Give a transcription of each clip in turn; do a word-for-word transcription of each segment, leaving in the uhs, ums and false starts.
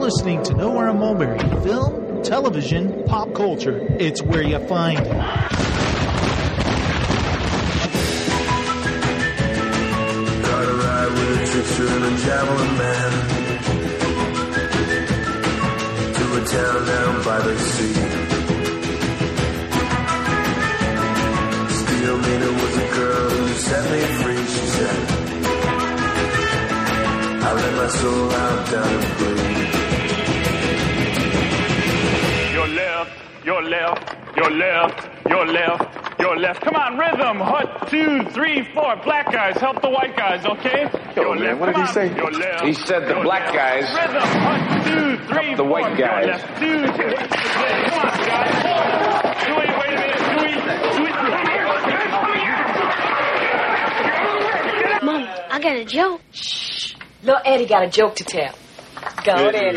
listening to Nowhere in Mulberry. Film, television, pop culture. It's where you find it. Got a ride with a trickster and a javelin man to a town down by the sea. Steelmina was a girl who set me free, she said. I let my soul out down and bleed. Your left, your left, your left, your left, your left. Come on, rhythm. Hut, two, three, four. Black guys, help the white guys, okay? Yo, man, what did he say? Your left, he said the black left. guys. Rhythm, hut, two, three, help the white four. guys. Your left, two, three. Come on, guys. Dewey, wait a minute. Dewey, Dewey. Mom, I got a joke. Shh. Little Eddie got a joke to tell. Go on, Eddie.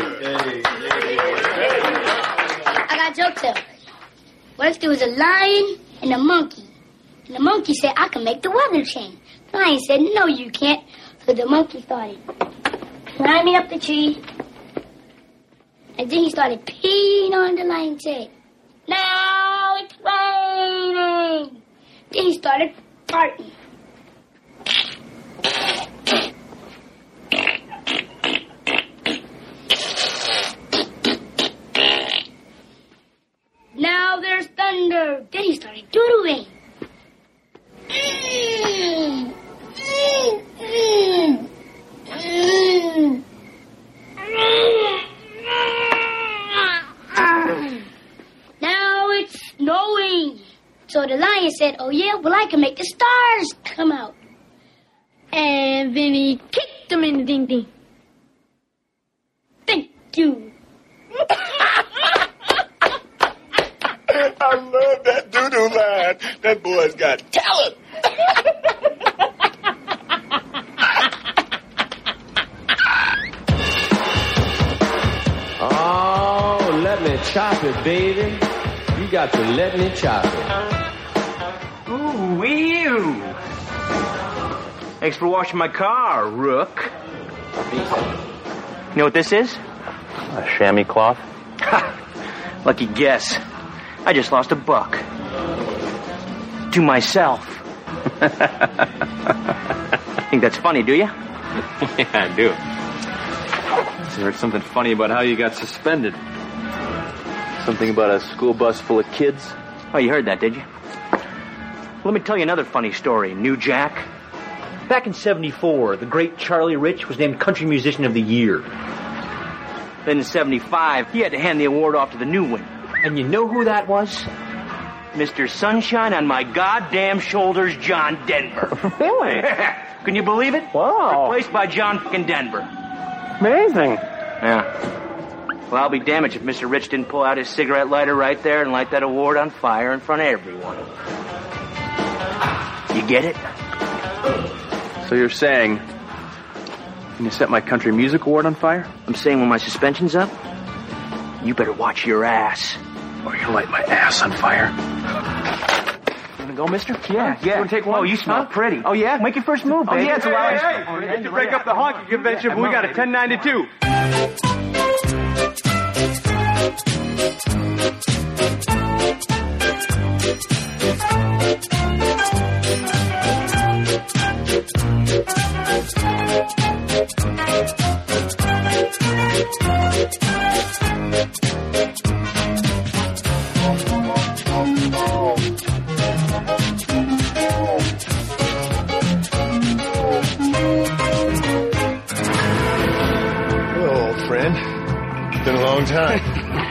I got a joke to tell. What if there was a lion and a monkey? And the monkey said, I can make the weather change. The lion said, no, you can't. So the monkey started climbing up the tree. And then he started peeing on the lion's head. Now it's raining. Then he started farting. Now there's thunder. Then he started doodling. Mm, mm, mm, mm. Now it's snowing. So the lion said, oh yeah, well I can make the stars come out. And then he kicked them in the ding ding. Thank you. I love that doo-doo line. That boy's got talent. Oh, let me chop it, baby. You got to let me chop it. Ooh, ew. Thanks for washing my car, Rook. You know what this is? A chamois cloth? Lucky guess. I just lost a buck. To myself. Think that's funny, do you? Yeah, I do. I heard something funny about how you got suspended. Something about a school bus full of kids. Oh, you heard that, did you? Let me tell you another funny story, New Jack. Back in seventy-four, the great Charlie Rich was named Country Musician of the Year. Then in seventy-five, he had to hand the award off to the new one. And you know who that was? Mister Sunshine on my goddamn shoulders, John Denver. Really? Can you believe it? Wow. Replaced by John fucking Denver. Amazing. Yeah. Well, I'll be damaged if Mister Rich didn't pull out his cigarette lighter right there and light that award on fire in front of everyone. You get it? So you're saying, can you set my country music award on fire? I'm saying when my suspension's up, you better watch your ass. Or you light my ass on fire. You wanna go, mister? Yeah, huh? yeah. You wanna take one? Oh, you smell huh? pretty. Oh, yeah? Make your first move, baby. Oh, yeah, it's hey, allowed. Hey, hey, oh, hey. To break up the honky convention, but we got a ten ninety-two. Been a long time.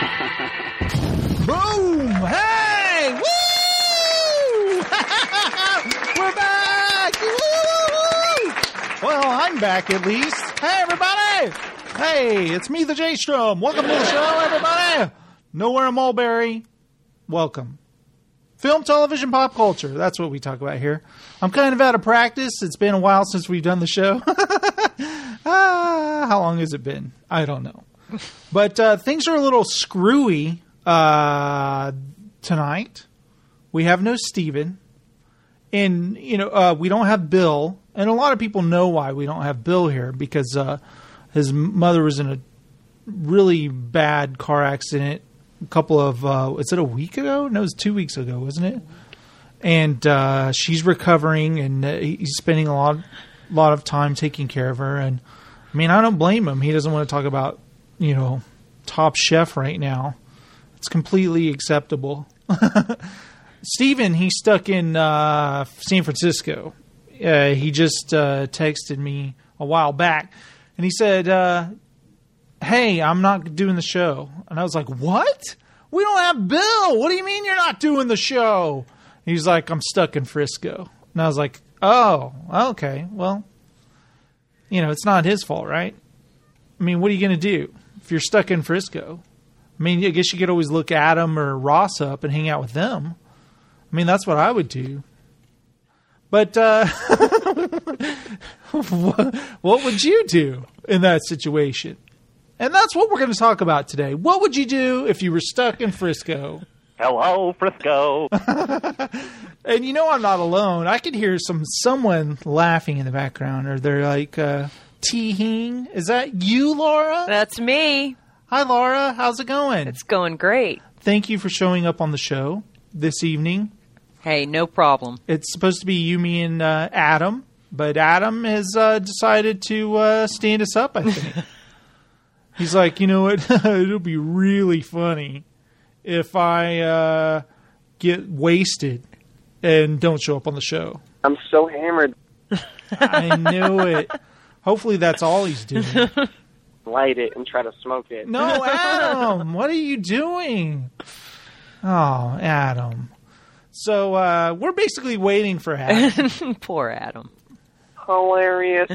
Boom! Hey! Woo! We're back! Woo! Well, I'm back at least. Hey, everybody! Hey, it's me, the J-Strom. Welcome to the show, everybody! Nowhere in Mulberry. Welcome. Film, television, pop culture. That's what we talk about here. I'm kind of out of practice. It's been a while since we've done the show. ah, how long has it been? I don't know. But uh, things are a little screwy uh, tonight. We have no Steven. And, you know, uh, we don't have Bill. And a lot of people know why we don't have Bill here. Because uh, his mother was in a really bad car accident a couple of, uh, was it a week ago? No, it was two weeks ago, wasn't it? And uh, she's recovering, and uh, he's spending a lot, lot of time taking care of her. And I mean, I don't blame him. He doesn't want to talk about, you know, Top Chef right now. It's completely acceptable. Steven, he's stuck in uh, San Francisco. Uh, he just uh, texted me a while back, and he said, uh, hey, I'm not doing the show. And I was like, what? We don't have Bill. What do you mean you're not doing the show? He's like, I'm stuck in Frisco. And I was like, oh, okay. Well, you know, it's not his fault, right? I mean, what are you going to do if you're stuck in Frisco? I mean, I guess you could always look Adam or Ross up and hang out with them. I mean, that's what I would do. But uh, what, what would you do in that situation? And that's what we're going to talk about today. What would you do if you were stuck in Frisco? Hello, Frisco. And you know I'm not alone. I could hear some someone laughing in the background, or they're like uh, tee-heeing. Is that you, Laura? That's me. Hi, Laura. How's it going? It's going great. Thank you for showing up on the show this evening. Hey, no problem. It's supposed to be you, me, and uh, Adam, but Adam has uh, decided to uh, stand us up, I think. He's like, you know what? It'll be really funny if I uh, get wasted and don't show up on the show. I'm so hammered. I knew it. Hopefully that's all he's doing. Light it and try to smoke it. No, Adam, what are you doing? Oh, Adam. So uh, we're basically waiting for Adam. Poor Adam. Hilarious.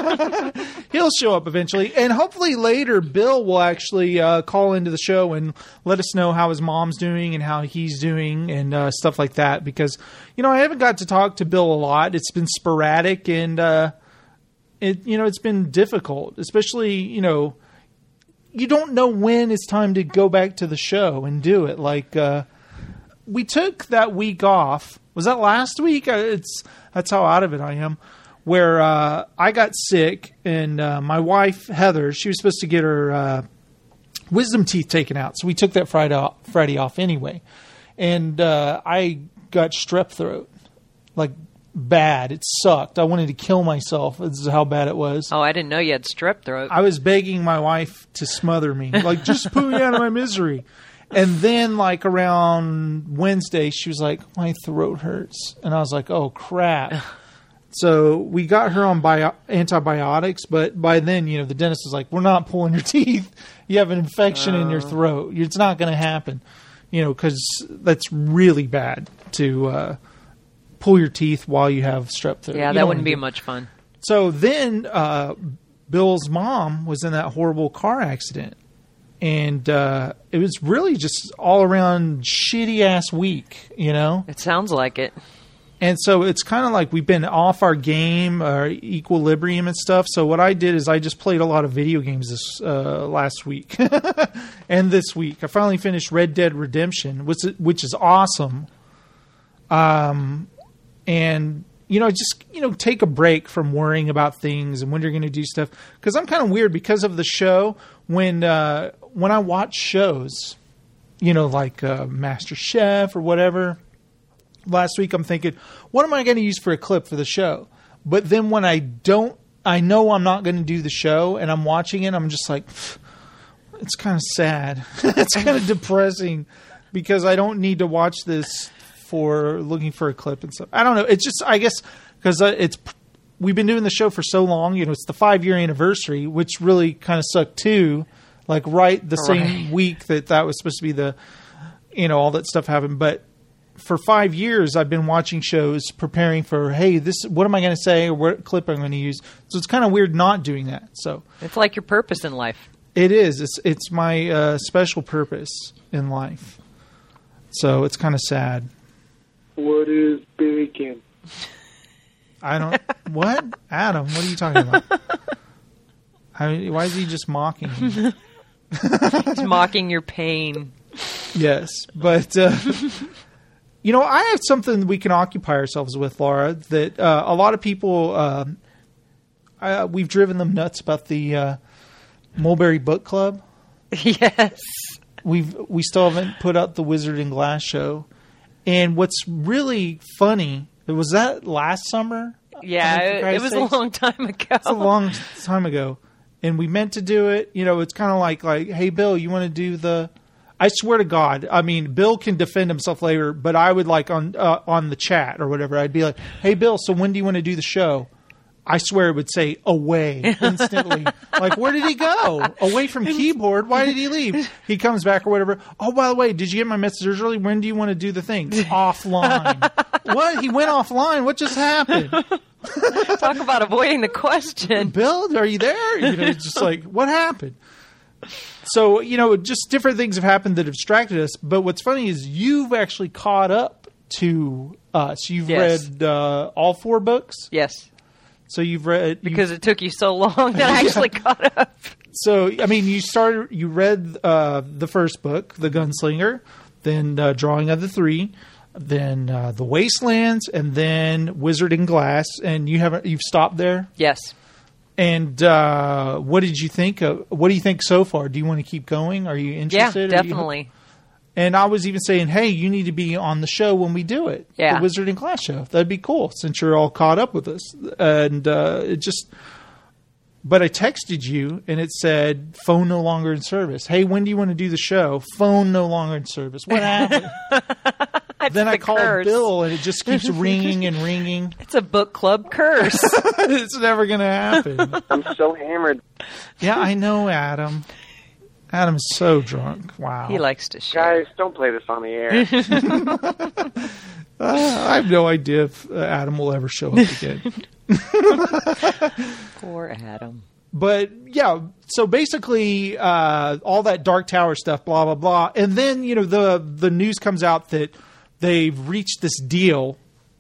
He'll show up eventually. And hopefully later Bill will actually uh, call into the show and let us know how his mom's doing and how he's doing and uh, stuff like that. Because, you know, I haven't got to talk to Bill a lot. It's been sporadic and, uh, it you know, it's been difficult. Especially, you know, you don't know when it's time to go back to the show and do it. Like, uh, we took that week off. Was that last week? It's That's how out of it I am. Where uh, I got sick, and uh, my wife, Heather, she was supposed to get her uh, wisdom teeth taken out. So we took that Friday off, Friday off anyway. And uh, I got strep throat. Like, bad. It sucked. I wanted to kill myself. This is how bad it was. Oh, I didn't know you had strep throat. I was begging my wife to smother me. Like, just put me out of my misery. And then, like, around Wednesday, she was like, my throat hurts. And I was like, oh, crap. So we got her on bio- antibiotics, but by then, you know, the dentist was like, we're not pulling your teeth. You have an infection uh. in your throat. It's not going to happen, you know, because that's really bad to uh, pull your teeth while you have strep throat. Yeah, you that wouldn't be much fun. So then uh, Bill's mom was in that horrible car accident. And uh, it was really just all around shitty ass week, you know? It sounds like it. And so it's kind of like we've been off our game, our equilibrium and stuff. So what I did is I just played a lot of video games this uh, last week and this week. I finally finished Red Dead Redemption, which which is awesome. Um, and you know, just you know, take a break from worrying about things and when you're going to do stuff. Because I'm kind of weird because of the show. When uh, when I watch shows, you know, like uh, Master Chef or whatever. Last week I'm thinking, what am I going to use for a clip for the show? But then when I don't, I know I'm not going to do the show and I'm watching it, I'm just like, it's kind of sad. It's kind of depressing because I don't need to watch this for looking for a clip and stuff. I don't know. It's just, I guess, because it's, we've been doing the show for so long, you know, it's the five year anniversary, which really kind of sucked too. Like right the right. same week that that was supposed to be the, you know, all that stuff happened. But for five years, I've been watching shows, preparing for, hey, this. What am I going to say, or what clip I'm going to use? So it's kind of weird not doing that. So it's like your purpose in life. It is. It's it's my uh, special purpose in life. So it's kind of sad. What is bacon? I don't. What, Adam? What are you talking about? I, why is he just mocking me? He's mocking your pain. Yes, but. Uh, You know, I have something we can occupy ourselves with, Laura, that uh, a lot of people, uh, uh, we've driven them nuts about the uh, Mulberry Book Club. Yes. We've we still haven't put out the Wizard in Glass show. And what's really funny, was that last summer? Yeah, I mean, for it, it Christ's was sakes? a long time ago. It's a long time ago. And we meant to do it. You know, it's kind of like, like, hey, Bill, you want to do the... I swear to God, I mean, Bill can defend himself later, but I would like on uh, on the chat or whatever, I'd be like, hey, Bill, so when do you want to do the show? I swear it would say away instantly. Like, where did he go? Away from keyboard? Why did he leave? He comes back or whatever. Oh, by the way, did you get my message early? When do you want to do the thing? Offline. What? He went offline? What just happened? Talk about avoiding the question. Bill, are you there? You know, it's just like, what happened? So, you know, just different things have happened that have distracted us. But what's funny is you've actually caught up to us. You've Yes. read uh, all four books? Yes. So you've read... Because it took you so long that I actually caught up. So, I mean, you started, you read uh, the first book, The Gunslinger, then uh, Drawing of the Three, then uh, The Wastelands, and then Wizard in Glass. And you haven't, you've stopped there? Yes. And uh, what did you think of, what do you think so far? Do you want to keep going? Are you Yeah, interested? Are you- definitely. and I was even saying, hey, you need to be on the show when we do it. Yeah. The Wizard in Glass show. That'd be cool since you're all caught up with us. And uh, it just, but I texted you and it said phone no longer in service. Hey, when do you want to do the show? Phone no longer in service. What happened? Then I called curse. Bill and it just keeps ringing and ringing. It's a book club curse. It's never going to happen. I'm so hammered. Yeah, I know, Adam. Adam's so drunk. Wow. He likes to share. Guys, don't play this on the air. Uh, I have no idea if uh, Adam will ever show up again. Poor Adam. But yeah, so basically, uh, all that Dark Tower stuff, blah blah blah, and then you know the the news comes out that they've reached this deal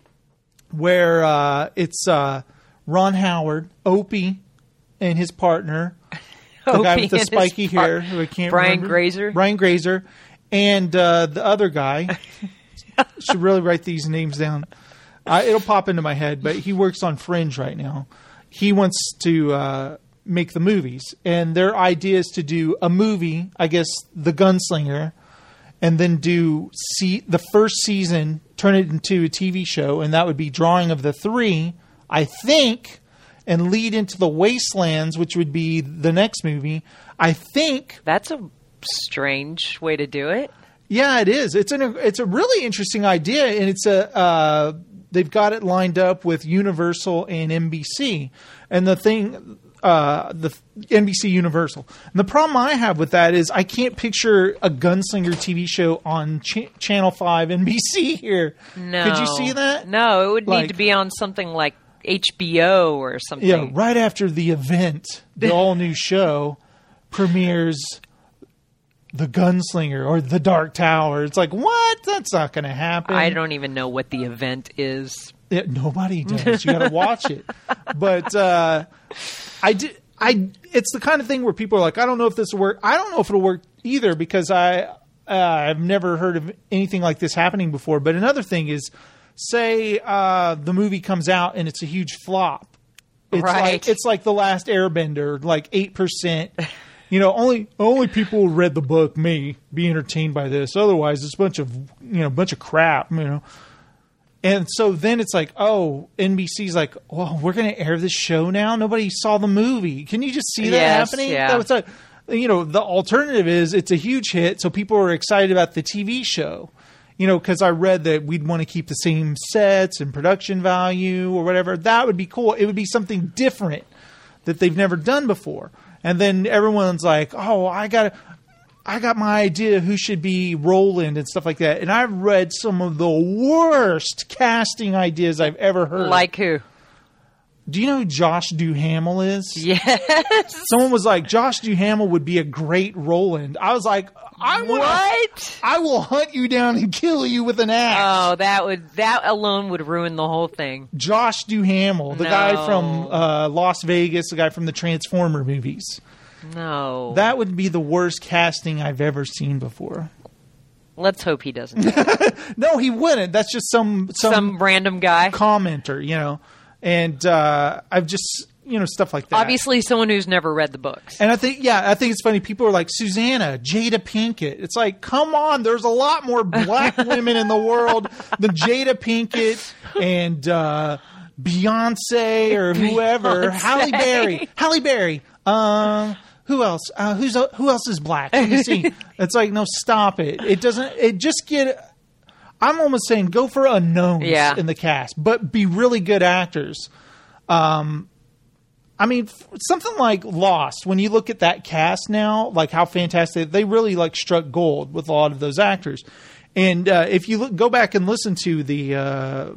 where uh, it's uh, Ron Howard, Opie, and his partner, the guy Opie with the and his spiky par- hair, who I can't Brian remember. Grazer. Brian Grazer, and uh, the other guy. Should really write these names down. Uh, it'll pop into my head, but he works on Fringe right now. He wants to uh, make the movies, and their idea is to do a movie, I guess, The Gunslinger, and then do see the first season, turn it into a T V show, and that would be Drawing of the Three, I think, and lead into The Wastelands, which would be the next movie. I think That's a strange way to do it. Yeah, it is. It's an it's a really interesting idea, and it's a uh, they've got it lined up with Universal and N B C, and the thing, uh, the N B C Universal. And the problem I have with that is I can't picture a Gunslinger T V show on Ch- Channel Five N B C here. No. Could you see that? No, it would Like- need to be on something like H B O or something. Yeah, right after the event, the all new show premieres. The Gunslinger or The Dark Tower. It's like, what? That's not going to happen. I don't even know what the event is. Yeah, nobody does. You got to watch it. But uh, I did. I. It's the kind of thing where people are like, I don't know if this will work. I don't know if it'll work either because I uh, I've never heard of anything like this happening before. But another thing is, say uh, the movie comes out and it's a huge flop. It's Right. like it's like The Last Airbender, like eight percent. You know, only only people who read the book may be entertained by this. Otherwise, it's a bunch of you know, bunch of crap. You know, and so then it's like, oh, N B C's like, well, we're going to air this show now. Nobody saw the movie. Can you just see that Yes, happening? yeah. That was a, you know, the alternative is it's a huge hit, so people are excited about the T V show. You know, because I read that we'd want to keep the same sets and production value or whatever. That would be cool. It would be something different that they've never done before. And then everyone's like, "Oh, I got, I got my idea who should be Roland and stuff like that." And I've read some of the worst casting ideas I've ever heard. Like who? Do you know who Josh Duhamel is? Yes. Someone was like, Josh Duhamel would be a great Roland. I was like, I want What? I will hunt you down and kill you with an axe. Oh, that would that alone would ruin the whole thing. Josh Duhamel, the No. guy from uh, Las Vegas, the guy from the Transformer movies. No. That would be the worst casting I've ever seen before. Let's hope he doesn't. No, he wouldn't. That's just some some, Some random guy. commenter, you know. And uh, I've just, you know, stuff like that. Obviously, someone who's never read the books. And I think, yeah, I think it's funny. People are like, Susanna, Jada Pinkett. It's like, come on, there's a lot more black women in the world than Jada Pinkett and uh, Beyonce or whoever. Beyonce. Halle Berry. Halle Berry. Um, who else? Uh, who's uh, who else is black? Let me see. It's like, no, stop it. It doesn't. It just get. I'm almost saying go for unknowns yeah. in the cast, but be really good actors. Um, I mean, f- something like Lost. When you look at that cast now, like how fantastic they really like struck gold with a lot of those actors. And uh, if you look, go back and listen to the uh,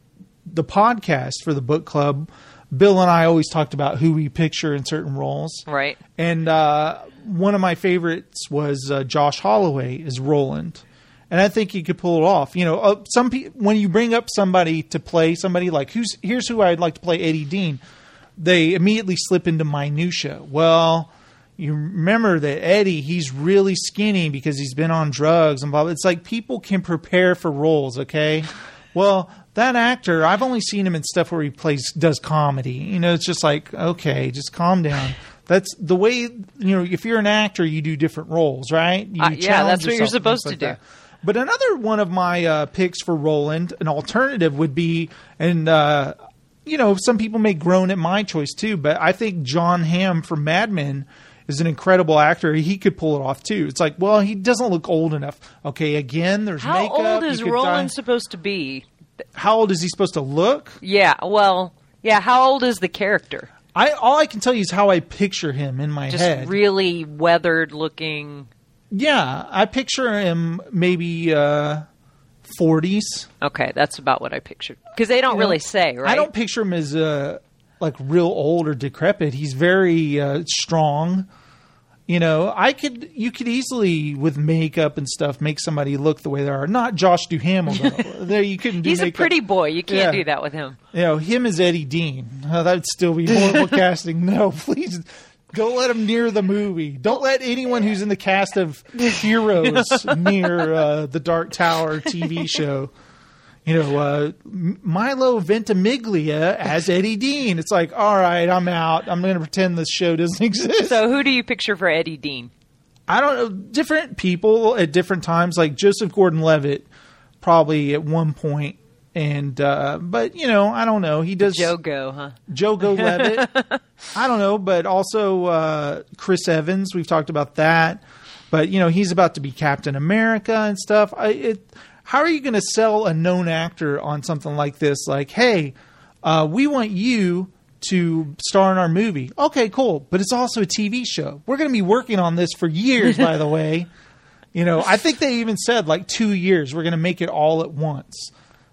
the podcast for the book club, Bill and I always talked about who we picture in certain roles. Right. And uh, one of my favorites was uh, Josh Holloway as Roland. And I think he could pull it off. You know, uh, some pe- when you bring up somebody to play somebody like who's here's who I'd like to play Eddie Dean, they immediately slip into minutia. Well, you remember that Eddie, he's really skinny because he's been on drugs and blah, blah. It's like people can prepare for roles, okay? Well, that actor, I've only seen him in stuff where he plays does comedy. You know, it's just like, okay, just calm down. That's the way, you know, if you're an actor, you do different roles, right? You uh, yeah, that's what you're supposed to like do. That. But another one of my uh, picks for Roland, an alternative would be, and, uh, you know, some people may groan at my choice too, but I think John Hamm from Mad Men is an incredible actor. He could pull it off too. It's like, well, he doesn't look old enough. Okay, again, there's How makeup. old is He could Roland dye- supposed to be? How old is he supposed to look? Yeah, well, yeah, how old is the character? I All I can tell you is how I picture him in my Just head. really weathered looking. Yeah, I picture him maybe uh, forties. Okay, that's about what I pictured. Because they don't You know, really say, right? I don't picture him as uh, like real old or decrepit. He's very uh, strong. You know, I could you could easily with makeup and stuff make somebody look the way they are. Not Josh Duhamel though. There you couldn't do. He's makeup. a pretty boy. You can't Yeah. do that with him. You know, him as Eddie Dean. Uh, that'd still be horrible casting. No, please. Don't let him near the movie. Don't let anyone who's in the cast of Heroes near uh, the Dark Tower T V show. You know, uh, Milo Ventimiglia as Eddie Dean. It's like, all right, I'm out. I'm going to pretend this show doesn't exist. So who do you picture for Eddie Dean? I don't know. Different people at different times. Like Joseph Gordon-Levitt probably at one point. And, uh, but, you know, I don't know. He does. Jogo, huh? Jogo Levitt. I don't know. But also uh, Chris Evans. We've talked about that. But, you know, he's about to be Captain America and stuff. I, it, how are you going to sell a known actor on something like this? Like, hey, uh, we want you to star in our movie. Okay, cool. But it's also a T V show. We're going to be working on this for years, by the way. You know, I think they even said like two years. We're going to make it all at once.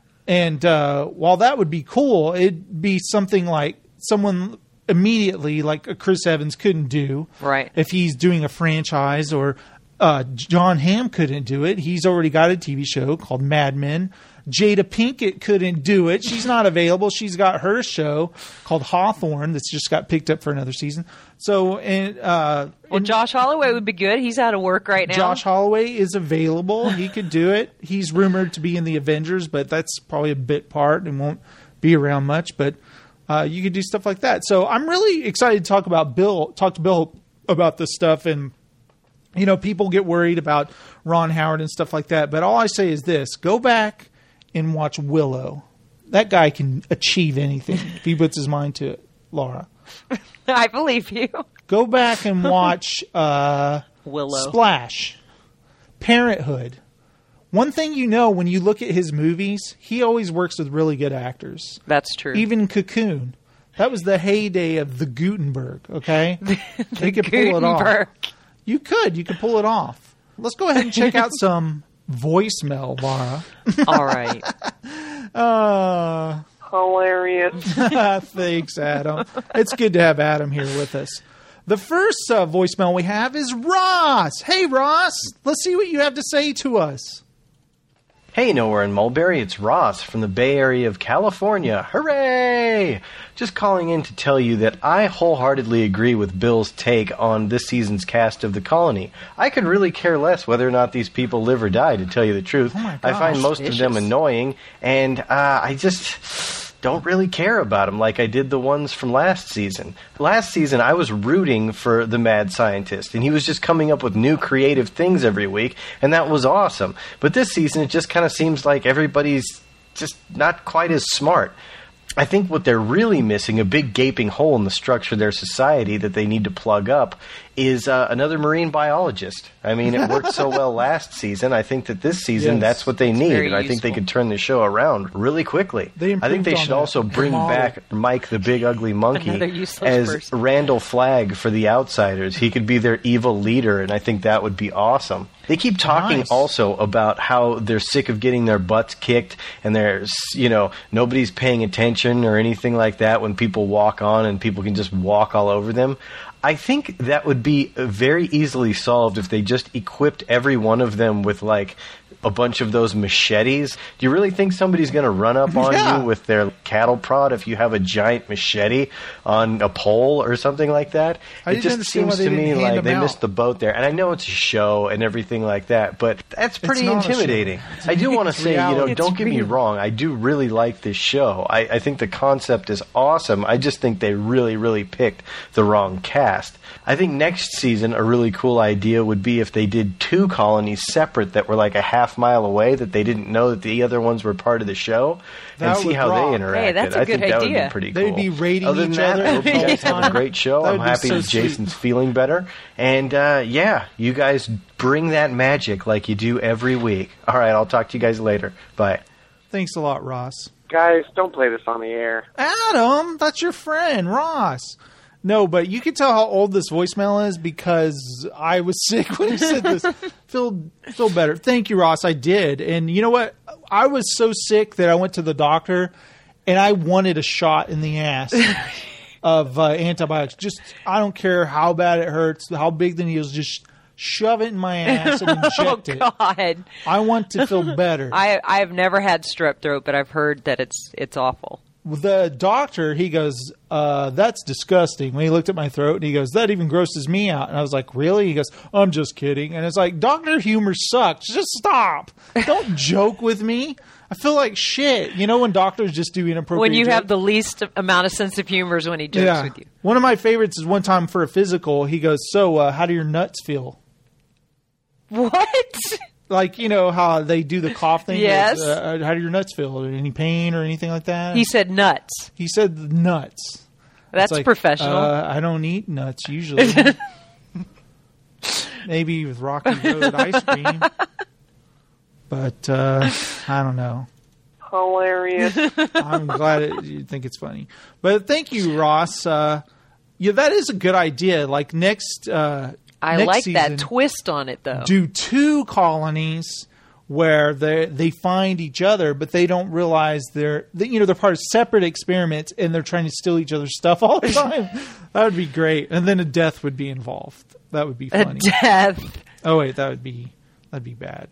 And uh, while that would be cool, it'd be something like someone immediately like a Chris Evans couldn't do. Right. If he's doing a franchise, or uh, John Hamm couldn't do it. He's already got a T V show called Mad Men. Jada Pinkett couldn't do it. She's not available. She's got her show called Hawthorne that's just got picked up for another season. So, and uh, Well, and Josh Holloway would be good. He's out of work right now. Josh Holloway is available. He could do it. He's rumored to be in the Avengers, but that's probably a bit part and won't be around much. But uh, you could do stuff like that. So I'm really excited to talk about Bill. Talk to Bill about this stuff. And you know, people get worried about Ron Howard and stuff like that. But all I say is this: go back and watch Willow. That guy can achieve anything if he puts his mind to it, Laura. I believe you. Go back and watch uh, Willow. Splash. Parenthood. One thing you know when you look at his movies, he always works with really good actors. That's true. Even Cocoon. That was the heyday of the Gutenberg, okay? They could pull it off. Gutenberg. You could. You could pull it off. Let's go ahead and check out some voicemail, Laura. All right. Uh, Hilarious. thanks, Adam. It's good to have Adam here with us. The first uh, voicemail we have is Ross. Hey, Ross. Let's see what you have to say to us. Hey, Nowhere in Mulberry, it's Ross from the Bay Area of California. Hooray! Just calling in to tell you that I wholeheartedly agree with Bill's take on this season's cast of The Colony. I could really care less whether or not these people live or die, to tell you the truth. Oh my I find gosh, most vicious. of them annoying, and uh, I just... don't really care about him like I did the ones from last season. Last season, I was rooting for the mad scientist, and he was just coming up with new creative things every week, and that was awesome. But this season, it just kind of seems like everybody's just not quite as smart. I think what they're really missing, a big gaping hole in the structure of their society that they need to plug up, is uh, another marine biologist. I mean, it worked so well last season. I think that this season, Yes, that's what they it's need. very And I think useful. they could turn the show around really quickly. They I think they improved should on that. also bring Model. back Mike the Big Ugly Monkey Another useless as person. Randall Flagg for the Outsiders. He could be their evil leader, and I think that would be awesome. They keep talking Nice. also about how they're sick of getting their butts kicked, and there's, you know, nobody's paying attention or anything like that when people walk on and people can just walk all over them. I think that would be very easily solved if they just equipped every one of them with, like, a bunch of those machetes. Do you really think somebody's going to run up on Yeah. you with their cattle prod if you have a giant machete on a pole or something like that? I it didn't just understand why seems they to didn't me hand like them they out. missed the boat there. And I know it's a show and everything like that, but that's pretty not a show. intimidating. I do want to It's say, you know, reality. don't It's get me real. wrong. I do really like this show. I, I think the concept is awesome. I just think they really, really picked the wrong cast. I think next season a really cool idea would be if they did two colonies separate that were like a half mile away that they didn't know that the other ones were part of the show, That and see would how rock. they interacted. Hey, that's a I good think that would idea. be pretty cool. They'd be rating Other than each that, other I hope you all the guys have a time. great show. That I'm would be happy so that sweet. Jason's feeling better. And uh, yeah, you guys bring that magic like you do every week. All right, I'll talk to you guys later. Bye. Thanks a lot, Ross. Guys, don't play this on the air. Adam, that's your friend, Ross. No, but you can tell how old this voicemail is because I was sick when he said this. feel feel better. Thank you, Ross. I did. And you know what? I was so sick that I went to the doctor and I wanted a shot in the ass of uh, antibiotics. Just, I don't care how bad it hurts, how big the needle is, just shove it in my ass and inject Oh, it. God. I want to feel better. I I've never had strep throat, but I've heard that it's it's awful. The doctor, he goes, uh, that's disgusting. When he looked at my throat, and he goes, that even grosses me out. And I was like, really? He goes, I'm just kidding. And it's like, doctor humor sucks. Just stop. Don't joke with me. I feel like shit. You know when doctors just do inappropriate When you jokes? have the least amount of sense of humor is when he jokes with you. One of my favorites is one time for a physical, he goes, so uh, how do your nuts feel? What? Like, you know how they do the cough thing? Yes. Uh, how do your nuts feel? Any pain or anything like that? He said nuts. He said nuts. That's It's like, professional. Uh, I don't eat nuts usually. Maybe with Rocky Road ice cream. But uh, I don't know. Hilarious. I'm glad it, you think it's funny. But thank you, Ross. Uh, yeah, that is a good idea. Like next, uh, I next like season, that twist on it, though. do two colonies where they they find each other, but they don't realize they're they, you know they're part of separate experiments and they're trying to steal each other's stuff all the time. That would be great, and then a death would be involved. That would be A funny. death. Oh wait, that would be that'd be bad.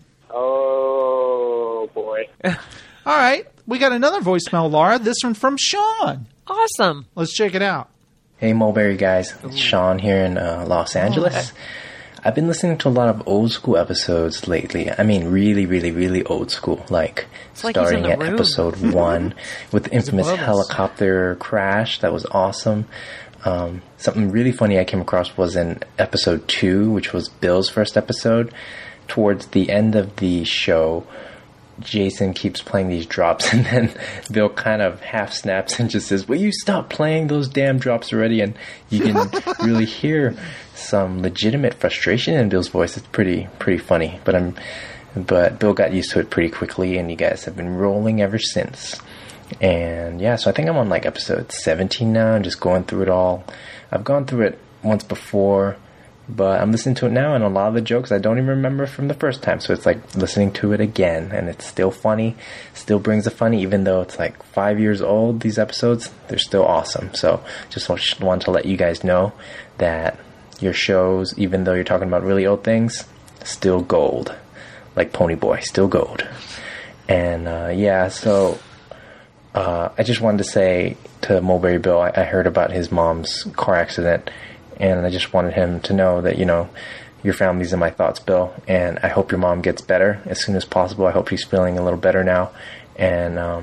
Oh, boy. All right, we got another voicemail, Laura. This one from Sean. Awesome. Let's check it out. Hey Mulberry guys, it's Sean here in uh, Los Angeles. I've been listening to a lot of old school episodes lately. I mean really, really, really old school. Like It's like he's in starting the at room. episode one with the infamous above us. helicopter crash. That was awesome. Um, something really funny I came across was in episode two, which was Bill's first episode. Towards the end of the show, Jason keeps playing these drops, and then Bill kind of half snaps and just says, will you stop playing those damn drops already? And you can really hear some legitimate frustration in Bill's voice. It's pretty pretty funny, but I'm but Bill got used to it pretty quickly, and you guys have been rolling ever since. And yeah, so I think I'm on like episode seventeen now, and just going through it all. I've gone through it once before, but I'm listening to it now, and a lot of the jokes I don't even remember from the first time. So it's like listening to it again, and it's still funny, still brings the funny, even though it's like five years old, these episodes, they're still awesome. So just want to let you guys know that your shows, even though you're talking about really old things, still gold. Like Pony Boy, still gold. And uh, yeah, so uh, I just wanted to say to Mulberry Bill, I, I heard about his mom's car accident, and I just wanted him to know that, you know, your family's in my thoughts, Bill, and I hope your mom gets better as soon as possible. I hope she's feeling a little better now. And, um,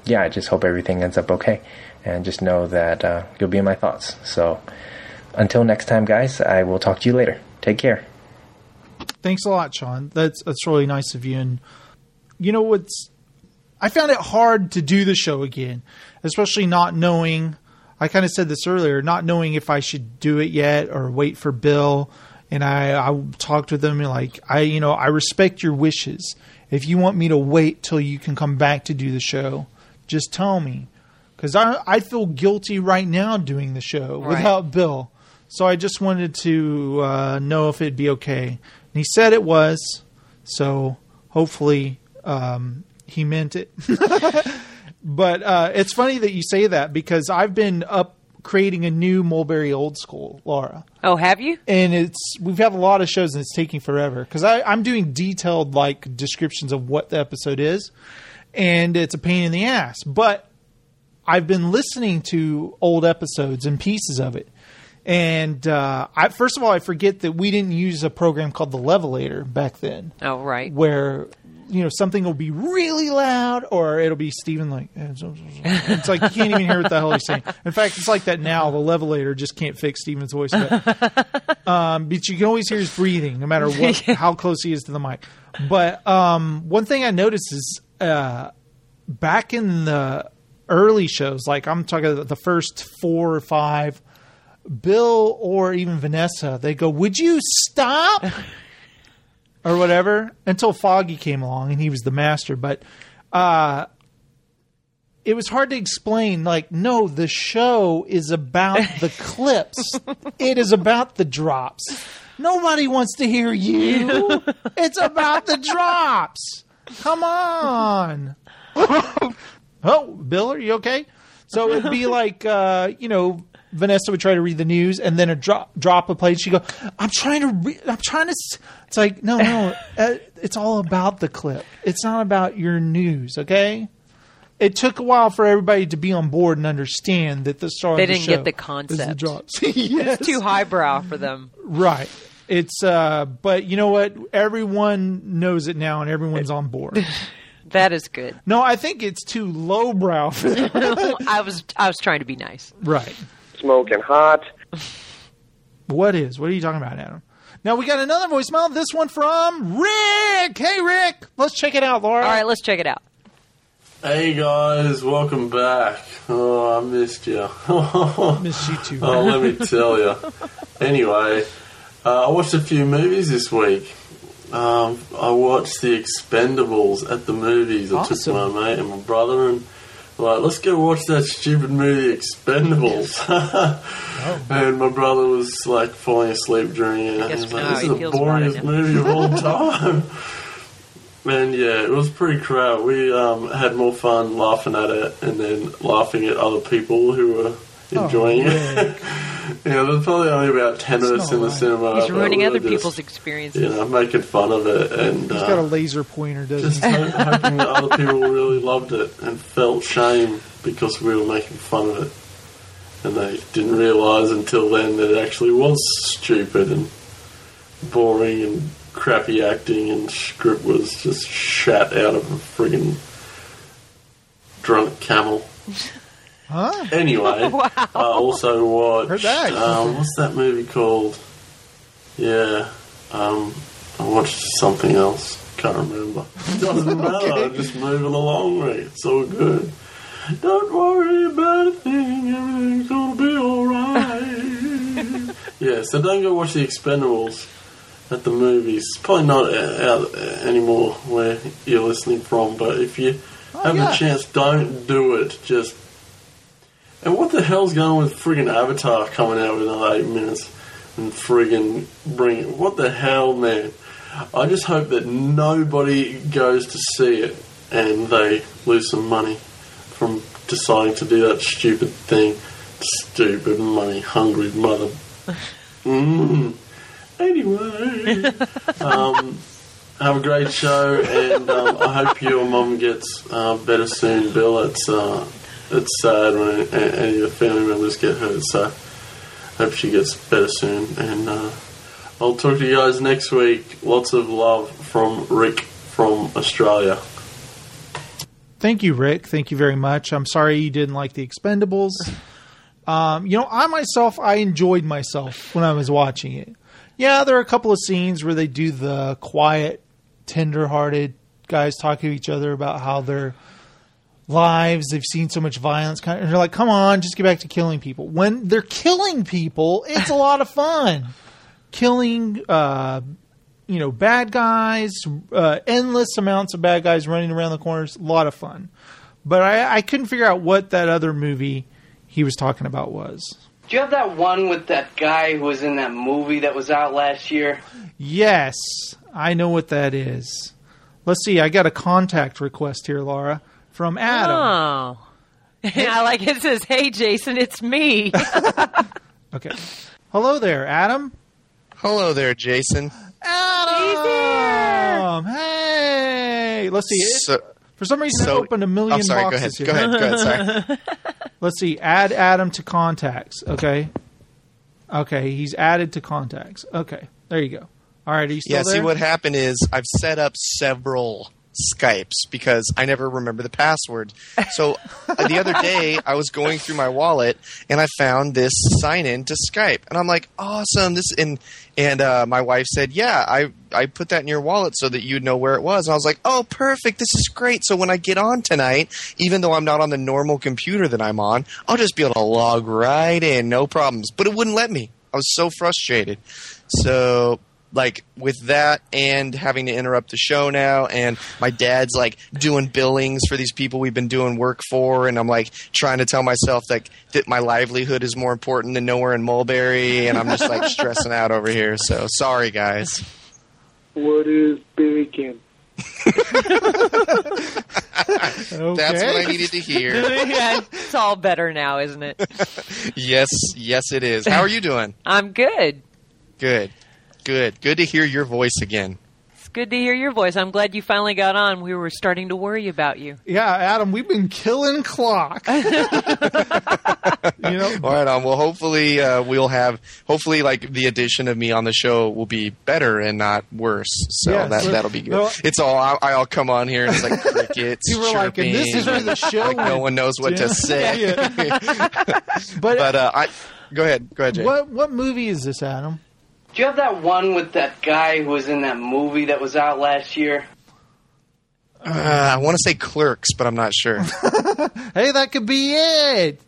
yeah, I just hope everything ends up okay. And just know that uh, you'll be in my thoughts. So until next time, guys, I will talk to you later. Take care. Thanks a lot, Sean. That's that's really nice of you. And you know what's... I found it hard to do the show again, especially not knowing... I kind of said this earlier, not knowing if I should do it yet or wait for Bill. And I, I talked with him and like, I, you know, I respect your wishes. If you want me to wait till you can come back to do the show, just tell me. Because I, I feel guilty right now doing the show Right. without Bill. So I just wanted to uh, know if it'd be okay. And he said it was. So hopefully um, he meant it. But uh, it's funny that you say that because I've been up creating a new Mulberry Old School, Laura. Oh, have you? And it's we've had a lot of shows and it's taking forever because I'm doing detailed like descriptions of what the episode is, and it's a pain in the ass. But I've been listening to old episodes and pieces of it, and uh, I, first of all, I forget that we didn't use a program called the Levelator back then. Oh, right. Where you know something will be really loud, or it'll be Steven like it's like you can't even hear what the hell he's saying. In fact, it's like that now. The Levelator just can't fix Steven's voice, but, um, but you can always hear his breathing, no matter what how close he is to the mic. But um, one thing I noticed is uh, back in the early shows, like I'm talking the first four or five, Bill or even Vanessa, they go, "Would you stop?" or whatever, until Foggy came along and he was the master. But uh, it was hard to explain, like, no, the show is about the clips. It is about the drops. Nobody wants to hear you. It's about the drops. Come on. Oh, Bill, are you okay? So it'd be like, uh, you know, Vanessa would try to read the news, and then a drop drop a plate. She'd go, "I'm trying to, re- I'm trying to." S-. It's like, no, no, uh, it's all about the clip. It's not about your news, okay? It took a while for everybody to be on board and understand that the star They of the didn't show get the is concept. the drops. It's too highbrow for them. Right. It's, uh, but you know what? Everyone knows it now, and everyone's on board. That is good. No, I think it's too lowbrow for them. I was, I was trying to be nice. Right. Smoking hot. What is? What are you talking about, Adam? Now we got another voicemail. This one from Rick. Hey, Rick. Let's check it out, Laura. All right, let's check it out. Hey guys, welcome back. Oh, I missed you. Missed you too. Oh, let me tell you. Anyway, uh, I watched a few movies this week. Um, I watched The Expendables at the movies. I Awesome. took my mate and my brother and like, let's go watch that stupid movie Expendables. oh. And my brother was like falling asleep during it. He was like, this is the boringest movie of all time. And yeah, it was pretty crap. We um, had more fun laughing at it and then laughing at other people who were enjoying oh, it. Yeah, there's probably only about ten of us in the cinema. He's ruining we other just, people's experiences. You know, making fun of it. And He's uh, got a laser pointer, doesn't just he? ho- hoping that other people really loved it and felt shame because we were making fun of it. And they didn't realise until then that it actually was stupid and boring and crappy acting, and script was just shat out of a friggin' drunk camel. Huh? Anyway, Wow. I also watched. Heard that. Um, what's that movie called? Yeah, um, I watched something else. Can't remember. It doesn't matter. Okay. I'm just moving along, Rick. It's all good. Don't worry about a thing. Everything's gonna be alright. Yeah, so don't go watch The Expendables at the movies. It's probably not out anymore where you're listening from, but if you Oh, have yeah. a chance, don't do it. Just. And what the hell's going on with friggin' Avatar coming out within another eight minutes and friggin' bring what the hell, man? I just hope that nobody goes to see it and they lose some money from deciding to do that stupid thing. Stupid money hungry mother. Mm. Anyway, um, have a great show, and um, I hope your mum gets uh, better soon, Bill. It's uh, it's sad when a- any of your family members get hurt, so hope she gets better soon. And uh, I'll talk to you guys next week. Lots of love from Rick from Australia. Thank you, Rick. Thank you very much. I'm sorry you didn't like The Expendables. Um, you know, I myself, I enjoyed myself when I was watching it. Yeah, there are a couple of scenes where they do the quiet, tender-hearted guys talking to each other about how their lives, they've seen so much violence. Kind of, and they're like, come on, just get back to killing people. When they're killing people, it's a lot of fun. Killing, uh, you know, bad guys, uh, endless amounts of bad guys running around the corners, a lot of fun. But I, I couldn't figure out what that other movie he was talking about was. Do you have that one with that guy who was in that movie that was out last year? Yes, I know what that is. Let's see, I got a contact request here, Laura, from Adam. Oh. I like it says, hey, Jason, it's me. Okay. Hello there, Adam. Hello there, Jason. Adam! Hey! Let's see. So, For some reason, so, I opened a million I'm sorry, boxes go ahead. here. Go ahead, go ahead, sorry. Let's see. Add Adam to contacts. Okay. Okay, he's added to contacts. Okay, there you go. All right, are you still yeah, there? see, what happened is I've set up several Skypes because I never remember the password. So uh, the other day, I was going through my wallet, and I found this sign-in to Skype. And I'm like, awesome. This And, and uh, my wife said, yeah, I, I put that in your wallet so that you'd know where it was. And I was like, oh, perfect. This is great. So when I get on tonight, even though I'm not on the normal computer that I'm on, I'll just be able to log right in, no problems. But it wouldn't let me. I was so frustrated. So... like with that and having to interrupt the show now, and my dad's like doing billings for these people we've been doing work for, and I'm like trying to tell myself like that my livelihood is more important than Nowhere in Mulberry, and I'm just like stressing out over here. So sorry, guys. What is bacon? Okay. That's what I needed to hear. Yeah, it's all better now, isn't it? Yes, yes, it is. How are you doing? I'm good. Good. Good. Good to hear your voice again. It's good to hear your voice. I'm glad you finally got on. We were starting to worry about you. Yeah, Adam, we've been killing clock. you know? All right, um, well, hopefully uh, we'll have, hopefully, like, the addition of me on the show will be better and not worse. So Yeah, that, so- that'll be good. no- It's all, I, I'll come on here and it's like crickets, You were like, and chirping, this is where the show like, no went. one knows what to say. But, But, uh, I, go ahead. Go ahead, Jay. what what movie is this, Adam? Do you have that one with that guy who was in that movie that was out last year? Uh, I want to say Clerks, but I'm not sure. Hey, that could be it.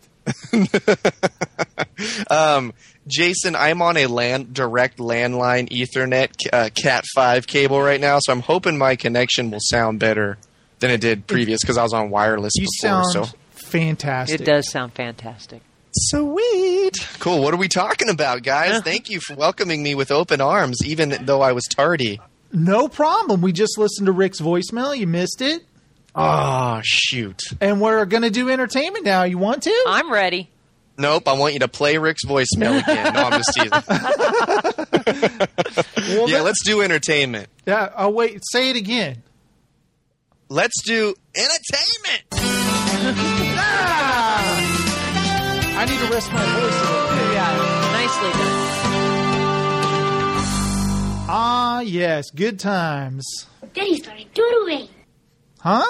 um, Jason, I'm on a land direct landline Ethernet uh, Cat five cable right now, so I'm hoping my connection will sound better than it did previous because I was on wireless You before. sound So fantastic. It does sound fantastic. sweet, cool. What are we talking about, guys? Thank you for welcoming me with open arms, even though I was tardy. No problem. We just listened to Rick's voicemail. You missed it. Oh, shoot. And we're going to do entertainment now. You want to? I'm ready. Nope, I want you to play Rick's voicemail again. No, I'm just teasing. Well, Yeah, that- let's do entertainment. Yeah. Oh, wait. Say it again. Let's do entertainment. Ah! I need to rest my voice a little bit. Yeah, nicely done. Ah, yes. Good times. Then he started doodling. Huh?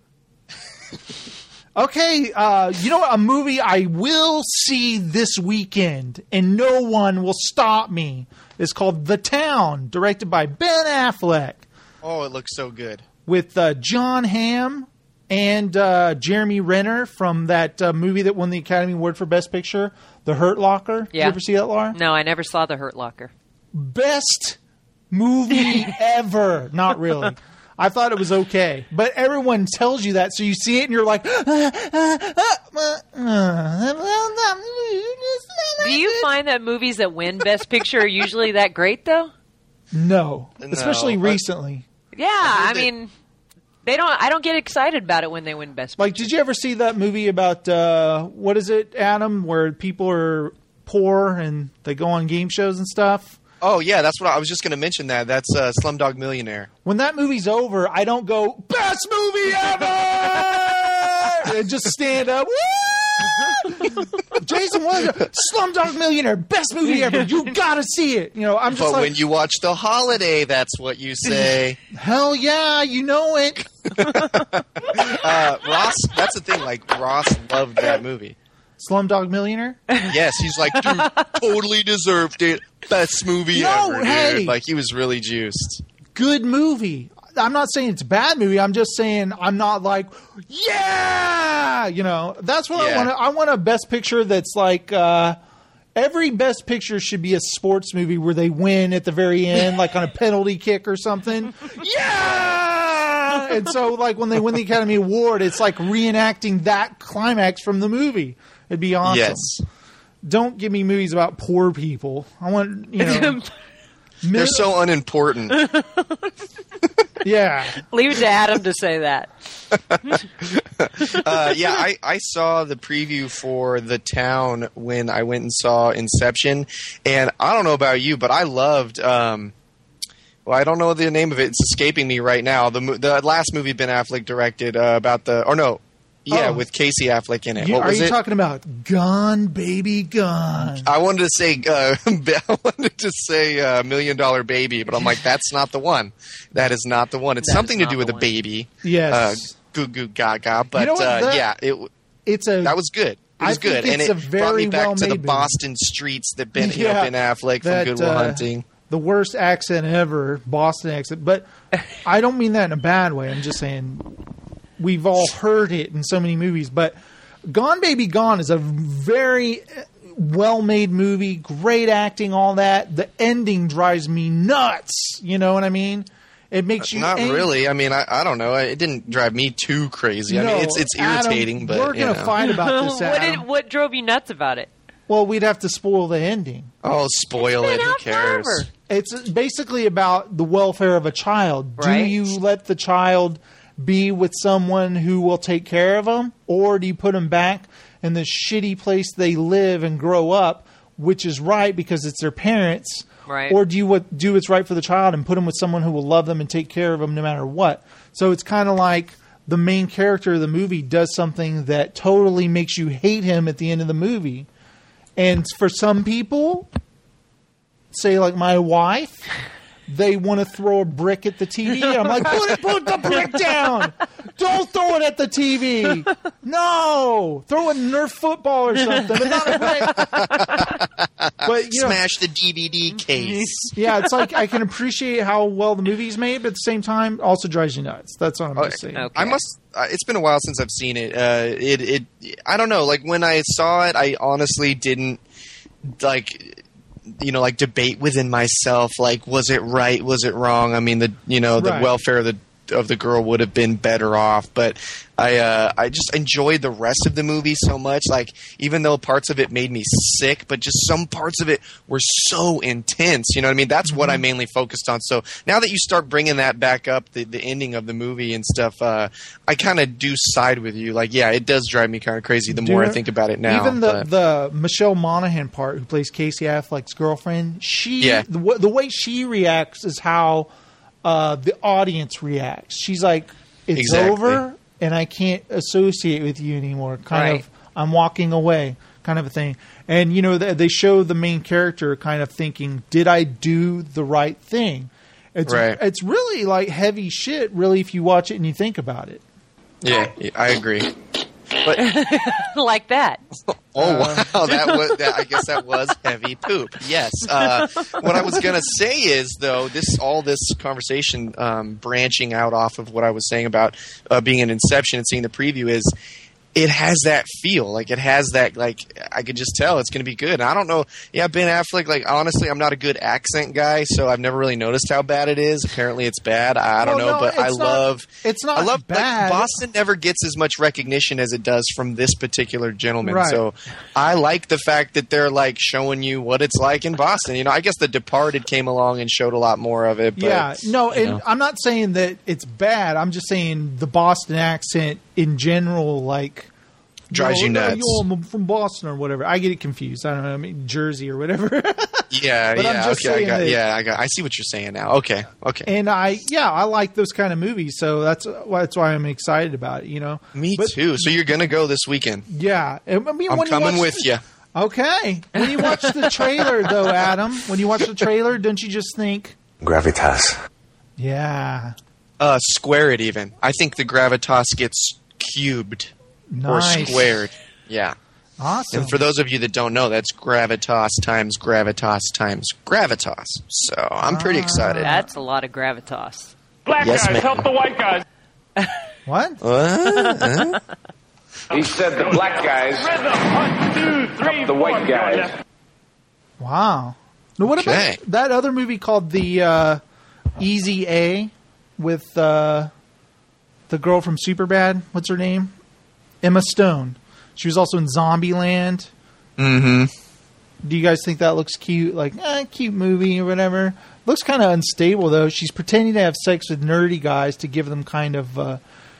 Okay, uh, you know what? A movie I will see this weekend, and no one will stop me. It's called The Town, directed by Ben Affleck, Oh, it looks so good. with uh, John Hamm and uh, Jeremy Renner from that uh, movie that won the Academy Award for Best Picture, The Hurt Locker. Did Yeah. you ever see that, Laura? No, I never saw The Hurt Locker. Best movie ever. Not really. I thought it was okay. But everyone tells you that, so you see it and you're like... Do you find that movies that win Best Picture are usually that great, though? No. No, Especially but- recently. Yeah, I heard that- mean, they don't. I don't get excited about it when they win Best Picture. Like, did you ever see that movie about, uh, what is it, Adam, where people are poor and they go on game shows and stuff? Oh, yeah, that's what I, I was just going to mention that. That's uh, Slumdog Millionaire. When that movie's over, I don't go, best movie ever! And just stand up. Woo! Jason Wonder, Slumdog Millionaire, best movie ever. You gotta see it. You know, I'm just But like, when you watch The Holiday, that's what you say. hell yeah, you know it. uh, Ross, that's the thing. Like Ross loved that movie. Slumdog Millionaire? Yes, he's like, dude, totally deserved it. Best movie No, ever, hey. dude. Like he was really juiced. Good movie. I'm not saying it's a bad movie. I'm just saying I'm not like, yeah, you know. That's what Yeah. I want. I want a Best Picture that's like uh, every Best Picture should be a sports movie where they win at the very end, like on a penalty kick or something. Yeah. And so, like when they win the Academy Award, it's like reenacting that climax from the movie. It'd be awesome. Yes. Don't give me movies about poor people. I want, you know. They're so unimportant. Yeah. Leave it to Adam to say that. uh, yeah, I, I saw the preview for The Town when I went and saw Inception, and I don't know about you, but I loved. Um, well, I don't know the name of it; it's escaping me right now. The mo- the last movie Ben Affleck directed uh, about the or no, yeah, Oh. with Casey Affleck in it. You- what are was you it? talking about Gone, Baby, Gone? I wanted to say uh, I wanted to say uh, Million Dollar Baby, but I'm like, that's not the one. That is not the one. It's That something is to do not with the a one. baby. Yes. Uh, goo goo gaga. But You know what, uh, that- yeah, it w- It's a that was good. It I was think good, and it's it a brought me very back to the well-made movie. Boston streets that Ben, you know, Yeah, Ben Affleck from that, Good Will uh, Hunting. the worst accent ever, Boston accent. But I don't mean that in a bad way. I'm just saying we've all heard it in so many movies. But Gone, Baby, Gone is a very well-made movie, great acting, all that. The ending drives me nuts. You know what I mean? It makes you Not ang- really. I mean, I, I don't know. It didn't drive me too crazy. I No, mean, it's it's Adam, irritating, but we're you gonna know. fight about this. what, Adam. did, what drove you nuts about it? Well, we'd have to spoil the ending. Oh, spoil it! Who cares? forever. It's basically about the welfare of a child. Do Right. you let the child be with someone who will take care of them, or do you put them back in the shitty place they live and grow up, which is right because it's their parents? Right. Or do you what, do what's right for the child and put them with someone who will love them and take care of them no matter what? So it's kind of like the main character of the movie does something that totally makes you hate him at the end of the movie. And for some people, say like my wife, they want to throw a brick at the T V. I'm like, put it, put the brick down. Don't throw it at the T V. No, throw a Nerf football or something, but not a brick. But you know, Smash the D V D case. yeah, it's like I can appreciate how well the movie's made, but at the same time, also drives you nuts. That's what I'm Oh, just saying. I must. Uh, it's been a while since I've seen it. Uh, it. It. I don't know. Like when I saw it, I honestly didn't like. You know, like debate within myself. Like, was it right? Was it wrong? I mean, the you know the Right. welfare of the of the girl would have been better off. But I uh, I just enjoyed the rest of the movie so much. Like, even though parts of it made me sick, but just some parts of it were so intense. You know what I mean? That's what I mainly focused on. So now that you start bringing that back up, the, the ending of the movie and stuff, uh, I kind of do side with you. Like, yeah, it does drive me kind of crazy the Do more I you- think about it now. Even the, but- the Michelle Monaghan part, who plays Casey Affleck's girlfriend, she Yeah. the, w- the way she reacts is how uh, the audience reacts. She's like, "It's Exactly. over, and I can't associate with you anymore." Kind Right. of, I'm walking away, kind of a thing. And you know, they, they show the main character kind of thinking, "Did I do the right thing?" It's Right. it's really like heavy shit, really, if you watch it and you think about it. yeah, yeah, I agree. But Like that. oh wow, that was that, I guess that was heavy poop. Yes. Uh, what I was gonna say is though, this all this conversation um, branching out off of what I was saying about uh, being an Inception and seeing the preview is. It has that feel, like it has that, like I could just tell it's going to be good. And I don't know, yeah, Ben Affleck. Like honestly, I'm not a good accent guy, so I've never really noticed how bad it is. Apparently, it's bad. I, I don't Well, know, no, but I it's not- love. it's not I love bad. Like, Boston never gets as much recognition as it does from this particular gentleman. Right. So I like the fact that they're like showing you what it's like in Boston. You know, I guess The Departed came along and showed a lot more of it. But, Yeah, no, you and know. I'm not saying that it's bad. I'm just saying the Boston accent in general, like Drives yo, you nuts. Yo, I'm from Boston or whatever. I get it confused. I don't know. I mean Jersey or whatever. Yeah, But I'm yeah, just okay, I saying got, that- yeah, I got, I see what you're saying now. Okay, okay. and I, yeah, I like those kind of movies. So that's that's why I'm excited about it. You know. Me But- too. So you're gonna go this weekend? Yeah, I mean, I'm when you coming watch with the- you. Okay, when you watch the trailer, though, Adam, when you watch the trailer, don't you just think, Gravitas. yeah, uh, square it even. I think the gravitas gets cubed Nice. or squared. Yeah. Awesome. And for those of you that don't know, that's gravitas times gravitas times gravitas. So I'm pretty excited. That's a lot of gravitas. Black Yes, guys, ma'am. help the white guys. What? What? Huh? He said the black guys, Rhythm. One, two, three, the white four. guys. Left. Wow. Now, what Okay. about that other movie called the uh, Easy A with uh, the girl from Superbad? What's her name? Emma Stone. She was also in Zombieland. Mm-hmm. Do you guys think that looks cute? Like, eh, cute movie or whatever. Looks kind of unstable, though. She's pretending to have sex with nerdy guys to give them kind of uh,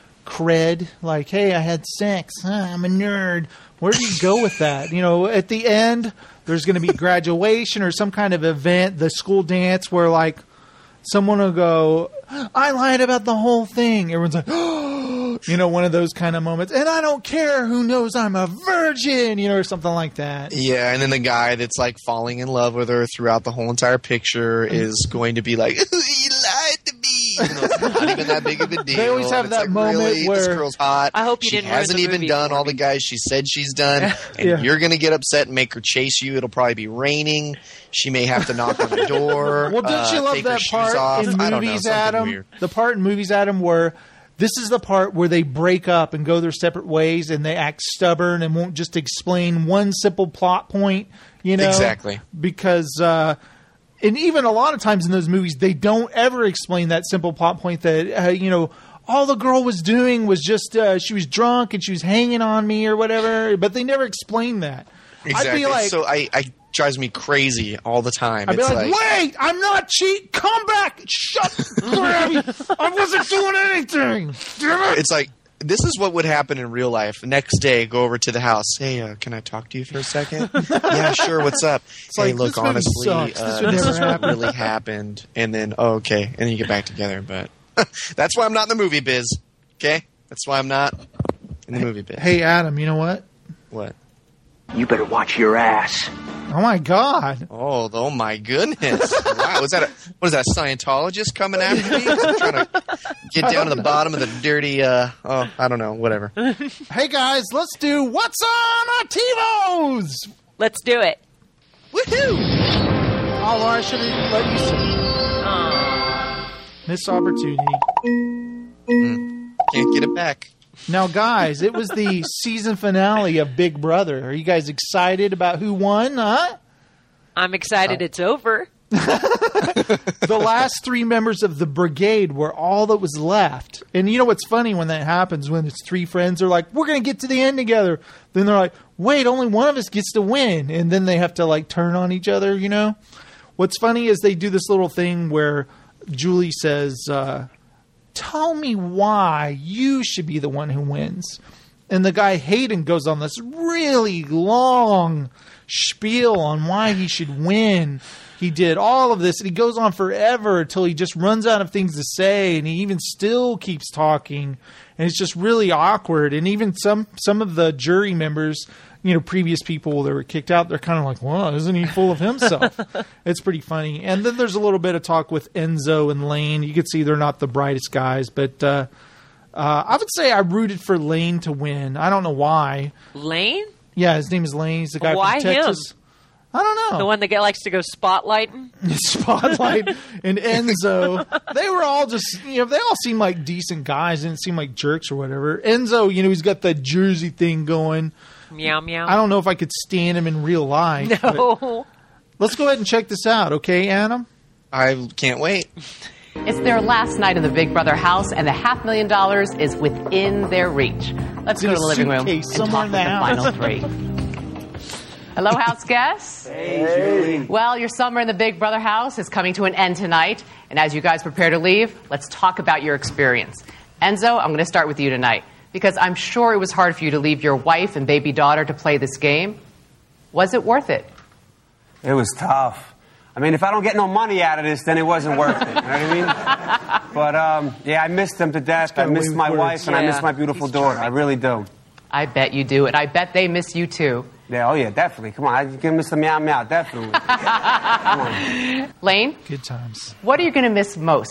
cred. Like, hey, I had sex. Huh, I'm a nerd. Where do you go with that? You know, at the end, there's going to be graduation or some kind of event, the school dance, where, like, someone will go, I lied about the whole thing. Everyone's like, oh, you know, one of those kind of moments. And I don't care who knows I'm a virgin, you know, or something like that. Yeah, and then the guy that's like falling in love with her throughout the whole entire picture is going to be like, "You lied to me." You know, it's not even that big of a deal. They always have It's that like, moment really, where- this girl's hot. I hope you she didn't ruin hasn't the even movie done for all me. the guys she said she's done, and Yeah. you're going to get upset and make her chase you. It'll probably be raining. She may have to knock on the door. Well, don't uh, you love take her that shoes part off. in I don't know, movies, something Adam? weird. The part in movies, Adam, where this is the part where they break up and go their separate ways and they act stubborn and won't just explain one simple plot point, you know? Exactly. Because, uh, and even a lot of times in those movies, they don't ever explain that simple plot point that, uh, you know, all the girl was doing was just, uh, she was drunk and she was hanging on me or whatever, but they never explain that. Exactly. I'd be like, so I, I drives me crazy all the time. I'd be it's like, wait, I'm not cheating. Come back. Shut Grabby. I wasn't doing anything. Damn it. It's like, this is what would happen in real life. The next day, go over to the house. Hey, uh, can I talk to you for a second? Yeah, sure. What's up? It's hey, like, look, this movie honestly, sucks. This uh, would this never is what happen. really happened. And then, oh, okay. And then you get back together. But that's why I'm not in the movie biz. Okay? That's why I'm not in the movie biz. Hey, Adam, you know what? What? You better watch your ass. Oh, my God. Oh, oh my goodness. Wow. Was that a, what is that, a Scientologist coming after me? Trying to get down to the bottom of the dirty, uh, oh, I don't know, whatever. Hey, guys, let's do What's on our TiVos? Let's do it. Woohoo! Oh, Laura, I should have let you see. Missed opportunity. Mm. Can't get it back. Now, guys, it was the season finale of Big Brother. Are you guys excited about who won, huh? I'm excited it's over. The last three members of the brigade were all that was left. And you know what's funny when that happens, when it's three friends are like, we're going to get to the end together. Then they're like, wait, only one of us gets to win. And then they have to like turn on each other, you know? What's funny is they do this little thing where Julie says, uh, tell me why you should be the one who wins. And the guy Hayden goes on this really long spiel on why he should win. He did all of this, and he goes on forever until he just runs out of things to say, and he even still keeps talking, and it's just really awkward. And even some some of the jury members, you know, previous people that were kicked out, they're kind of like, well, isn't he full of himself? It's pretty funny. And then there's a little bit of talk with Enzo and Lane. You can see they're not the brightest guys, but uh, uh, I would say I rooted for Lane to win. I don't know why. Lane? Yeah, his name is Lane. He's the guy Why from Texas. him? I don't know. The one that get, likes to go spotlighting? Spotlight and Enzo. They were all just, you know, they all seem like decent guys. Didn't seem like jerks or whatever. Enzo, you know, he's got that Jersey thing going. Meow, meow. I don't know if I could stand him in real life. No. Let's go ahead and check this out, okay, Adam? I can't wait. It's their last night in the Big Brother house, and the half million dollars is within their reach. Let's It's in go to a the living room suitcase and somewhere talk in with the the house. final three. Hello, house guests. Hey. Well, your summer in the Big Brother house is coming to an end tonight, and as you guys prepare to leave, let's talk about your experience. Enzo, I'm going to start with you tonight, because I'm sure it was hard for you to leave your wife and baby daughter to play this game. Was it worth it? It was tough. I mean, if I don't get no money out of this, then it wasn't worth it. You know what I mean? But, um, yeah, I missed them to death. I miss my wife, and I miss my beautiful daughter. I really do. I bet you do, and I bet they miss you, too. Yeah, oh, yeah, definitely. Come on, I can miss the meow meow, definitely. Come on. Lane? Good times. What are you going to miss most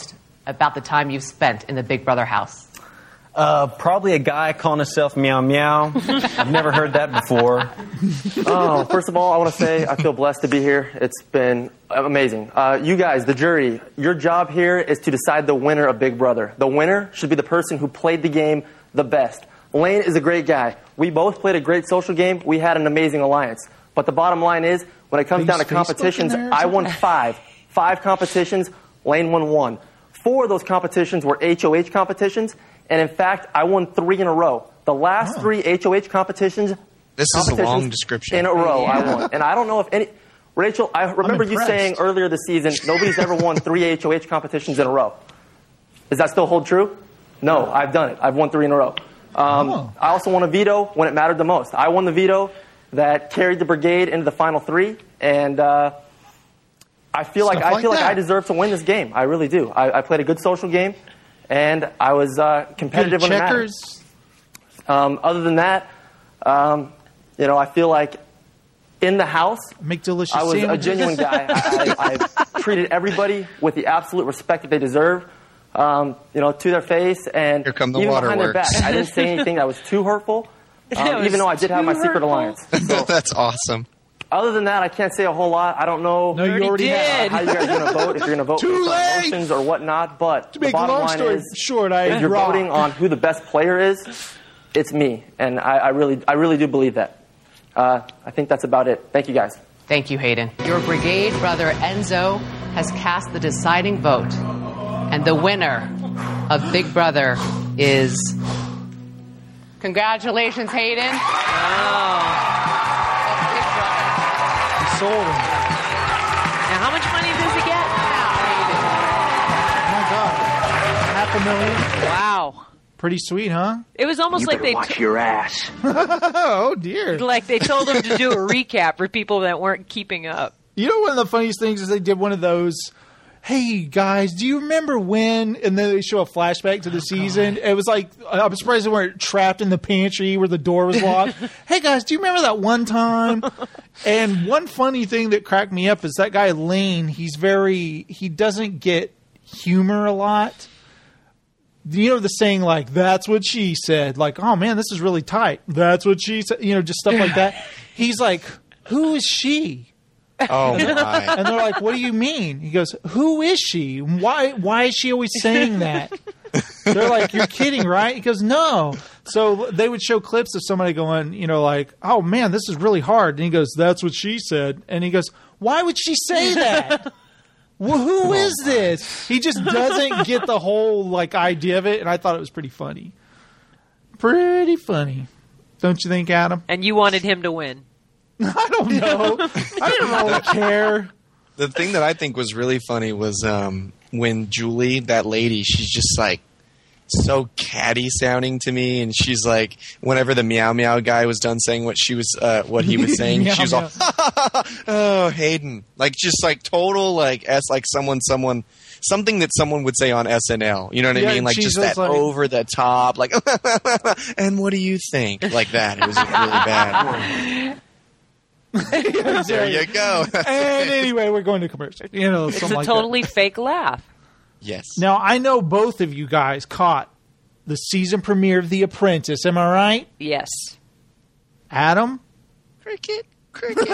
about the time you've spent in the Big Brother house? Uh, probably a guy calling himself Meow Meow. I've never heard that before. Oh, first of all, I want to say I feel blessed to be here. It's been amazing. Uh, you guys, the jury, your job here is to decide the winner of Big Brother. The winner should be the person who played the game the best. Lane is a great guy. We both played a great social game. We had an amazing alliance. But the bottom line is, when it comes down to competitions, I won five. Five competitions. Lane won one. Four of those competitions were H O H competitions. And in fact, I won three in a row. The last oh. three H O H competitions, this is a long description. In a row, yeah. I won. And I don't know if any... Rachel, I remember you saying earlier this season, nobody's ever won three H O H competitions in a row. Does that still hold true? No, I've done it. I've won three in a row. Um, oh. I also won a veto when it mattered the most. I won the veto that carried the brigade into the final three, and uh, I feel Stuff like I like feel that. like I deserve to win this game. I really do. I, I played a good social game. And I was uh, competitive when it mattered. Um, other than that, um, you know, I feel like in the house, Make delicious I was sandwiches. a genuine guy. I, I treated everybody with the absolute respect that they deserve, um, you know, to their face. And Here come the even behind waterworks. their back, I didn't say anything that was too hurtful, um, even though I did have my secret alliance. So, That's awesome. Other than that, I can't say a whole lot. I don't know no, you already uh, how you guys are going to vote, if you're going to vote Too for late. emotions or whatnot. But to the make bottom long line story is, short, I if you're rock. voting on who the best player is, it's me. And I, I really I really do believe that. Uh, I think that's about it. Thank you, guys. Thank you, Hayden. Your brigade brother Enzo has cast the deciding vote. And the winner of Big Brother is... Congratulations, Hayden. Oh. Sold him. Now, how much money does he get? Oh my God, half a million. Wow. Pretty sweet, huh? It was almost You like better they watch t- your ass. Oh dear. like they told him to do a recap for people that weren't keeping up. You know, one of the funniest things is they did one of those. Hey guys, do you remember when? And then they show a flashback to the oh, season. God. It was like, I'm surprised they weren't trapped in the pantry where the door was locked. Hey guys, do you remember that one time? And one funny thing that cracked me up is that guy Lane. He's very, he doesn't get humor a lot. You know the saying like, that's what she said. Like, oh man, this is really tight. That's what she said. You know, just stuff like that. He's like, who is she? Oh my! And they're like, "What do you mean?" He goes, "Who is she? Why? Why is she always saying that?" They're like, "You're kidding, right?" He goes, "No." So they would show clips of somebody going, you know, like, "Oh man, this is really hard." And he goes, "That's what she said." And he goes, "Why would she say that? Well, who is this?" He just doesn't get the whole like idea of it. And I thought it was pretty funny. Pretty funny, don't you think, Adam? And you wanted him to win. I don't know. I didn't really care. The thing that I think was really funny was um, when Julie, that lady, she's just like so catty sounding to me, and she's like, whenever the meow meow guy was done saying what she was, uh, what he was saying, she was all, oh, Hayden, like just like total like s like someone someone. Something that someone would say on S N L. You know what I yeah, mean? Like just that like, over the top, like, and what do you think? Like that. It was really bad. There you go. And anyway, we're going to commercial. You know, it's a like totally that. fake laugh. Yes. Now, I know both of you guys caught the season premiere of The Apprentice. Am I right? Yes. Adam? Cricket. Cricket.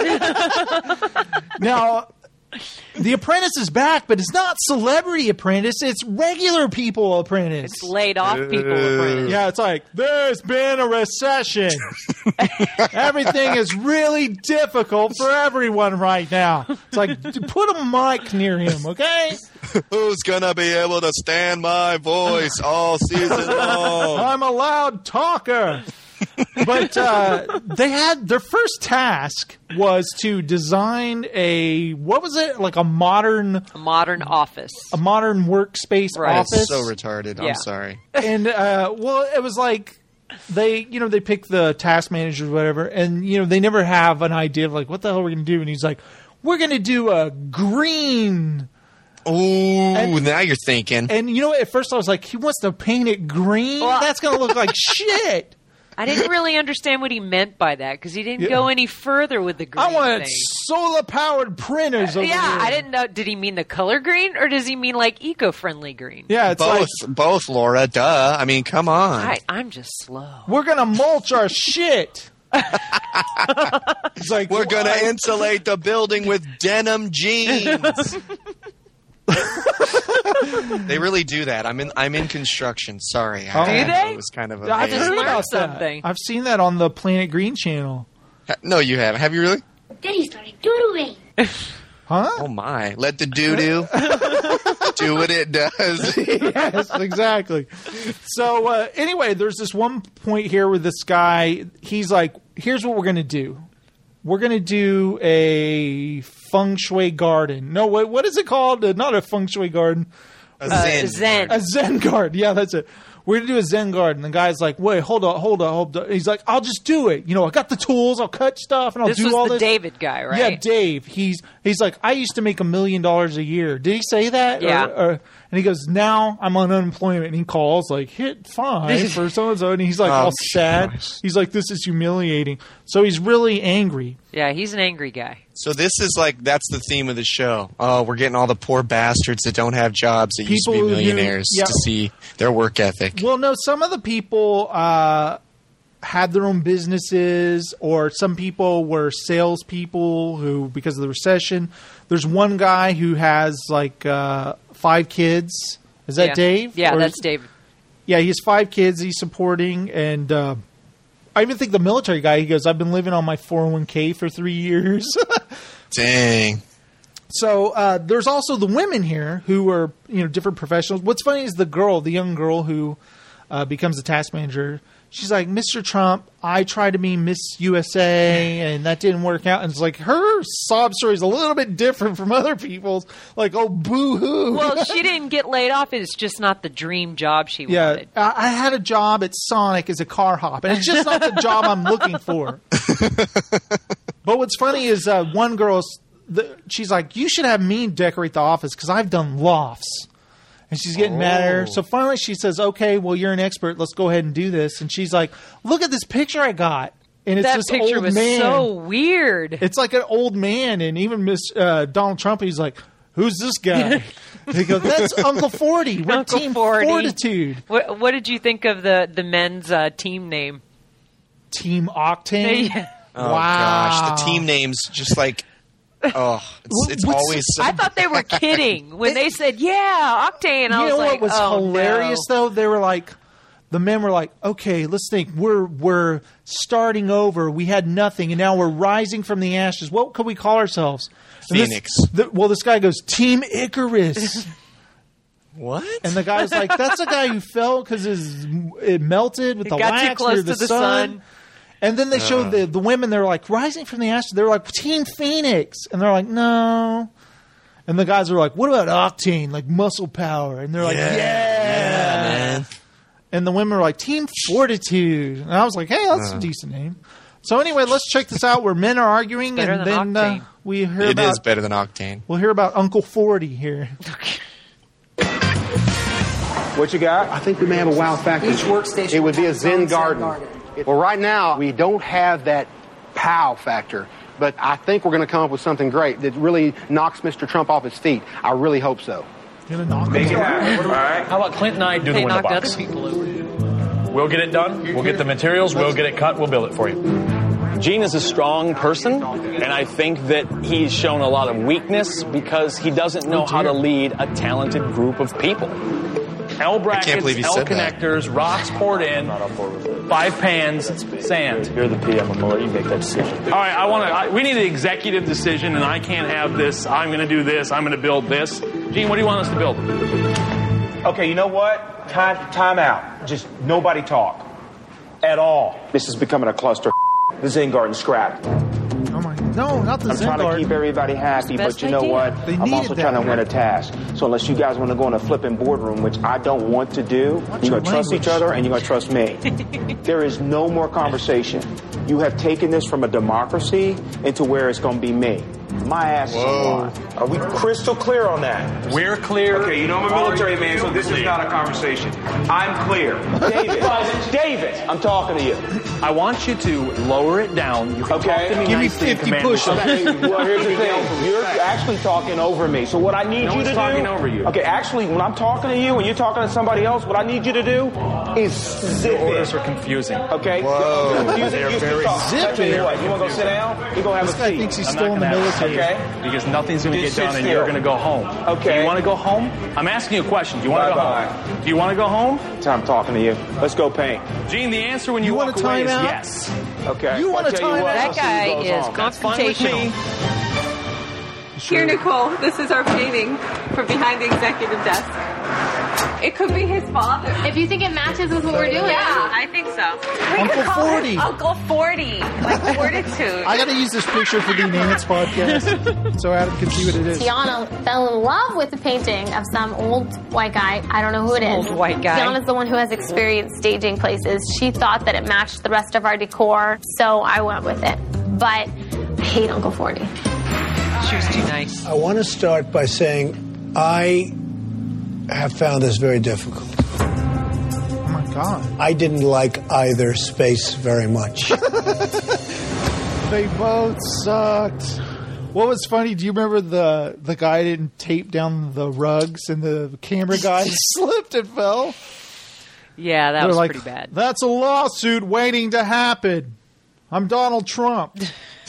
Now, The Apprentice is back, but it's not Celebrity Apprentice. It's regular people Apprentice. It's laid off people Apprentice. Yeah, it's like, there's been a recession. Everything is really difficult for everyone right now. It's like, put a mic near him, okay? Who's going to be able to stand my voice all season long? I'm a loud talker. But uh, they had their first task was to design a what was it like a modern a modern office a modern workspace right. office. That's so retarded. Yeah. I'm sorry. And uh, well, it was like they you know they pick the task manager or whatever, and you know they never have an idea of like what the hell we're gonna do. And he's like, we're gonna do a green. Oh, now you're thinking. And you know, at first I was like, he wants to paint it green. Well, that's gonna look like shit. I didn't really understand what he meant by that because he didn't Yeah. go any further with the green I want thing. solar-powered printers over yeah, here. I didn't know. Did he mean the color green or does he mean like eco-friendly green? Yeah, it's both, like both, Laura. Duh. I mean, come on. I, I'm just slow. we're gonna mulch our shit. It's like We're gonna why? insulate the building with denim jeans. They really do that. I'm in. I'm in construction. Sorry. Oh. I, Do I know they? It was kind of a. I've just heard learned about something. that. I've seen that on the Planet Green channel. No, you haven't. Have you really? Then he started doodling. Huh? Oh my! Let the doo doo do what it does. Yes, exactly. So uh, anyway, there's this one point here with this guy. He's like, "Here's what we're gonna do. We're gonna do a feng shui garden. No, what what is it called? Uh, not a feng shui garden. A zen. Zen. A Zen garden. Yeah, that's it. We're gonna do a Zen garden." The guy's like, "Wait, hold on, hold on, hold on." He's like, "I'll just do it. You know, I got the tools. I'll cut stuff and I'll This do was all the this." David guy, right? Yeah, Dave. He's he's like, "I used to make a million dollars a year." Did he say that? Or- Yeah. or- and he goes, "Now I'm on unemployment." And he calls like, "Hit five for so and so," and he's like, Oh, all sad. Christ. He's like, "This is humiliating." So he's really angry. Yeah, he's an angry guy. So this is like that's the theme of the show. Oh, we're getting all the poor bastards that don't have jobs that used to be People who- millionaires yeah. to see their work ethic. Well, no, some of the people uh, had their own businesses, or some people were salespeople who, because of the recession. There's one guy who has like uh, five kids. Is that yeah. Dave? Yeah, Or that's is- David. Yeah, he has five kids he's supporting, and uh, I even think the military guy, he goes, "I've been living on my four oh one k for three years." Dang. So uh, there's also the women here who are, you know, different professionals. What's funny is the girl, the young girl who uh, becomes the task manager. She's like, "Mister Trump, I tried to be Miss U S A and that didn't work out." And it's like her sob story is a little bit different from other people's. Like, oh, boo hoo. Well, she didn't get laid off. It's just not the dream job she Yeah, wanted. I I had a job at Sonic as a car hop, and it's just not the job I'm looking for. But what's funny is uh, one girl's, the, she's like, "You should have me decorate the office because I've done lofts." And she's getting mad at her. So finally she says, "Okay, well, you're an expert. Let's go ahead and do this." And she's like, "Look at this picture I got." And it's That this picture old was man. so weird. It's like an old man. And even Miss uh, Donald Trump, he's like, "Who's this guy?" They go, "That's Uncle forty. We're Uncle Team forty. Fortitude." What, what did you think of the, the men's uh, team name? Team Octane? Yeah. Oh Wow. gosh, the team names just like oh, it's, it's What's- always so I thought they were kidding when they said, "Yeah, Octane." I You was know like, what was oh, hilarious no. though? They were like, the men were like, "Okay, let's think. We're we're starting over. We had nothing, and now we're rising from the ashes. What could we call ourselves?" And this- Phoenix. the- well, this guy goes, "Team Icarus." What? And the guy's like, "That's a guy who fell because it melted with It the got too wax close near the, to the sun. sun. And then they showed Uh. the the women. They're like rising from the ashes. They're like Team Phoenix, and they're like, "No." And the guys are like, "What about Octane? Like muscle power?" And they're like, Yeah, "Yeah." man. And the women were like, "Team Fortitude." And I was like, "Hey, that's Uh. a decent name." So anyway, let's check this out where men are arguing, Better and than then uh, Octane. we hear It about is better than Octane. we'll hear about Uncle forty here. What you got? I think we may have a wow factor. Each workstation It would be a has its own Zen Zen garden. garden. Well, right now, we don't have that pow factor, but I think we're going to come up with something great that really knocks Mister Trump off his feet. I really hope so. Gonna knock Make him it out. happen. All right. How about Clint and I do They the window knocked box? other people over. We'll get it done. We'll get the materials. We'll get it cut. We'll build it for you. Gene is a strong person, and I think that he's shown a lot of weakness because he doesn't know how to lead a talented group of people. L brackets, believe he L said that. connectors, rocks poured in, five pans, sand. You're the P M. I'm gonna let you make that decision. All right, I want to. We need an executive decision, and I can't have this. I'm going to do this. I'm going to build this. Gene, what do you want us to build? Okay, you know what? Time, time out. Just nobody talk. At all. This is becoming a cluster. The Zen garden scrapped. Oh my! No, not the I'm Zen trying to garden. keep everybody happy, Best but you know idea. what? They I'm needed also that, trying to man. win a task. So unless you guys want to go in a flipping boardroom, which I don't want to do, Watch you're your going to trust language. each other and you're going to trust me. There is no more conversation. You have taken this from a democracy into where it's going to be me. My ass is on the line. Are we crystal clear on that? We're clear. Okay, you know I'm a military man, so this is not a conversation. I'm clear. David, David, I'm talking to you. I want you to lower it down. You can Okay. talk to me Give me nicely, fifty Commander. push-ups. Well, here's the thing. You're actually talking over me. So what I need No you one's to do... talking over you. Okay, actually, when I'm talking to you and you're talking to somebody else, what I need you to do is zip Your it. orders are confusing. Okay? Whoa. Confusing They are used to very talk. zip Tell you it. what, you want to go sit down? You're going to have This a guy seat. thinks he's I'm still not in the gonna have military. Okay? Because nothing's going to Just get done sit and you're still. going to go home. Okay. Do you want to go home? I'm asking you a question. Do you want to go Bye-bye. home? Do you want to go home? I'm talking to you. Let's go paint. Gene, the answer when you, You want walk a away is timeout? yes. Okay. You want I'll a tell you what, timeout? I'll That see guy who goes is home. That's fine with confrontational. me. Here, Nicole, this is our painting from behind the executive desk. It could be his father. If you think it matches with what we're doing. Yeah, I think so. We Uncle could call him forty. Uncle forty. Like fortitude. I got to use this picture for the Nance podcast so Adam can see what it is. Tiana fell in love with the painting of some old white guy. I don't know who it is. Old white guy. Tiana's the one who has experience staging places. She thought that it matched the rest of our decor, so I went with it. But I hate Uncle forty. She was too nice. I want to start by saying I have found this very difficult. Oh my God. I didn't like either space very much. They both sucked. What was funny, do you remember the the guy didn't tape down the rugs and the camera guy slipped and fell? Yeah, that They're was like, pretty bad. That's a lawsuit waiting to happen. I'm Donald Trump.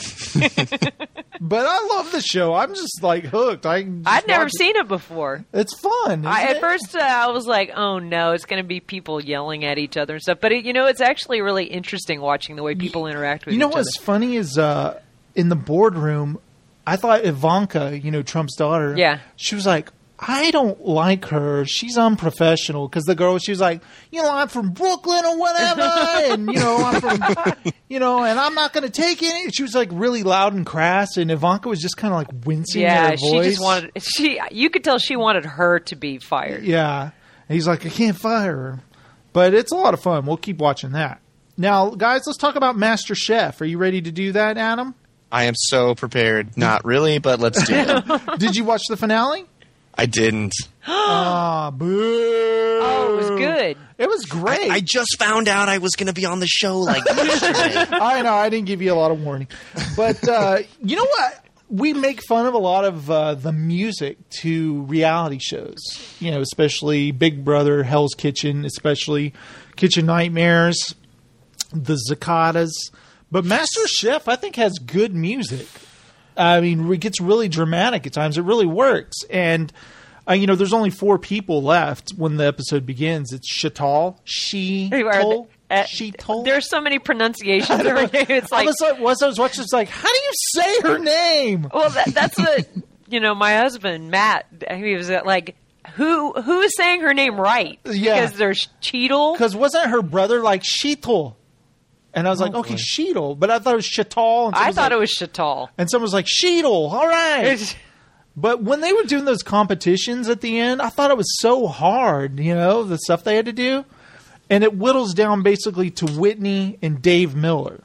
But I love the show. I'm just like hooked. I just I'd never watch it. seen it before. It's fun. I, isn't at it? first, uh, I was like, "Oh no, it's going to be people yelling at each other and stuff." But it, you know, it's actually really interesting watching the way people interact with You know each what's other. funny is uh, in the boardroom, I thought Ivanka, you know, Trump's daughter. Yeah. She was like, I don't like her. She's unprofessional. Because the girl, she was like, you know, I'm from Brooklyn or whatever. And, you know, I'm from, you know, and I'm not going to take it. She was like really loud and crass. And Ivanka was just kind of like wincing at Yeah, her she voice. just wanted she. You could tell she wanted her to be fired. Yeah. And he's like, I can't fire her. But it's a lot of fun. We'll keep watching that. Now, guys, let's talk about Master Chef. Are you ready to do that, Adam? I am so prepared. Not really, but let's do it. Did you watch the finale? I didn't. Ah, boo. Oh, it was good. It was great. I, I just found out I was going to be on the show like yesterday. I know. I didn't give you a lot of warning. But uh, you know what? We make fun of a lot of uh, the music to reality shows. You know, especially Big Brother, Hell's Kitchen, especially Kitchen Nightmares, the Cicadas. But Master Chef, I think, has good music. I mean, it gets really dramatic at times. It really works. And, uh, you know, there's only four people left when the episode begins. It's Shatal, She, Tol, Uh, She, Tol. There's so many pronunciations of her name. It's I like, was, like, was, I was watching, it's like, how do you say her name? well, that, that's what, you know, my husband, Matt, he was like, who who is saying her name right? Yeah. Because there's Cheetle. Because wasn't her brother like Sheetal? And I was like, okay, Sheetal. But I thought it was Shatal. And I someone thought like, it was Chatal. And someone was like, Sheetal, all right. But when they were doing those competitions at the end, I thought it was so hard, you know, the stuff they had to do. And it whittles down basically to Whitney and Dave Miller.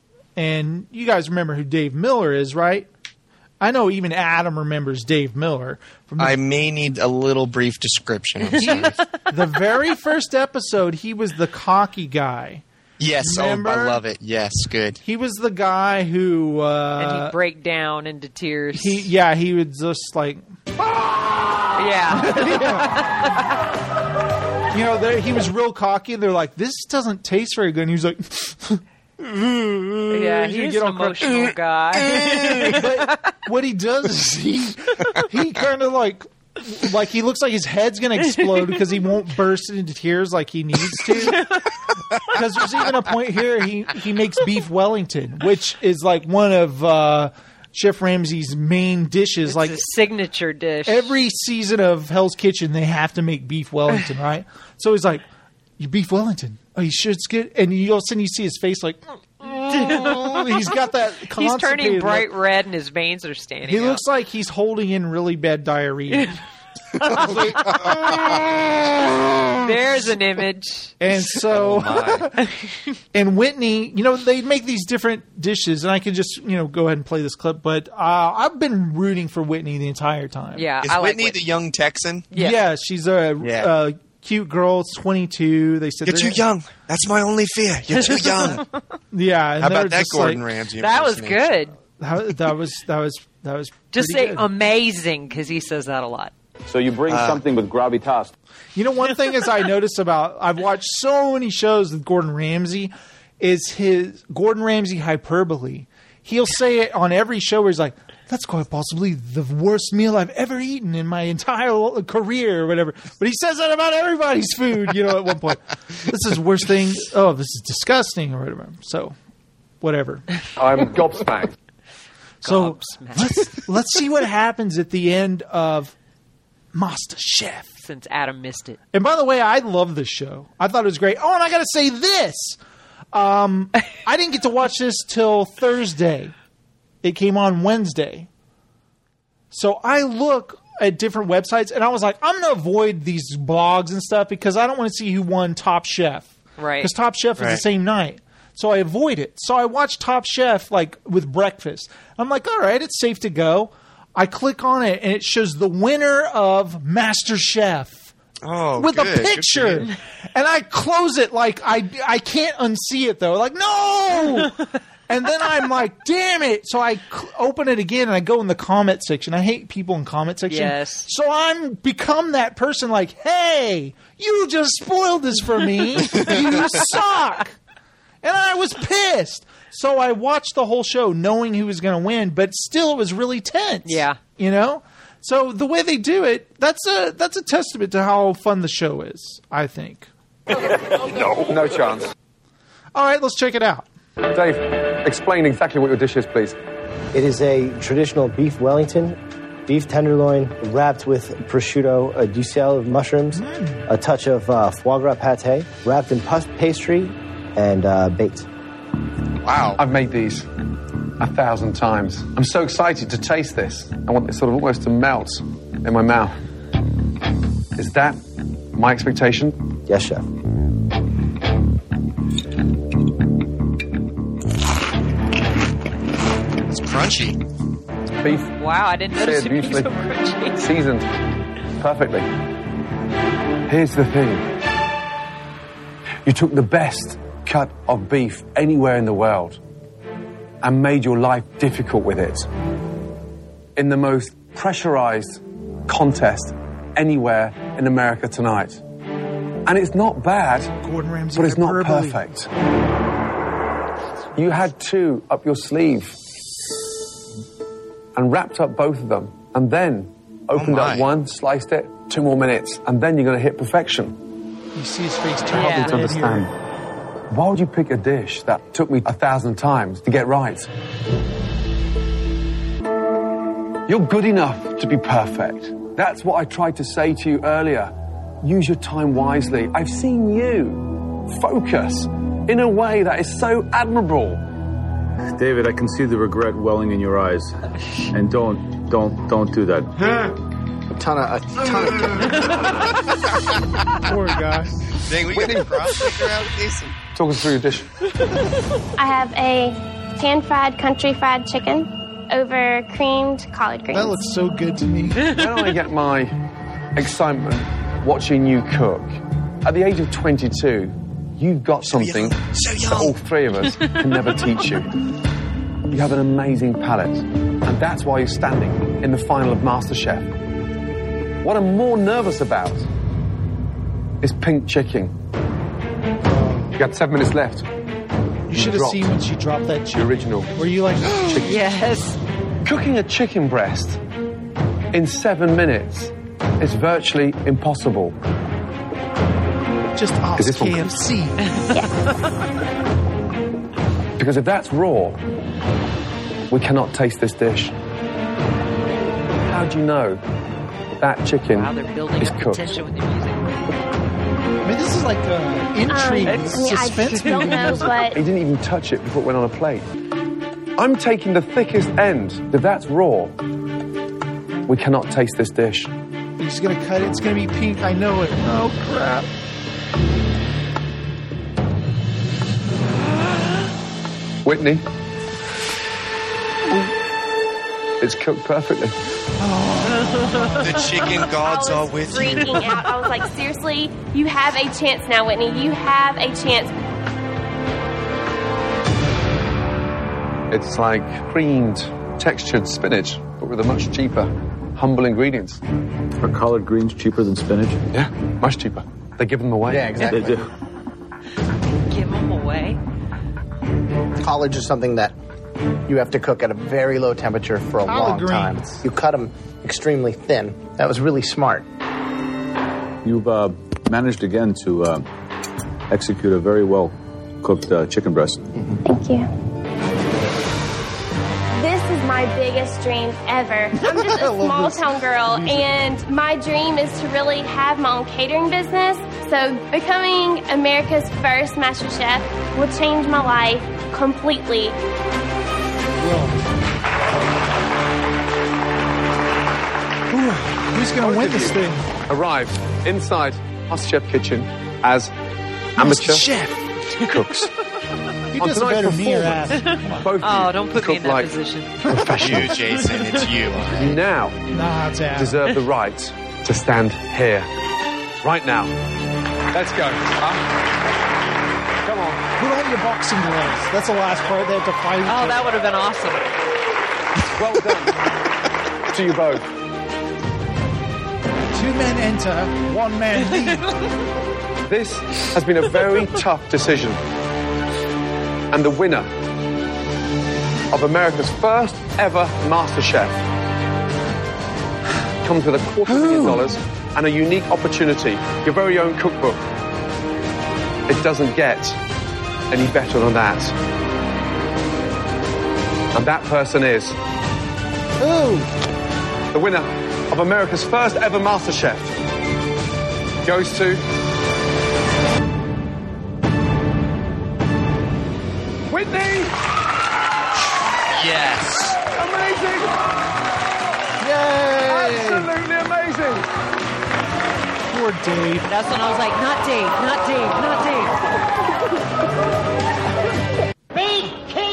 And you guys remember who Dave Miller is, right? I know even Adam remembers Dave Miller. From the, I may need a little brief description. I'm sorry. the very first episode, he was the cocky guy. Yes, oh, Remember? I love it. Yes, good. He was the guy who... Uh, and he'd break down into tears. He, yeah, he would just like... Yeah. You know, they- he was real cocky, and they're like, this doesn't taste very good. And he was like... Yeah, He'd he's get an all cra- emotional guy. But what he does is he, he kind of like... Like, he looks like his head's going to explode because he won't burst into tears like he needs to. Because there's even a point here he, he makes beef Wellington, which is like one of uh, Chef Ramsay's main dishes. It's like a signature dish. Every season of Hell's Kitchen, they have to make beef Wellington, right? So he's like, you beef Wellington? Oh, you sure it's good? And you all of a sudden you see his face like... Oh, he's got that He's constipated turning look. bright red and his veins are standing He up. looks like he's holding in really bad diarrhea. Like, There's an image. And so, Oh, and Whitney, you know, they make these different dishes, and I can just, you know, go ahead and play this clip. But uh, I've been rooting for Whitney the entire time. Yeah, Is I like Whitney Whitney. the young Texan? Yeah, Yeah. she's a Yeah. uh, cute girl, twenty-two. They said You're they're too young. That's my only fear. You're too young. Yeah, and How they're about that, just Gordon like, Ramsay? That was impersonation? good. That, that was that was that was Just pretty say good. amazing, because he says that a lot. So you bring Uh, something with gravitas. You know, one thing is I notice about I've watched so many shows with Gordon Ramsay is his Gordon Ramsay hyperbole. He'll say it on every show where he's like, "That's quite possibly the worst meal I've ever eaten in my entire career," or whatever. But he says that about everybody's food. You know, at one point, this is the worst thing. Oh, this is disgusting, or whatever. So, whatever. I'm gobsmacked. So let's let's see what happens at the end of Master Chef. Since Adam missed it. And by the way, I love this show. I thought it was great. Oh, and I got to say this. Um, I didn't get to watch this till Thursday. It came on Wednesday. So I look at different websites, and I was like, I'm going to avoid these blogs and stuff because I don't want to see who won Top Chef. Right. Because Top Chef is Right. the same night. So I avoid it. So I watch Top Chef like with breakfast. I'm like, all right, it's safe to go. I click on it, and it shows the winner of Master Chef. Oh, with good. a Good for picture, you. and I close it like I I can't unsee it though. Like no, and then I'm like, damn it! So I cl- open it again and I go in the comment section. I hate people in comment section. Yes. So I'm become that person. Like, hey, you just spoiled this for me. You suck. And I was pissed. So I watched the whole show knowing who was going to win, but still it was really tense. Yeah. You know? So the way they do it, that's a that's a testament to how fun the show is, I think. No. No chance. All right, let's check it out. Dave, explain exactly what your dish is, please. It is a traditional beef Wellington, beef tenderloin wrapped with prosciutto, a duxelle of mushrooms, a touch of uh, foie gras pate, wrapped in puff pastry, and uh, baked. Wow. I've made these a thousand times. I'm so excited to taste this. I want it sort of almost to melt in my mouth. Is that my expectation? Yes, chef. It's crunchy. Beef. Wow, I didn't notice Seared it being so beautifully. crunchy. Seasoned perfectly. Here's the thing. You took the best cut of beef anywhere in the world and made your life difficult with it. In the most pressurized contest anywhere in America tonight. And it's not bad, Gordon Ramsay but it's not hyperbole. perfect. You had two up your sleeve and wrapped up both of them and then opened Oh up my. one, sliced it, two more minutes, and then you're going to hit perfection. You see his face turn Help me red to understand. here. Why would you pick a dish that took me a thousand times to get right? You're good enough to be perfect. That's what I tried to say to you earlier. Use your time wisely. I've seen you focus in a way that is so admirable. David, I can see the regret welling in your eyes. And don't, don't, don't do that. A ton of, a ton of. Poor guy. Dang, we got a cross-shaker out, Casey. Talk us through your dish. I have a pan-fried country fried chicken over creamed collard greens. That looks so good to me. Where do I get my excitement watching you cook? At the age of twenty-two, you've got something So that young. all three of us can never teach you. You have an amazing palate, and that's why you're standing in the final of MasterChef. What I'm more nervous about is pink chicken. You got seven minutes left. You should have dropped seen when she dropped that The chicken. original. Were you like, Chicken. Yes. Cooking a chicken breast in seven minutes is virtually impossible. just ask Is this one- K F C? Because if that's raw, we cannot taste this dish. How do you know that chicken Wow, they're building is up cooked? tension with the music. I mean, this is like uh, intrigue, Um, I mean, I suspense. don't know, but He didn't even touch it before it went on a plate. I'm taking the thickest end. If that's raw, we cannot taste this dish. He's gonna cut it. It's gonna be pink. I know it. Oh crap! Whitney. It's cooked perfectly. The chicken gods are with you. Freaking out. I was like, seriously, you have a chance now, Whitney. You have a chance. It's like creamed, textured spinach, but with a much cheaper, humble ingredients. Are collard greens cheaper than spinach? Yeah, much cheaper. They give them away. Yeah, exactly. They do. Give them away. Collards is something that you have to cook at a very low temperature for a Collard long time. greens. You cut them extremely thin. That was really smart. You've uh, managed again to uh, execute a very well cooked uh, chicken breast. Thank you. This is my biggest dream ever. I'm just a small town girl, and my dream is to really have my own catering business. So becoming America's first master chef will change my life completely. Ooh, who's going to win this thing? Arrived inside MasterChef kitchen as amateur Chef. cooks. You On just tonight's better me or ass. performance, Come on. both Oh, you don't put me in cook that like position. professionals. You, Jason, it's you. You now Nah, it's Adam. deserve the right to stand here, right now. Let's go. Huh? Come on. Put on your boxing gloves. That's the last part. They have to fight each Oh, other. that would have been awesome. Well done to you both. Two men enter, one man leave. This has been a very tough decision. And the winner of America's first ever MasterChef comes with a quarter million dollars and a unique opportunity, your very own cookbook. It doesn't get any better than that. And that person is Who? the winner of America's first ever MasterChef. Goes to Whitney! Yes. Amazing! Yay! Absolutely amazing! Poor Dave. That's when I was like, not Dave, not Dave, not Dave. Big King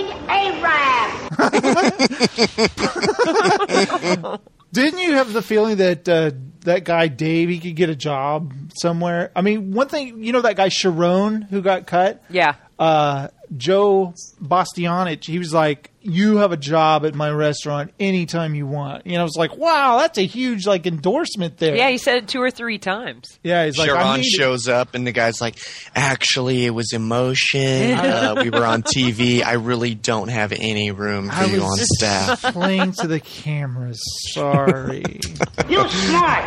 Arab. Didn't you have the feeling that uh, that guy Dave, he could get a job somewhere? I mean, one thing, you know that guy Sharon who got cut? Yeah. Uh, Joe Bastianich, he was like, you have a job at my restaurant anytime you want. You know, I was like, wow, that's a huge like endorsement there. Yeah, he said it two or three times. Yeah, he's like, I Sharon need it. shows up, and the guy's like, actually, it was emotion. Uh, we were on T V. I really don't have any room for I you was on just staff. playing to the cameras. Sorry. You smart.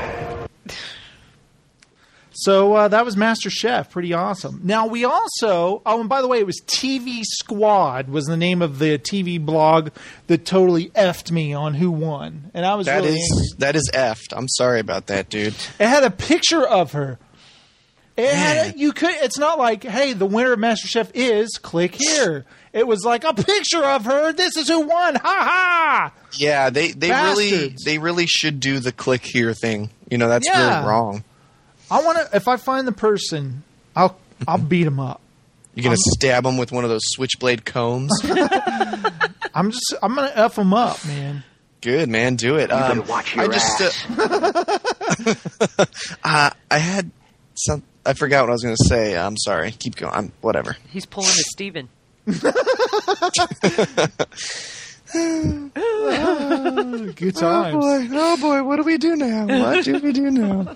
So uh, that was Master Chef. Pretty awesome. Now we also, oh, and by the way, it was T V Squad was the name of the T V blog that totally effed me on who won, and I was That really is angry. that is effed. I'm sorry about that, dude. It had a picture of her. It had a, you could. It's not like, hey, the winner of Master Chef is click here. It was like a picture of her. This is who won. Ha ha. Yeah, they they really Bastards. they really should do the click here thing. You know, that's Yeah. really wrong. I want to. If I find the person, I'll I'll beat him up. You're gonna I'm- stab them with one of those switchblade combs. I'm just. I'm gonna f them up, man. Good man, do it. Um, watch I your just uh, uh, I had some. I forgot what I was gonna say. I'm sorry. Keep going. I'm whatever. He's pulling to Steven. Good times. Oh boy, oh boy, what do we do now? What do we do now?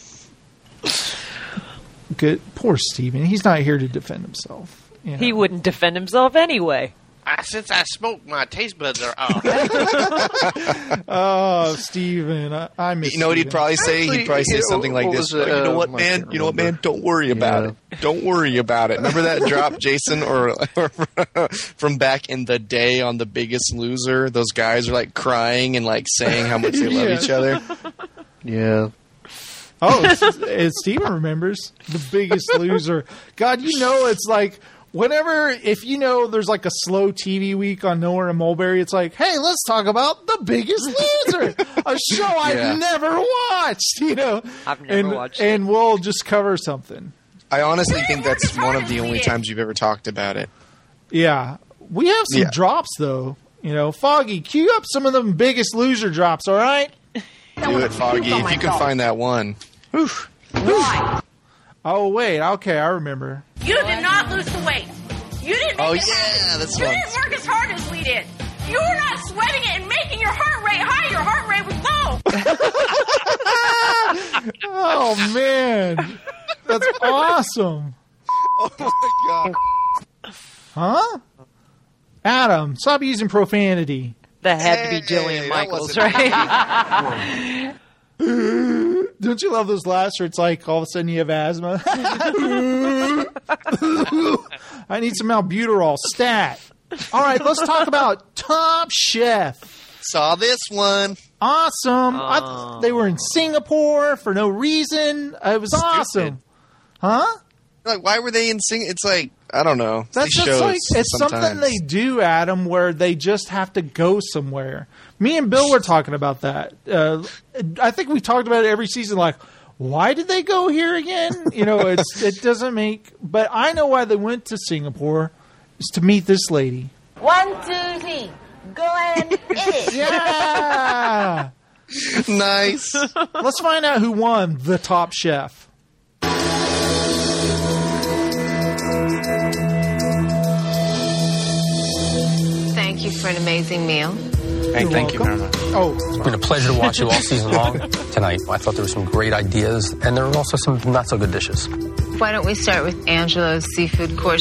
Good. Poor Steven. He's not here to defend himself. You know. He wouldn't defend himself anyway. I, since I smoked, my taste buds are off. Oh, Steven. I, I miss You know what he'd Steven. probably say? He'd probably say you know, something like what this. was it? "Oh, you know Uh, what, I man? can't You know what, man? Don't worry about it. Don't worry about it. Remember that drop, Jason, or, or from back in the day on The Biggest Loser? Those guys are like crying and like saying how much they love Yeah. each other. Yeah. Oh, it's, it's Steven remembers The Biggest Loser. God, you know, it's like whenever, if you know there's like a slow T V week on Nowhere and Mulberry, it's like, hey, let's talk about The Biggest Loser, a show I've Yeah. never watched, you know. I've never and, watched it. And we'll just cover something. I honestly think that's one of the only times you've ever talked about it. Yeah. We have some Yeah. drops, though. You know, Foggy, cue up some of them Biggest Loser drops, all right? Do it, Foggy, if you can find that one. Oof. Right. Oh, wait. Okay, I remember. You did not lose the weight. You didn't make Oh, it yeah, happen. that's You what- didn't work as hard as we did. You were not sweating it and making your heart rate high. Your heart rate was low. Oh, man. That's awesome. Oh, my God. Huh? Adam, stop using profanity. That had to be Jillian that Michaels, wasn't- right? Don't you love those laughs where it's like all of a sudden you have asthma? I need some albuterol. Stat. All right, let's talk about Top Chef. Saw this one. Awesome. I th- they were in Singapore for no reason. It was awesome. Huh? Like, why were they in Sing? It's like, I don't know. That's These just shows like it's something sometimes. they do, Adam, where they just have to go somewhere. Me and Bill were talking about that. Uh, I think we talked about it every season. Like, why did they go here again? You know, it's it doesn't make. But I know why they went to Singapore is to meet this lady. One, two, three. Go and hit it. Yeah. Nice. Let's find out who won the Top Chef. Thank you for an amazing meal. Hey, thank you very much. Oh, it's been a pleasure to watch you all season long. Tonight, I thought there were some great ideas, and there were also some not so good dishes. Why don't we start with Angelo's seafood course?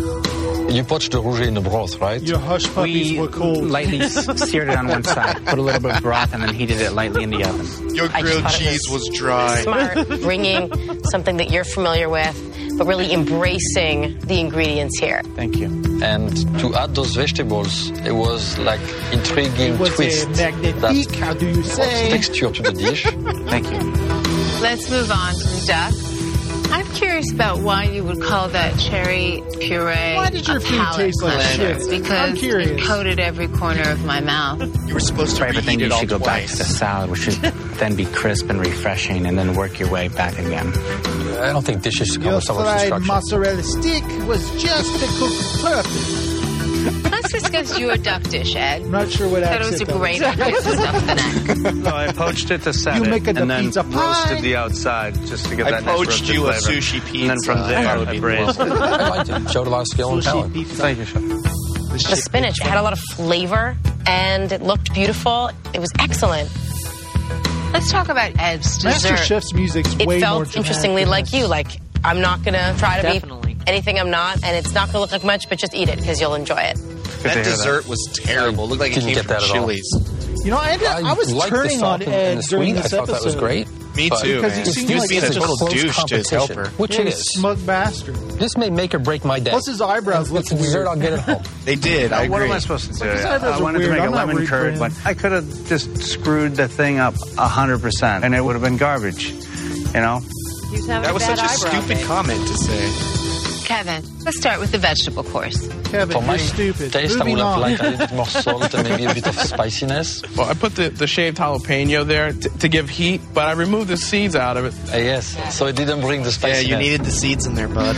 You poached the rouge in the broth, right? Your hush puppies We were cold. lightly Seared it on one side, put a little bit of broth, and then heated it lightly in the oven. Your I just grilled thought it cheese was dry. Smart, bringing something that you're familiar with, but really embracing the ingredients here. Thank you. And to add those vegetables, it was like intriguing It was twist. a magnifique, how do you Brought say? texture to the dish. Thank you. Let's move on to the duck. I'm curious about why you would call that cherry puree Why did your a food palate taste like cleanser? shit? I'm Because curious. it coated every corner of my mouth. You were supposed to Right, but then reheat you it all should go back twice. to the salad, which should then be crisp and refreshing, and then work your way back again. I don't think dishes come Your with so much fried instruction. mozzarella stick was just the cooked perfect. Let's discuss your duck dish, Ed. I'm not sure what Thought it was a accent that great was. way to stuff the neck. No, I poached it to set You it, make it and the then pizza pie. roasted the outside just to get I that nice poached roasted you a flavor. sushi And then from pizza. there, That would I be braised it. I liked it. Showed a lot of skill and Sushi talent. pizza. Thank you, Chef. The spinach, it had a lot of flavor, and it looked beautiful. It was excellent. Let's talk about Ed's Master dessert. Chef's music's It way more felt dramatic interestingly than like this. you. Like, I'm not going to try to Definitely. be anything I'm not, and it's not going to look like much, but just eat it because you'll enjoy it. That hear that. dessert was terrible. It looked like it Didn't came get from that at all. Chili's. You know, I, ended, I was liked the turning salt on and- Ed and the during sweet. this I thought episode. that was great. Me But too, Because man. he seemed He was like being a such a total close douche to his competition, helper. Which Yeah, it he's is. a smug bastard. This may make or break my day. Plus his eyebrows It's look a dessert weird. I'll get at home. They did. I Now, what agree. am I supposed to do? His eyebrows I are wanted to weird. make I'm a not lemon rooting for curd, him. but I could have just screwed the thing up one hundred percent, and it would have been garbage. You know? He was having That a was bad such a eyebrow stupid day. comment to say. Kevin, let's start with the vegetable course. Kevin, For my you're stupid. taste, I Moving would have on. liked a little bit more salt and maybe a bit of spiciness. Well, I put the, the shaved jalapeno there t- to give heat, but I removed the seeds out of it. Uh, yes, so it didn't bring the Yeah, spiciness. you needed the seeds in there, bud.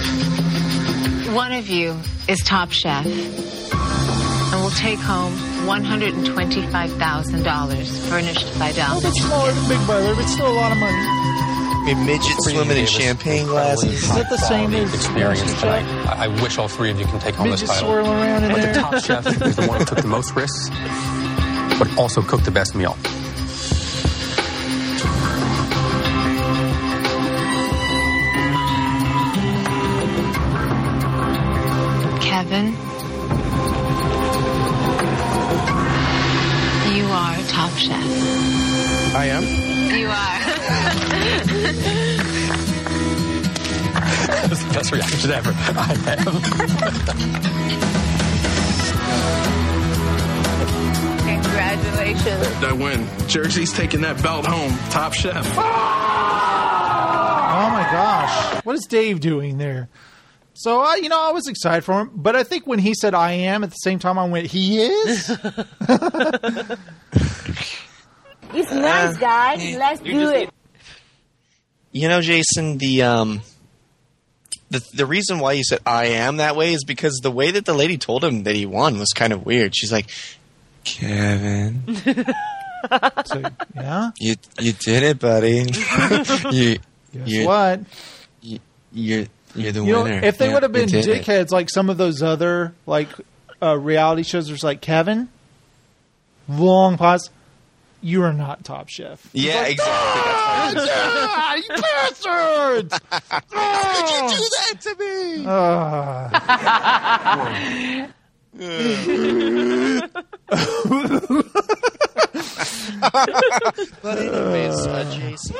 One of you is top chef and will take home one hundred twenty-five thousand dollars furnished by Oh, Dallas. that's smaller than Big Brother, but still a lot of money. I mean, midget swimming in champagne glasses. Is that the same as experience Master tonight? Chef? I, I wish all three of you can take home this Midget title. swirling around in But there. the top chef is the one who took the most risks, but also cooked the best meal. Kevin, you are top chef. I am? You are. That's the best reaction ever. I Congratulations. That win. Jersey's taking that belt home. Top chef. Oh my gosh. What is Dave doing there? So, uh, you know, I was excited for him, but I think when he said I am, at the same time I went, he is? He's a nice guy. Let's do it. You know, Jason, the um, the the reason why you said I am that way is because the way that the lady told him that he won was kind of weird. She's like, Kevin, So, yeah. you you did it, buddy. you Guess you what? You, you're you're the You know, winner. if they Yeah, would have been you did it. dickheads like some of those other like uh, reality shows, there's like Kevin. Long pause. You are not Top Chef. Yeah, Like, exactly. "Ah, yeah, you bastards! How could you do that to me? But anyways, uh, Jason.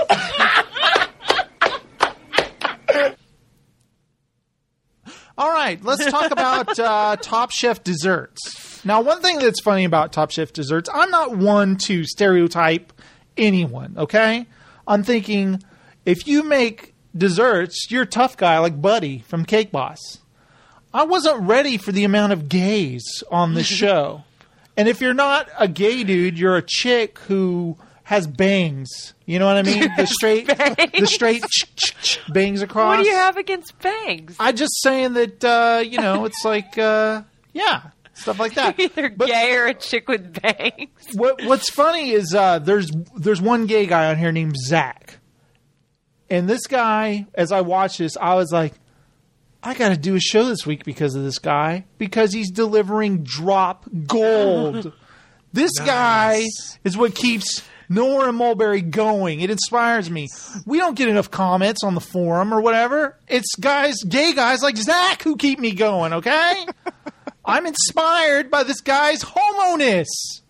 All right, let's talk about uh, Top Chef desserts. Now, one thing that's funny about Top Chef desserts, I'm not one to stereotype anyone, okay? I'm thinking, if you make desserts, you're a tough guy like Buddy from Cake Boss. I wasn't ready for the amount of gays on this show. And if you're not a gay dude, you're a chick who has bangs. You know what I mean? The straight, the straight bangs across. What do you have against bangs? I'm just saying that, uh, you know, it's like, uh, yeah, stuff like that. Either gay or a chick with bangs. What What's funny is uh, there's there's one gay guy on here named Zach. And this guy, as I watched this, I was like, I got to do a show this week because of this guy. Because he's delivering drop gold. This Nice. guy is what keeps Nowhere and Mulberry going. It inspires me. We don't get enough comments on the forum or whatever. It's guys, gay guys like Zach who keep me going, okay? I'm inspired by this guy's homo-ness.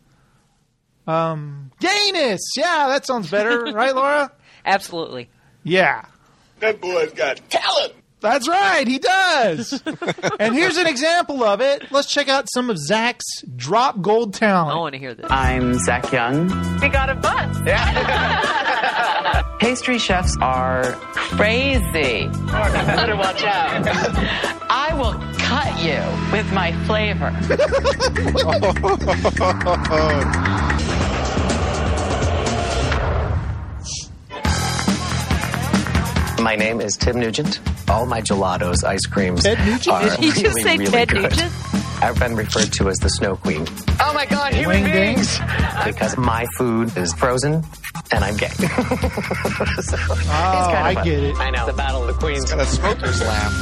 Um, gayness. Yeah, that sounds better. Right, Laura? Absolutely. Yeah. That boy's got talent. That's right, he does. And here's an example of it. Let's check out some of Zach's drop gold talent. I want to hear this. I'm Zach Young. We got a bus. Pastry chefs are crazy. Better watch out. I will cut you with my flavor. My name is Tim Nugent. All my gelatos, ice creams Ted Nugent? are Did he just really, say really Ted good. Nugent? I've been referred to as the Snow Queen Oh my God, human Wing beings! because my food is frozen and I'm gay. So, it's Oh, kind of I fun. get it. I know. The Battle of the Queens. Got a smoker's laugh.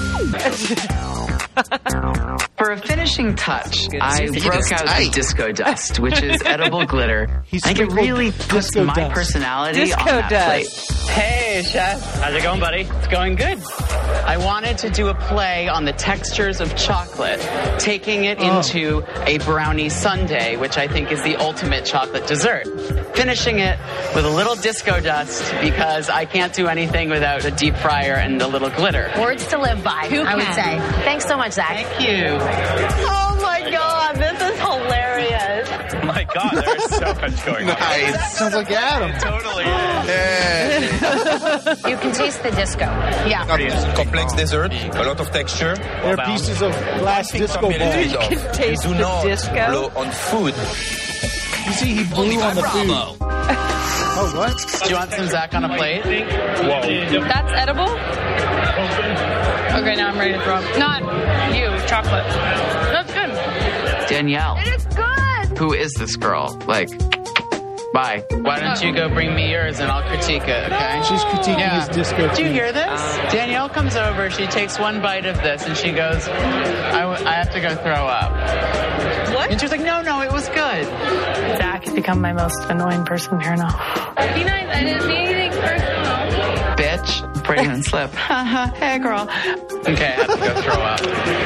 For a finishing touch, I He broke is out tight. disco dust, which is edible glitter. He's I think it sprinkled really puts disco my dust. personality Disco on that dust. plate. Hey, chef. How's it going, buddy? It's going good. I wanted to do a play on the textures of chocolate, taking it Oh. into a brownie sundae, which I think is the ultimate chocolate dessert. Finishing it with a little disco dust because I can't do anything without a deep fryer and a little glitter. Words to live by, Who I would can? say. Thanks so much, Zach. Thank you. Oh my God, this is hilarious. Oh my God, there's so much going on. Nice. Sounds like Adam. Totally. Hey. You can taste the disco. Yeah. Complex dessert, a lot of texture. They're pieces of glass disco balls. You can taste you do the not disco. blow on food. You see, he blew on the food. Oh, what? Do you want some Zach on a plate? Whoa. That's edible? Okay, now I'm ready to throw up. Not you, chocolate. That's good. Danielle. It is good. Who is this girl? Like, bye. Why don't you go bring me yours and I'll critique it, okay? She's critiquing Yeah. his disco Did you tea. hear this? Danielle comes over, she takes one bite of this, and she goes, I, w- I have to go throw up. What? And she was like, no, no, it was good. Zach has become my most annoying person here now. Be nice. I didn't mean anything personal. Bitch. Freudian slip. Hey, girl. Okay, I have to go throw up.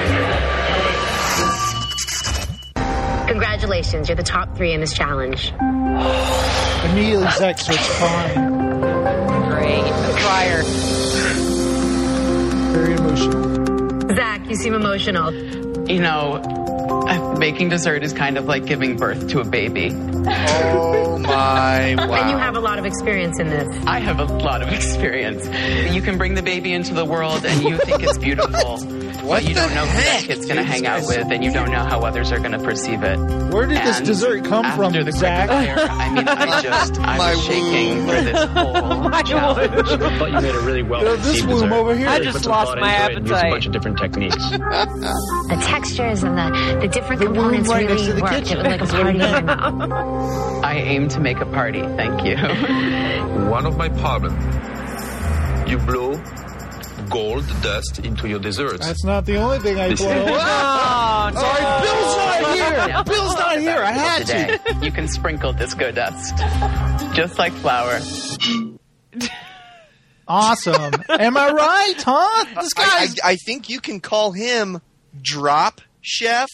Congratulations, you're the top three in this challenge. Immediately, Zach starts crying. Great. The fryer. Very emotional. Zach, you seem emotional. You know, making dessert is kind of like giving birth to a baby. Oh my wow. And you have a lot of experience in this. I have a lot of experience. You can bring the baby into the world and you think it's beautiful. What but you the don't know who that heck? kid's going to hang out with, and you don't know how others are going to perceive it. Where did this And dessert come after from, the Zach? quick fire, I mean, I just, I My was shaking for this whole challenge. I thought you made a really well Yo, this womb over here. I just lost my and use a appetite. bunch of different techniques. The textures and the, the different The room components right next really to the worked. kitchen. It was like a That's what party he in your meant. mouth. I aim to make a party. Thank you. One of my problems. You blow gold dust into your desserts. That's not the only thing I This- blow. Oh, no. Sorry, Bill's not here. Yeah. Bill's not here. I had Today, to. you can sprinkle disco dust, just like flour. Awesome. Am I right, huh? This I, I, guy's. I think you can call him Drop Chef.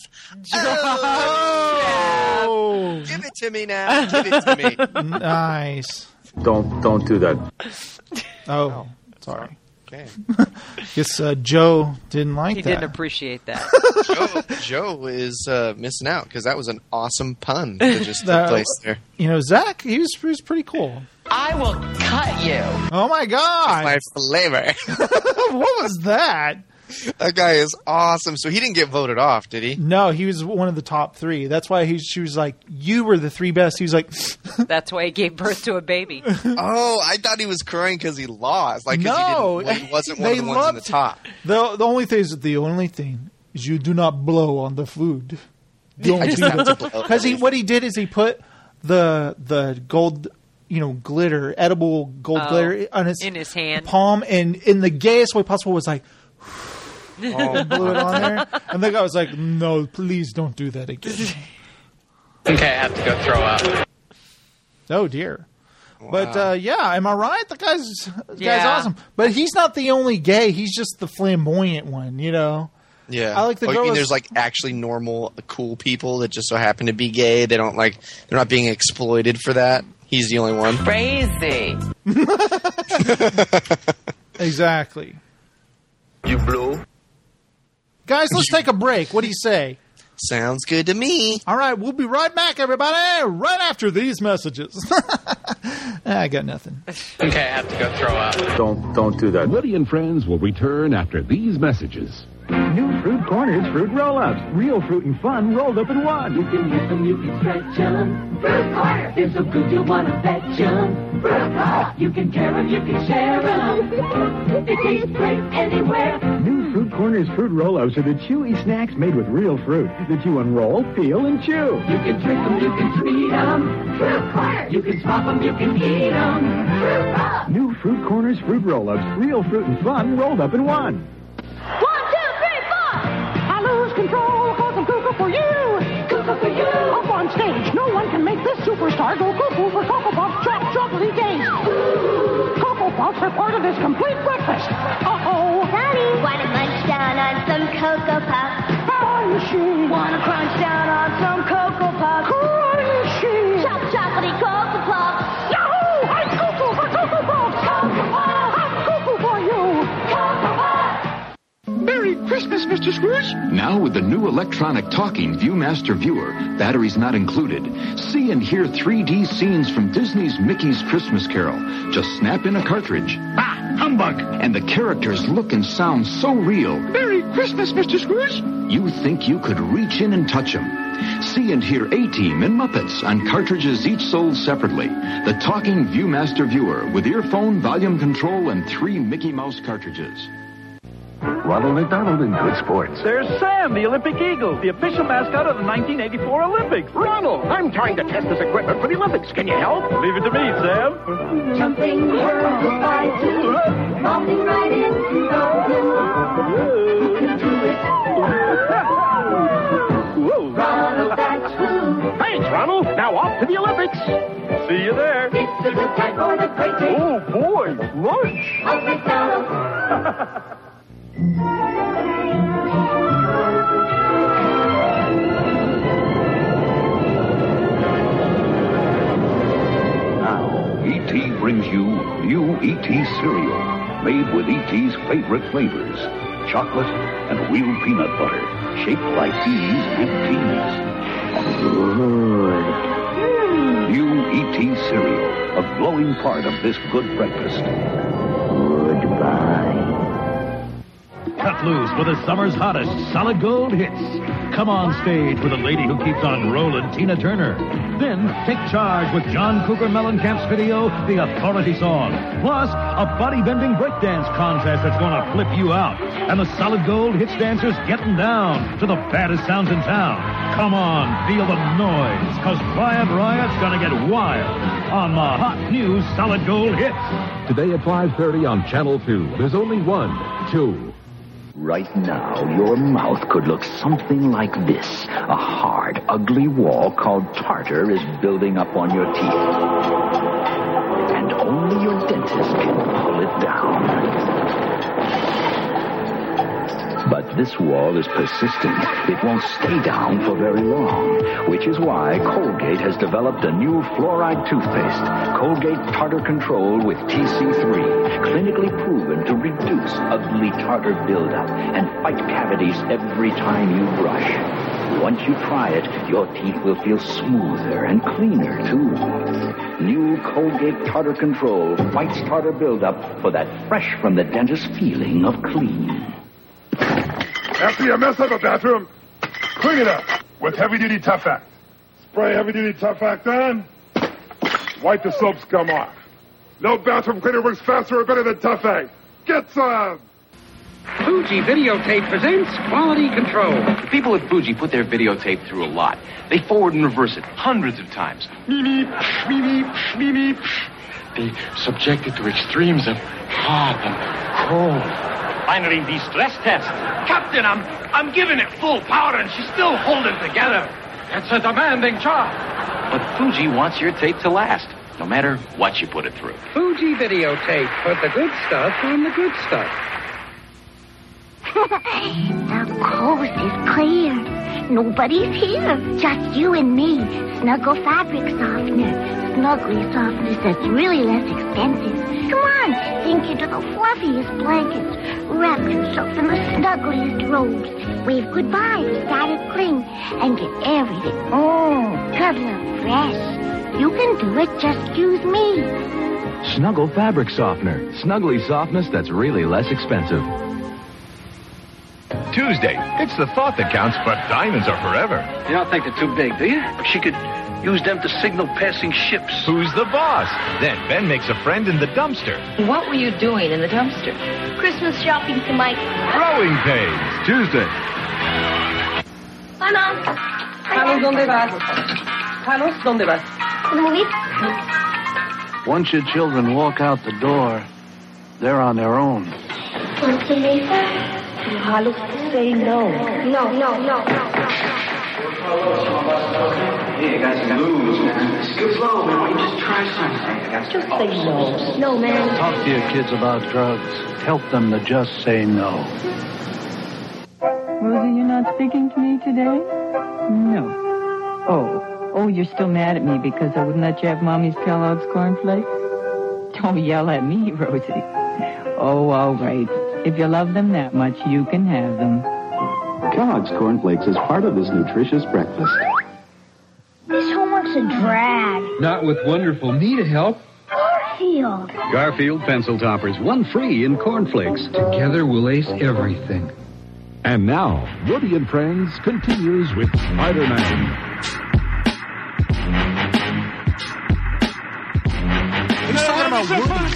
Oh. Give it to me now. Give it to me. Nice. Don't don't do that. Oh, sorry. Okay. Guess uh, Joe didn't like He that. didn't appreciate that. Joe, Joe is uh, missing out because that was an awesome pun that just took Uh, place there. You know, Zach, he was, he was pretty cool. I will cut you. Oh my god! My flavor. What was that? That guy is awesome. So he didn't get voted off, did he? No, he was one of the top three. That's why he, she was like, "You were the three best." He was like, That's why he gave birth to a baby. Oh, I thought he was crying because he lost. Like, 'cause "No, he, didn't, he wasn't one they of the ones in the loved- top. The the only thing is the only thing is you do not blow on the food. Don't I just do have to that blow. because he what he did is he put the the gold, you know, glitter, edible gold Oh, glitter on his in his hand. palm, and in the gayest way possible was like. Oh, blew it on there, and the guy was like, "No, please don't do that again." Okay, I have to go throw up. Oh dear. But uh, yeah, am I right? The guy's the guy's Yeah. awesome. But he's not the only gay. He's just the flamboyant one, you know. Yeah. I like the oh, you girl mean is- there's like actually normal, cool people that just so happen to be gay. They don't like, they're not being exploited for that. He's the only one. Crazy. Exactly. You blow. Guys, let's take a break. What do you say? Sounds good to me. All right, we'll be right back, everybody, right after these messages. I got nothing. Okay, I have to go throw up. Don't don't do that. Woody and Friends will return after these messages. New Fruit Corners Fruit Roll-Ups. Real fruit and fun rolled up in one. You can use them, you can stretch them. Fruit Corners! They're so good you want to fetch them. Fruit Corners! You can tear them, you can share them. They taste great anywhere. New Fruit Corners Fruit Roll-Ups are the chewy snacks made with real fruit that you unroll, peel, and chew. You can drink them, you can tweet them. Fruit Corners! You can swap them, you can eat them. Fruit Corners! New Fruit Corners Fruit Roll-Ups. Real fruit and fun rolled up in one. One, two, three, four! I lose control, cause I'm cuckoo for you! Cuckoo for you! Up on stage, no one can make this superstar go cuckoo for Cocoa Puffs choc chocolatey days! Cocoa Puffs are part of this complete breakfast! Uh-oh! Honey, wanna munch down on some Cocoa Puffs? Crunchy! Wanna crunch down on some Cocoa Puffs? Crunchy! Choc chocolatey Cocoa Puffs! Yahoo! I'm cuckoo for Cocoa Puffs! Cocoa Puffs! I'm cuckoo for you! Cocoa Puffs! Merry Christmas, Mister Scrooge! Now with the new electronic talking ViewMaster viewer, batteries not included, see and hear three D scenes from Disney's Mickey's Christmas Carol. Just snap in a cartridge. Ah, humbug! And the characters look and sound so real. Merry Christmas, Mister Scrooge! You think you could reach in and touch them. See and hear A-Team and Muppets on cartridges each sold separately. The talking ViewMaster viewer with earphone, volume control, and three Mickey Mouse cartridges. Ronald McDonald in Good Sports. There's Sam, the Olympic Eagle, the official mascot of the nineteen eighty-four Olympics. Ronald, I'm trying to test this equipment for the Olympics. Can you help? Leave it to me, Sam. Jumping world will fly too, vaulting right into the blue. You can do it. Ronald, that's who. Thanks, Ronald. Now off to the Olympics. See you there. It's a good time for the great day. Oh, boy, lunch. Of McDonald's. Now, E T brings you new E T cereal, made with E T's favorite flavors, chocolate and real peanut butter, shaped like E's and T's. Good. New E T cereal, a glowing part of this good breakfast. Goodbye. Cut loose with the summer's hottest solid gold hits. Come on stage with a lady who keeps on rolling, Tina Turner. Then take charge with John Cougar Mellencamp's video, The Authority Song. Plus, a body-bending breakdance contest that's going to flip you out. And the solid gold hits dancers getting down to the baddest sounds in town. Come on, feel the noise, because Riot Riot's going to get wild on the hot new solid gold hits. Today at five thirty on Channel two, there's only one, two. Right now, your mouth could look something like this. A hard, ugly wall called tartar is building up on your teeth. And only your dentist can pull it down. But this wall is persistent. It won't stay down for very long, which is why Colgate has developed a new fluoride toothpaste, Colgate Tartar Control with T C three, clinically proven to reduce ugly tartar buildup and fight cavities every time you brush. Once you try it, your teeth will feel smoother and cleaner, too. New Colgate Tartar Control fights tartar buildup for that fresh from the dentist feeling of clean. After you mess up a bathroom, clean it up with heavy-duty Tough Act. Spray heavy-duty Tough Act on, wipe the soap scum off. No bathroom cleaner works faster or better than Tough Act. Get some! Fuji Videotape presents Quality Control. The people at Fuji put their videotape through a lot. They forward and reverse it hundreds of times. Beep, beep, beep, beep, beep, beep. They subject it to extremes of hot and cold. Finally, the stress test. Captain, I'm I'm giving it full power and she's still holding together. It's a demanding job. But Fuji wants your tape to last, no matter what you put it through. Fuji Videotape. Put the good stuff on the good stuff. The coast is clear. Nobody's here. Just you and me. Snuggle fabric softener. Snuggly softness that's really less expensive. Come on, sink into the fluffiest blankets. Wrap yourself in the snuggliest robes. Wave goodbye to static cling. And get everything, oh, cuddle up fresh. You can do it, just use me. Snuggle Fabric Softener. Snuggly softness that's really less expensive. Tuesday. It's the thought that counts, but diamonds are forever. You don't think they're too big, do you? She could use them to signal passing ships. Who's the boss? Then Ben makes a friend in the dumpster. What were you doing in the dumpster? Christmas shopping for Mike. Growing pains. Tuesday. Bye, Mom. Carlos, ¿dónde vas? Carlos, ¿dónde vas? To the movies? Once your children walk out the door, they're on their own. Want to later? Carlos, say no. No, no, no, no, no. Hey, you got some moves, man. Scoot slow, man. Why don't you just try something? Just say no. No, man. Talk to your kids about drugs. Help them to just say no. Rosie, you're not speaking to me today? No. Oh. Oh, you're still mad at me because I wouldn't let you have Mommy's Kellogg's cornflakes? Don't yell at me, Rosie. Oh, all right. If you love them that much, you can have them. Kellogg's Cornflakes is part of this nutritious breakfast. This homework's a drag. Not with wonderful Need Help. Garfield. Garfield pencil toppers, one free in Cornflakes. Together we'll ace everything. And now, Woody and Friends continues with Spider-Man. He's talking about Woody.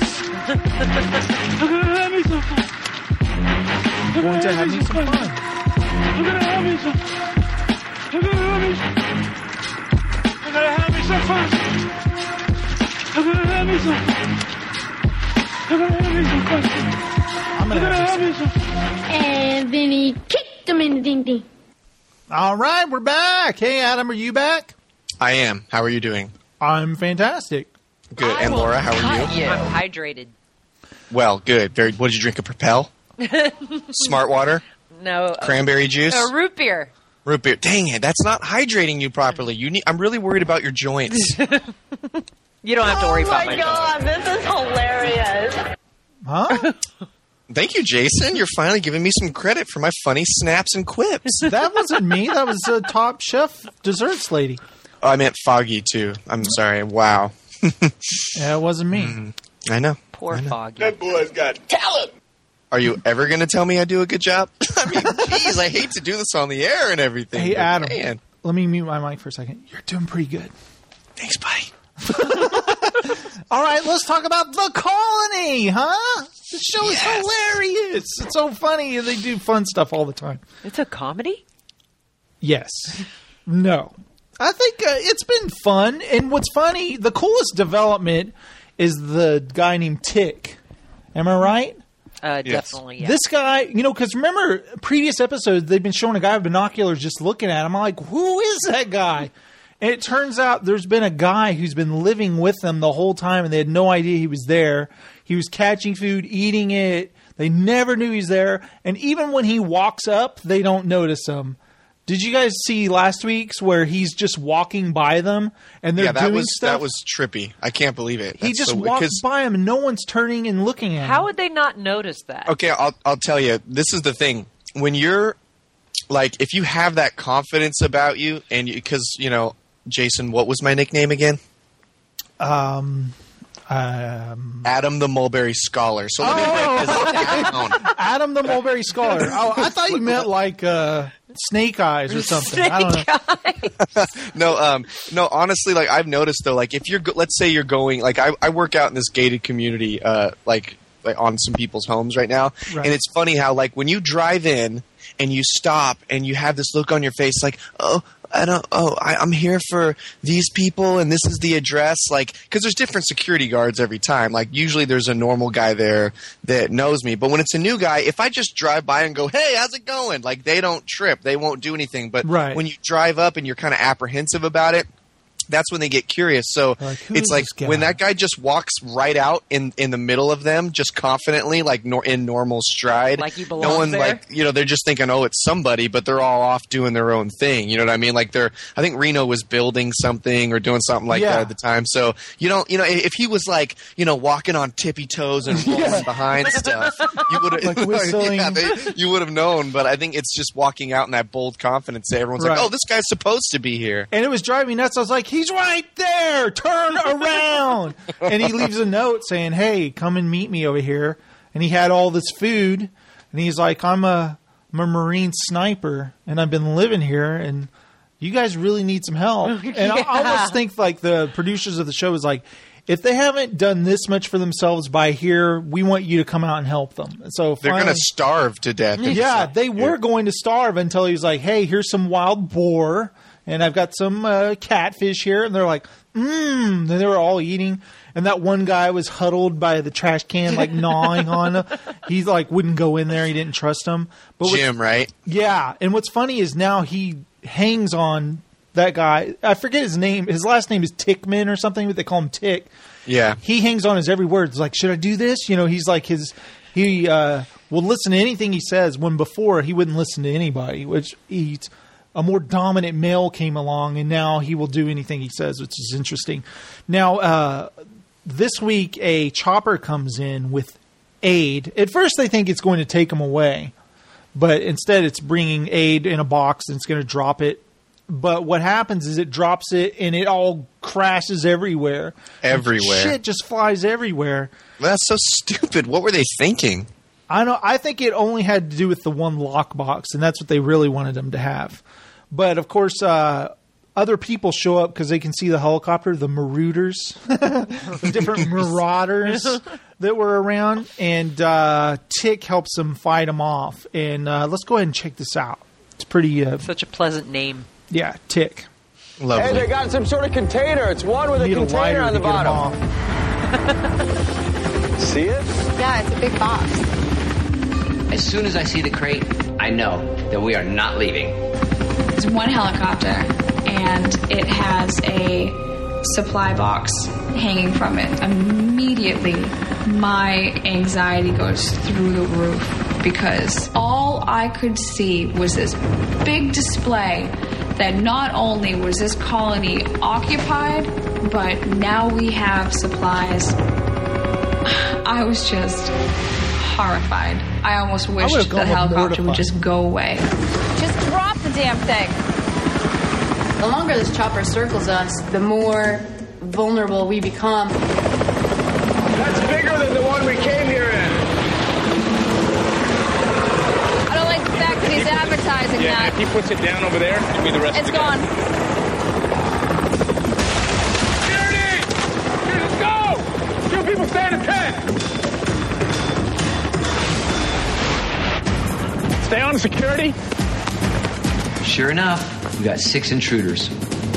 Going to have me some fun. You're gonna have me some. You're gonna have me some. You're gonna have me some fun. You're gonna have me some. You're gonna have me some fun. I'm gonna, You're gonna have, have me some. And then he kicked him in the ding ding. All right, we're back. Hey, Adam, are you back? I am. How are you doing? I'm fantastic. Good. And Laura, how are you? I'm hydrated. Well, good. Very. What did you drink? A Propel? Smart water? No. Cranberry juice? Uh, root beer. Root beer. Dang it. That's not hydrating you properly. You need. I'm really worried about your joints. You don't have to worry oh about my my God, joints. this is hilarious. Huh? Thank you, Jason. You're finally giving me some credit for my funny snaps and quips. That wasn't me. That was a Top Chef desserts lady. Oh, I meant Foggy, too. I'm sorry. Wow. Yeah, it wasn't me. Mm, I know. Poor I know. Foggy. That boy's got talent. Are you ever going to tell me I do a good job? I mean, geez, I hate to do this on the air and everything. Hey, but Adam. man. Let me mute my mic for a second. You're doing pretty good. Thanks, buddy. All right, let's talk about The Colony, huh? The show is Yes. hilarious. It's so funny, and they do fun stuff all the time. It's a comedy? Yes. No. I think uh, it's been fun, and what's funny, the coolest development is the guy named Tick. Am I right? Uh, definitely, yeah. This guy, you know, because remember, previous episodes, they've been showing a guy with binoculars just looking at him. I'm like, who is that guy? And it turns out there's been a guy who's been living with them the whole time, and they had no idea he was there. He was catching food, eating it. They never knew he's there. And even when he walks up, they don't notice him. Did you guys see last week's where he's just walking by them and they're yeah, that doing was, stuff? That was trippy. I can't believe it. He That's just so, walks 'cause- by him and no one's turning and looking at him. How would they not notice that? Okay, I'll I'll tell you. This is the thing. When you're like, if you have that confidence about you, and because you, you know, Jason, what was my nickname again? Um, um, Adam the Mulberry Scholar. So let me break this down. Adam the Mulberry Scholar. Oh, I thought you meant like uh, Snake Eyes or something. I don't know. no, um, no. Honestly, like I've noticed though, like if you're, go- let's say you're going, like I, I work out in this gated community, uh, like, like on some people's homes right now, Right. and it's funny how like when you drive in and you stop and you have this look on your face, like, oh, I don't, oh, I, I'm here for these people and this is the address, like, because there's different security guards every time. Like usually there's a normal guy there that knows me, but when it's a new guy, if I just drive by and go, hey, how's it going? Like they don't trip, they won't do anything. But Right. when you drive up and you're kind of apprehensive about it, that's when they get curious. So Like, who it's is like this guy? when that guy just walks right out in, in the middle of them, just confidently, like nor- in normal stride. Like he no belongs one there? like you know they're just thinking, oh, it's somebody, but they're all off doing their own thing. You know what I mean? Like they're. I think Reno was building something or doing something like Yeah. that at the time. So you don't. You know, if he was like you know walking on tippy toes and rolling behind stuff, you would have Like whistling. yeah, they, you would have known. But I think it's just walking out in that bold confidence that everyone's Right. like, oh, this guy's supposed to be here. And it was driving me nuts. I was like, he's right there. Turn around. And he leaves a note saying, hey, come and meet me over here. And he had all this food. And he's like, I'm a, I'm a Marine sniper, and I've been living here, and you guys really need some help. And I, I almost think like the producers of the show is like, if they haven't done this much for themselves by here, we want you to come out and help them. And so They're finally- going to starve to death. if yeah, it's they not were here. going to starve until he was like, hey, here's some wild boar, and I've got some uh, catfish here. And they're like, mmm. And they were all eating. And that one guy was huddled by the trash can, like gnawing on him. He like wouldn't go in there. He didn't trust him. But what- Jim, right? yeah. And what's funny is now he hangs on that guy. I forget his name. His last name is Tickman or something, but they call him Tick. Yeah. He hangs on his every word. It's like, should I do this? You know, he's like his, he uh, will listen to anything he says, when before he wouldn't listen to anybody, which he's a more dominant male came along, and now he will do anything he says, which is interesting. Now, uh, this week, a chopper comes in with aid. At first, they think it's going to take him away, but instead it's bringing aid in a box and it's going to drop it. But what happens is it drops it and it all crashes everywhere. Everywhere. Shit just flies everywhere. That's so stupid. What were they thinking? I know. I think it only had to do with the one lockbox, and that's what they really wanted them to have. But of course, uh, other people show up because they can see the helicopter, the Marauders, the different marauders that were around, and uh, Tick helps them fight them off. And uh, let's go ahead and check this out. It's pretty. Uh, Such a pleasant name. Yeah, Tick. Lovely. Hey, they got some sort of container. It's one with a Need a container lighter on the to get 'em bottom. See it? Yeah, it's a big box. As soon as I see the crate, I know that we are not leaving. It's one helicopter, and it has a supply box hanging from it. Immediately, my anxiety goes through the roof because all I could see was this big display that not only was this colony occupied, but now we have supplies. I was just horrified. I almost wished would've the gone helicopter would mortified. just go away. Just drop the damn thing. The longer this chopper circles us, the more vulnerable we become. That's bigger than the one we came here in. I don't like the fact that he's advertising Yeah, that. if he puts it down over there, give me the rest It's of the gone. Security! Here, let's go! Two people stand at ten. Stay on security. Sure enough, we got six intruders.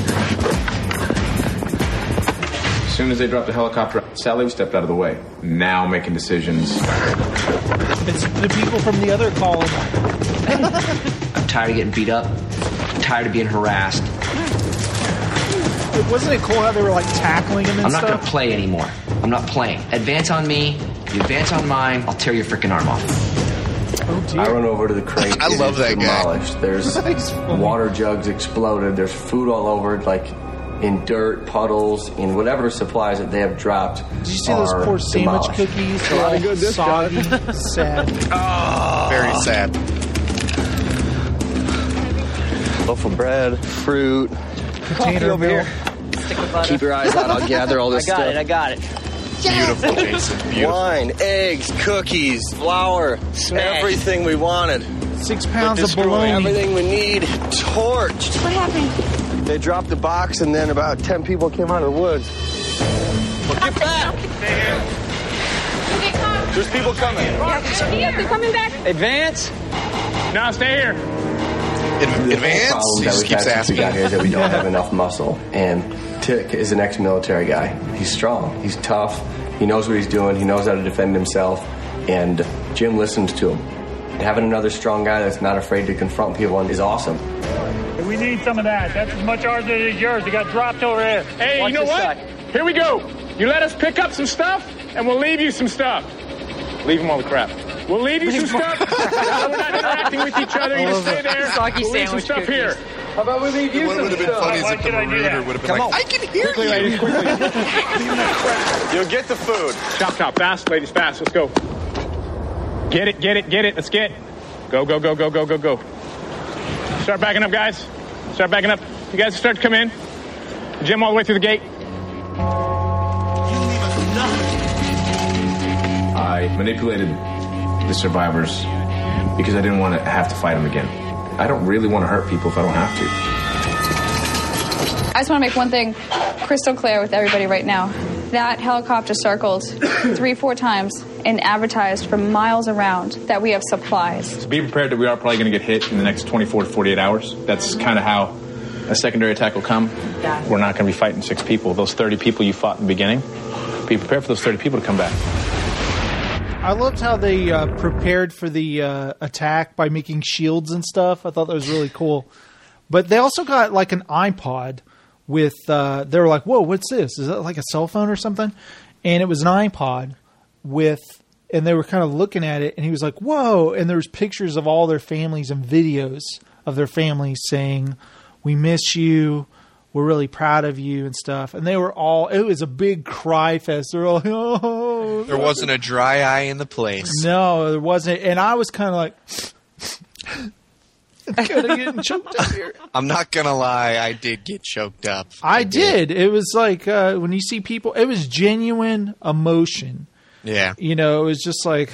As soon as they dropped the helicopter, Sally stepped out of the way. Now making decisions. It's the people from the other column. I'm tired of getting beat up. I'm tired of being harassed. Wasn't it cool how they were like tackling him and I'm not stuff? going to play anymore. I'm not playing. Advance on me. You advance on mine. I'll tear your freaking arm off. Oh, I run over to the crate. I It love is that guy. demolished. There's water jugs exploded. There's food all over it, like in dirt, puddles, in whatever supplies that they have dropped. Did you see those poor sandwich demolished. cookies? They're all good this soggy, sad. Oh, very sad. Loaf of bread, fruit, coffee over meal. here. Keep your eyes out. I'll gather all this I got stuff. it, I got it. Beautiful, Jason. Beautiful. Wine, eggs, cookies, flour, everything we wanted. Six pounds of Destroy bologna. Everything we need. Torched. What happened? They dropped the box, and then about ten people came out of the woods. Well, get back! There's people coming. Yeah, they're coming back. Advance. No, stay here. In, The advance? problem He that just we've keeps had since we asking. got here is that we don't have enough muscle. And Tick is an ex-military guy. He's strong. He's tough. He knows what he's doing. He knows how to defend himself. And Jim listens to him. And having another strong guy that's not afraid to confront people is awesome. We need some of that. That's as much ours as it is yours. It got dropped over here. Hey, Watch you know this what? side. Here we go. You let us pick up some stuff, and we'll leave you some stuff. Leave them all the crap. We'll leave you some stuff. We're not interacting with each other. You just stay there. Soggy We'll leave some sandwich stuff cookies. here. How about we leave you What some would have been stuff? funny is Why if the should I do Marauder that? would have been Come like, on. I can hear Quickly, you. ladies, quickly. You'll get the food. Chop, chop, fast, ladies, fast. Let's go. Get it, get it, get it. Let's get. Go, go, go, go, go, go, go. Start backing up, guys. Start backing up. You guys start to come in. Jim, all the way through the gate. I manipulated the survivors because I didn't want to have to fight them again. I don't really want to hurt people if I don't have to. I just want to make one thing crystal clear with everybody right now. That helicopter circled three, four times and advertised for miles around that we have supplies. So be prepared that we are probably going to get hit in the next twenty-four to forty-eight hours. That's kind of how a secondary attack will come. We're not going to be fighting six people. Those thirty people you fought in the beginning, be prepared for those thirty people to come back. I loved how they uh, prepared for the uh, attack by making shields and stuff. I thought that was really cool. But they also got like an iPod with, uh, they were like, whoa, what's this? Is that like a cell phone or something? And it was an iPod with, and they were kind of looking at it, and he was like, whoa. And there was pictures of all their families and videos of their families saying, we miss you. We're really proud of you and stuff. And they were all, it was a big cry fest. They were all like, oh. There wasn't a dry eye in the place. No, there wasn't. And I was kind of like, I'm kind of getting choked up here. I'm not going to lie. I did get choked up. I did. It was like uh, when you see people, it was genuine emotion. Yeah. You know, it was just like,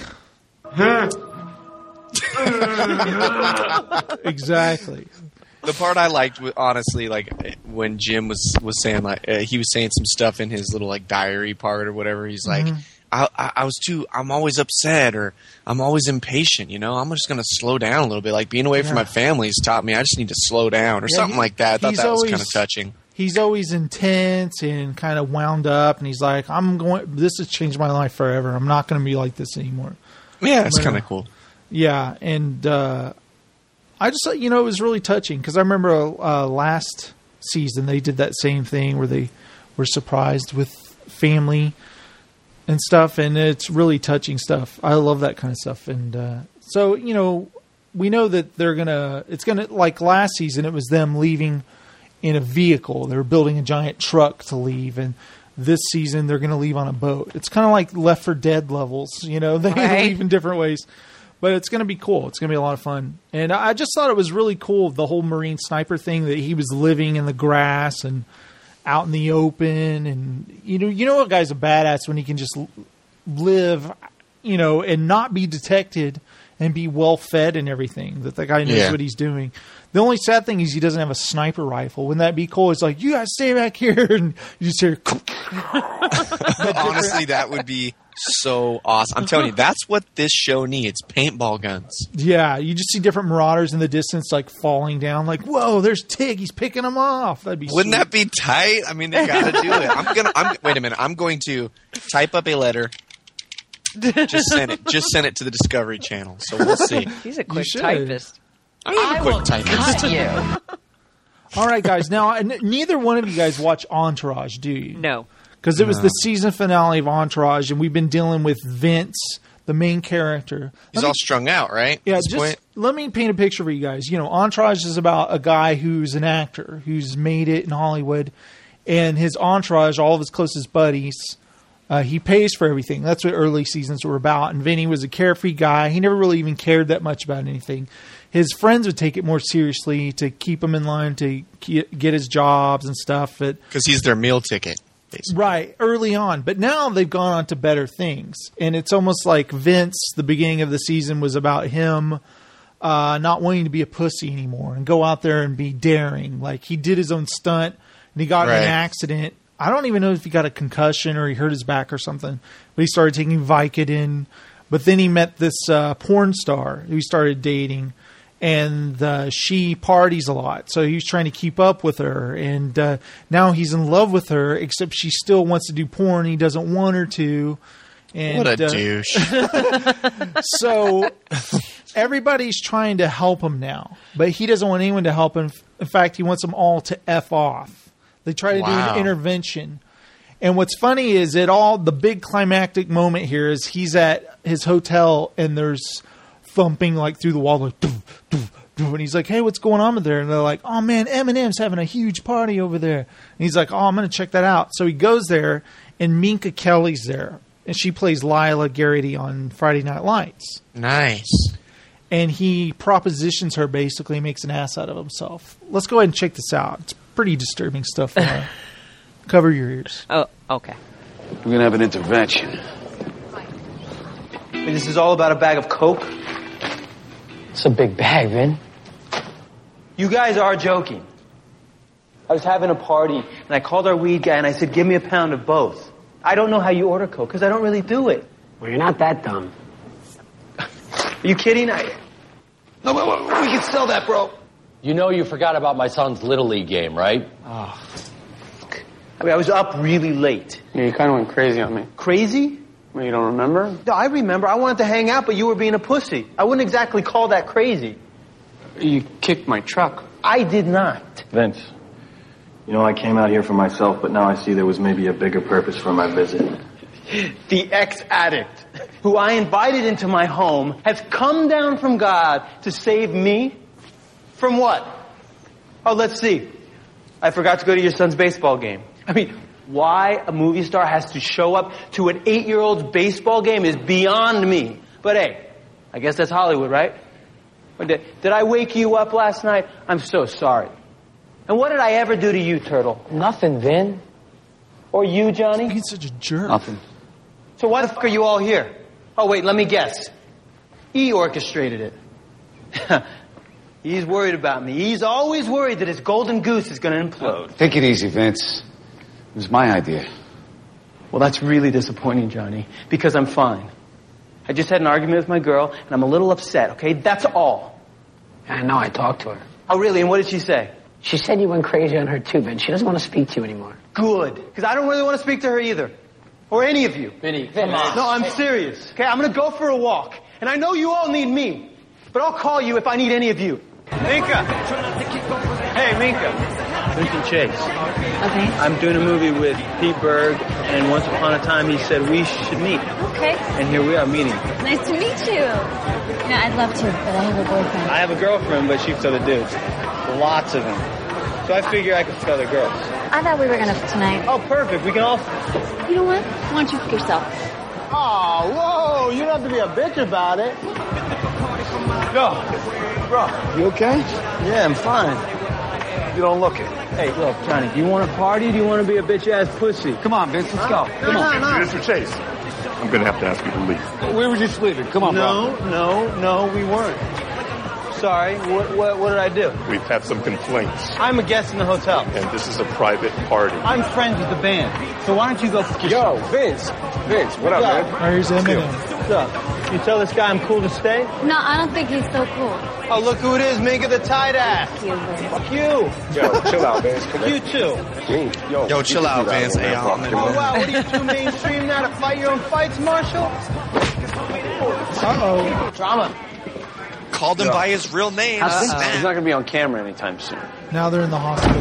exactly. The part I liked, was, honestly, like when Jim was, was saying, like uh, he was saying some stuff in his little like diary part or whatever. He's like, Mhm. I, I, I was too, I'm always upset or I'm always impatient. You know, I'm just going to slow down a little bit. Like being away from Yeah. my family has taught me I just need to slow down or Yeah, something he- like that. I thought he's that was always- kind of touching. He's always intense and kind of wound up, and he's like, I'm going, this has changed my life forever. I'm not going to be like this anymore. Yeah, it's But, kind uh, of cool. Yeah, and uh, I just, you know, it was really touching because I remember uh, last season they did that same thing where they were surprised with family and stuff, and it's really touching stuff. I love that kind of stuff. And uh, so, you know, we know that they're going to, it's going to, like last season, it was them leaving in a vehicle. They were building a giant truck to leave, and this season they're going to leave on a boat. It's kind of like Left four Dead levels, you know, they Right. leave in different ways. But it's going to be cool. It's going to be a lot of fun. And I just thought it was really cool, the whole Marine sniper thing, that he was living in the grass and out in the open. And, you know, you know a guy's a badass when he can just live, you know, and not be detected and be well fed and everything, that the guy knows Yeah. what he's doing. The only sad thing is he doesn't have a sniper rifle. Wouldn't that be cool? It's like, you got to stay back here. And you just hear. Honestly, that would be so awesome. I'm telling you, that's what this show needs. Paintball guns. Yeah, you just see different marauders in the distance, like falling down. Like, whoa, there's Tig. He's picking them off. That'd be. Wouldn't sweet. that be tight? I mean, they got to do it. I'm gonna. I'm, wait a minute. I'm going to type up a letter. Just send it. Just send it to the Discovery Channel. So we'll see. He's a quick should. typist. I am a quick typist. All right, guys. Now, n- neither one of you guys watch Entourage, do you? No. Because it was No. the season finale of Entourage, and we've been dealing with Vince, the main character. He's Let all me- strung out, right? Yeah, At this just point? let me paint a picture for you guys. You know, Entourage is about a guy who's an actor, who's made it in Hollywood, and his entourage, all of his closest buddies, uh, he pays for everything. That's what early seasons were about. And Vinny was a carefree guy. He never really even cared that much about anything. His friends would take it more seriously to keep him in line to ke- get his jobs and stuff. But Because he's their meal ticket. Basically. right, early on. But now they've gone on to better things. And it's almost like Vince, the beginning of the season was about him uh, not wanting to be a pussy anymore and go out there and be daring. Like, he did his own stunt and he got in Right. an accident. I don't even know if he got a concussion or he hurt his back or something. But he started taking Vicodin. But then he met this uh, porn star who he started dating. And uh, she parties a lot. So he was trying to keep up with her. And uh, now he's in love with her, except she still wants to do porn. He doesn't want her to. And, What a uh, douche. So everybody's trying to help him now. But he doesn't want anyone to help him. In fact, he wants them all to F off. They try to do Wow. an intervention. And what's funny is it all, the big climactic moment here is he's at his hotel and there's thumping like through the wall, like, doof, doof, doof. And he's like, hey, what's going on over there? And they're like, oh man, Eminem's having a huge party over there. And he's like, oh, I'm going to check that out. So he goes there and Minka Kelly's there. And she plays Lila Garrity on Friday Night Lights. Nice. And he propositions her, basically makes an ass out of himself. Let's go ahead and check this out. It's pretty disturbing stuff. Laura. Cover your ears. Oh, okay. We're gonna have an intervention. This is all about a bag of coke? It's a big bag, Vin. You guys are joking. I was having a party, and I called our weed guy, and I said, give me a pound of both. I don't know how you order coke, because I don't really do it. Well, you're not that dumb. Are you kidding? I... No, wait, wait, we can sell that, bro. You know you forgot about my son's Little League game, right? Oh. I mean, I was up really late. Yeah, you kind of went crazy on me. Crazy? Well, you don't remember? No, I remember. I wanted to hang out, but you were being a pussy. I wouldn't exactly call that crazy. You kicked my truck. I did not. Vince, you know, I came out here for myself, but now I see there was maybe a bigger purpose for my visit. The ex-addict who I invited into my home has come down from God to save me? From what? Oh, let's see. I forgot to go to your son's baseball game. I mean, why a movie star has to show up to an eight-year-old's baseball game is beyond me. But hey, I guess that's Hollywood, right? Or did, did I wake you up last night? I'm so sorry. And what did I ever do to you, Turtle? Nothing, Vin. Or you, Johnny? He's such a jerk. Nothing. So why the fuck are you all here? Oh, wait, let me guess. He orchestrated it. He's worried about me. He's always worried that his golden goose is going to implode. Take it easy, Vince. It was my idea. Well, that's really disappointing, Johnny, because I'm fine. I just had an argument with my girl, and I'm a little upset, okay? That's all. I know, I talked to her. Oh, really? And what did she say? She said you went crazy on her too, Vin. She doesn't want to speak to you anymore. Good, because I don't really want to speak to her either. Or any of you. Vinny, come on. No, I'm serious. Okay, I'm going to go for a walk. And I know you all need me. But I'll call you if I need any of you. Minka! Hey, Minka. Vincent Chase. Okay. I'm doing a movie with Pete Berg, and once upon a time he said we should meet. Okay. And here we are meeting. Nice to meet you. You know, I'd love to, but I have a boyfriend. I have a girlfriend, but she fucks other dudes. Lots of them. So I figure I could fuck other girls. I thought we were going to f tonight. Oh, perfect. We can all... You know what? Why don't you f yourself? Oh, whoa. You don't have to be a bitch about it. Yo, bro. You okay? Yeah, I'm fine. You don't look it. Hey, look, Johnny, do you want to party or do you want to be a bitch-ass pussy? Come on, Vince, let's go. Come on. No, no. Mister Chase, I'm going to have to ask you to leave. We were just leaving. Come on, no, bro. No, no, no, we weren't. Sorry, what, what, what did I do? We've had some complaints, I'm a guest in the hotel. and this is a private party. I'm friends with the band, so why don't you go fuck Yo, yourself? Vince. Vince, what up, man? Where's Eminem? What's up? You tell this guy I'm cool to stay? No, I don't think he's so cool. Oh, look who it is, Minka the tight ass. Fuck you. Yo, chill out, Vince. Come on. You too. Vince, yo, Yo, chill out, Vince. Hey, Oh, wow, what are you too mainstream now to fight your own fights, Marshall? Uh-oh. Drama. Called him by his real name. He's not going to be on camera anytime soon. Now they're in the hospital.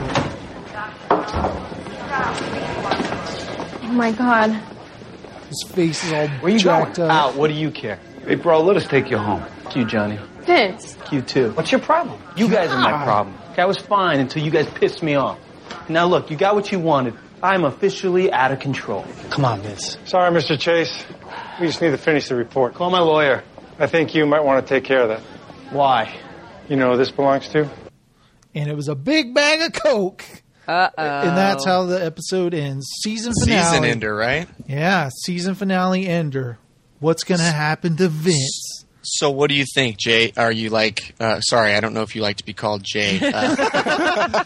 Oh my god. His face is all Where you jacked going? up. Out. What do you care? Hey, bro, let us take you home. Fuck you, Johnny. Vince. You too. What's your problem? You guys are my problem. I was fine until you guys pissed me off. Now look, you got what you wanted. I'm officially out of control. Come on, Vince. Sorry, Mister Chase. We just need to finish the report. Call my lawyer. I think you might want to take care of that. Why? You know who this belongs to? And it was a big bag of Coke. Uh-oh. And that's how the episode ends. Season finale. Season ender, right? Yeah, season finale ender. What's going to happen to Vince? So what do you think, Jay? Are you like, uh, sorry, I don't know if you like to be called Jay. Uh,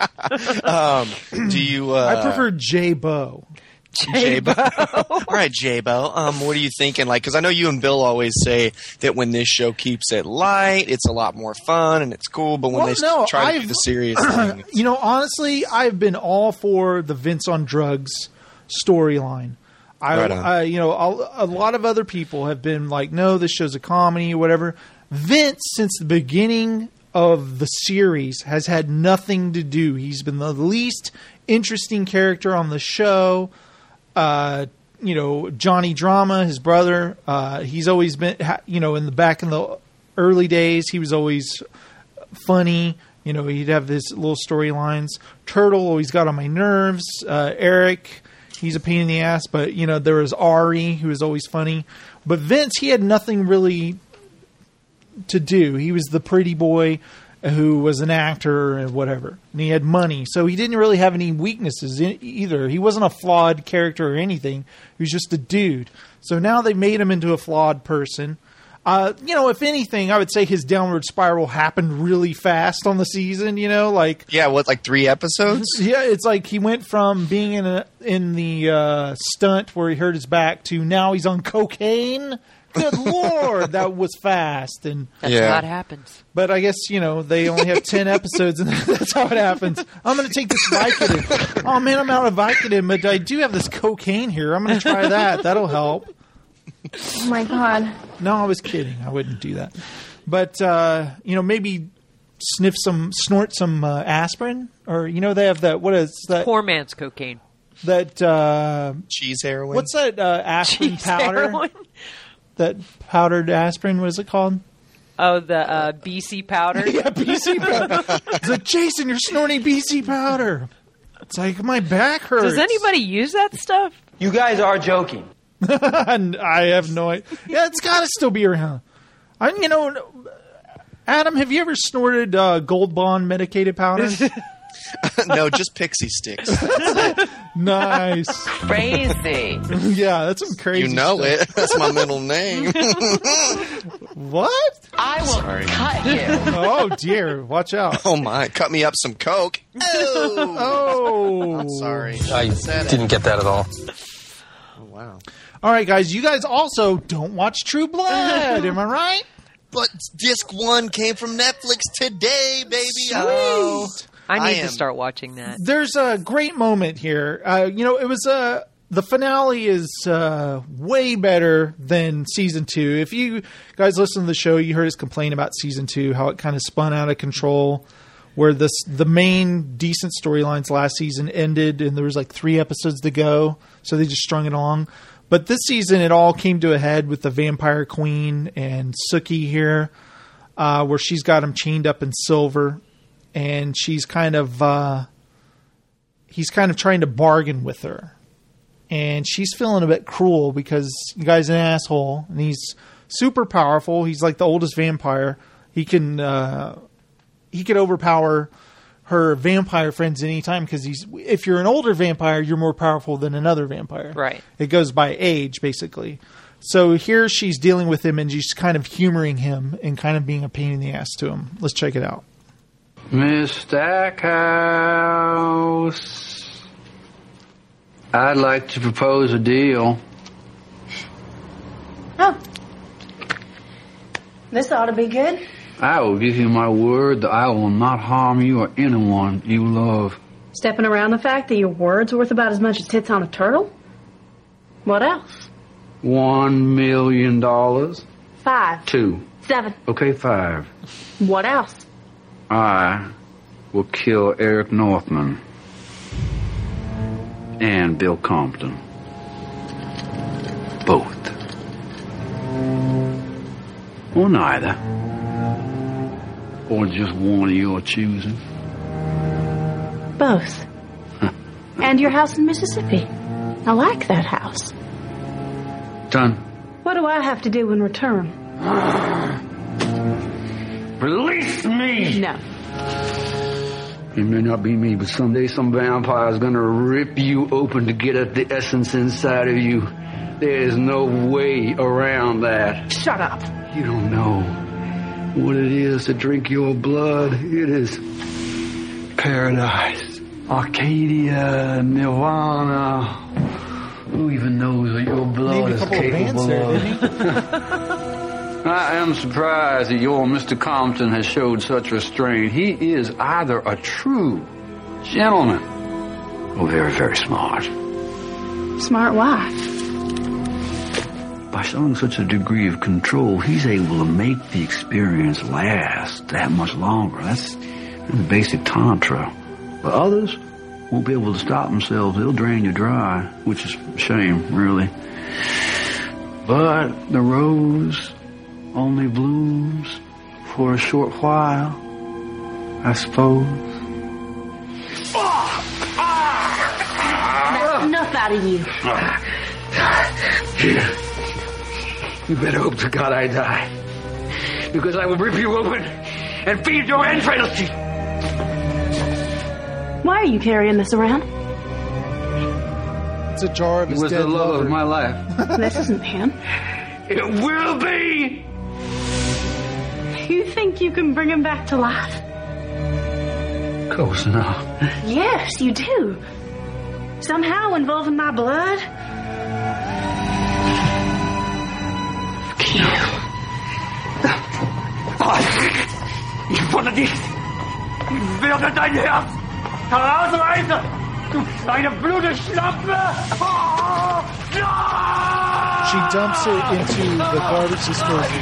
um, do you... Uh, I prefer J-Bo. J-Bo. All right, J-Bo. Um, what are you thinking? Like, because I know you and Bill always say that when this show keeps it light, it's a lot more fun and it's cool. But when Well, they no, try to I've- do the serious thing, it's- You know, honestly, I've been all for the Vince on drugs storyline. I, Right on. I, you know, a, a lot of other people have been like, no, this show's a comedy or whatever. Vince, since the beginning of the series, has had nothing to do. He's been the least interesting character on the show. Uh, you know, Johnny Drama, his brother, uh, he's always been, ha- you know, in the back in the early days, he was always funny. You know, he'd have his little storylines. Turtle always got on my nerves. Uh, Eric, he's a pain in the ass, but, you know, there was Ari, who was always funny. But Vince, he had nothing really to do. He was the pretty boy who was an actor and whatever. And he had money. So he didn't really have any weaknesses in, either. He wasn't a flawed character or anything. He was just a dude. So now they made him into a flawed person. Uh, you know, if anything, I would say his downward spiral happened really fast on the season, you know, like... yeah, what, like three episodes? Yeah, it's like he went from being in a, in the uh, stunt where he hurt his back to now he's on cocaine. Good Lord, that was fast. And That's Yeah. how it happens. But I guess, you know, they only have ten episodes, and that's how it happens. I'm going to take this Vicodin. Oh, man, I'm out of Vicodin, but I do have this cocaine here. I'm going to try that. That'll help. Oh my god. No, I was kidding. I wouldn't do that. But, uh, you know, maybe sniff some, snort some uh, aspirin. Or, you know, they have that, what is that? Poor man's cocaine. That, uh... cheese heroin? What's that uh, aspirin Cheese powder? heroin? That powdered aspirin, what is it called? Oh, the uh, B C powder? Yeah, B C powder. It's like, Jason, you're snorting B C powder. It's like, my back hurts. Does anybody use that stuff? You guys are joking. I have no idea. Yeah, it's got to still be around. I, you know, Adam, have you ever snorted uh, Gold Bond medicated powder? No, just pixie sticks. Nice. Crazy. Yeah, that's some crazy You know stuff. it. That's my middle name. What? I will Sorry. cut you. Oh, dear. Watch out. Oh, my. Cut me up some Coke. Oh. Oh. Sorry. I didn't get that at all. Oh, wow. All right, guys, you guys also don't watch True Blood. Am I right? But disc one came from Netflix today, baby. Sweet. Oh. I need I to am- start watching that. There's a great moment here. Uh, you know, it was uh, the finale is uh, way better than season two. If you guys listen to the show, you heard us complain about season two, how it kind of spun out of control, where this the main decent storylines last season ended, and there was like three episodes to go, so they just strung it along. But this season, it all came to a head with the Vampire Queen and Sookie here, uh, where she's got him chained up in silver. And she's kind of, uh, he's kind of trying to bargain with her. And she's feeling a bit cruel because the guy's an asshole and he's super powerful. He's like the oldest vampire. He can uh, he can overpower her vampire friends anytime because he's if you're an older vampire, you're more powerful than another vampire. Right. It goes by age, basically. So here she's dealing with him and she's kind of humoring him and kind of being a pain in the ass to him. Let's check it out. Miss Stackhouse, I'd like to propose a deal. Oh. This ought to be good. I will give you my word that I will not harm you or anyone you love. Stepping around the fact that your word's worth about as much as tits on a turtle? What else? One million dollars. Five. Two. Seven. Okay, five. What else? I will kill Eric Northman and Bill Compton. Both. Or neither. Or just one of your choosing. Both. And your house in Mississippi. I like that house. Done. What do I have to do in return? Release me! No. It may not be me, but someday some vampire's gonna rip you open to get at the essence inside of you. There's no way around that. Shut up. You don't know what it is to drink your blood. It is paradise, Arcadia, Nirvana. Who even knows what your blood is capable of? I am surprised that your Mister Compton has showed such restraint. He is either a true gentleman or very, very smart. Smart why? By showing such a degree of control, he's able to make the experience last that much longer. That's the basic tantra. But others won't be able to stop themselves. They'll drain you dry, which is a shame, really. But the rose only blooms for a short while, I suppose. That's enough out of you. You better hope to God I die. Because I will rip you open and feed your entrails. Why are you carrying this around? It's a jar of his It was dead the love lover. of my life. This isn't him. It will be! You think you can bring him back to life? Close enough. Yes, you do. Somehow involving my blood? Ich wollte dich! Ich werde dein Herz herausreißen! Du kleine Blutschlampe! She dumps it into the garbage disposal.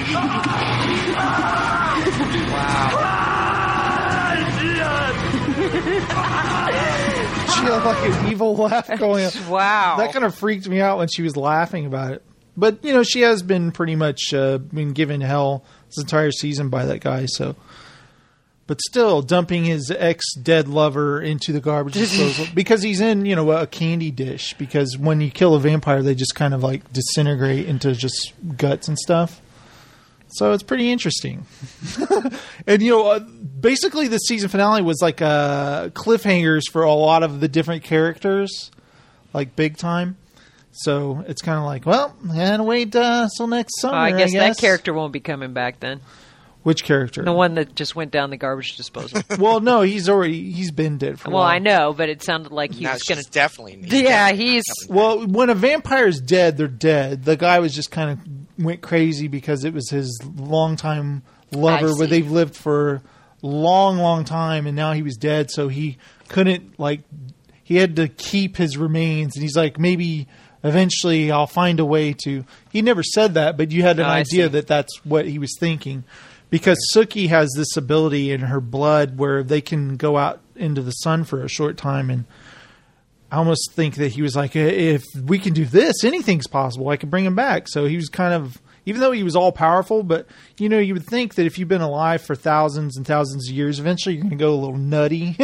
She had like an evil laugh going on. Wow. That kind of freaked me out when she was laughing about it. But, you know, she has been pretty much uh, been given hell this entire season by that guy, so. But still, dumping his ex-dead lover into the garbage disposal because he's in, you know, a candy dish. Because when you kill a vampire, they just kind of like disintegrate into just guts and stuff. So it's pretty interesting. And, you know, uh, basically the season finale was like uh, cliffhangers for a lot of the different characters, like big time. So it's kind of like, well, and wait uh, till next summer. I guess, I guess that character won't be coming back then. Which character? The one that just went down the garbage disposal. Well, no, he's already he's been dead for a well, while. I know, but it sounded like he No, was going to she's definitely. He's Yeah, definitely he's Well, when a vampire's dead, they're dead. The guy was just kind of went crazy because it was his longtime lover, I where see. they've lived for a long, long time, and now he was dead, so he couldn't like he had to keep his remains, and he's like, maybe eventually I'll find a way to. He never said that, but you had an Oh, I idea see. that that's what he was thinking. Because Suki has this ability in her blood where they can go out into the sun for a short time. And I almost think that he was like, if we can do this, anything's possible. I can bring him back. So he was kind of, even though he was all powerful, but, you know, you would think that if you've been alive for thousands and thousands of years, eventually you're going to go a little nutty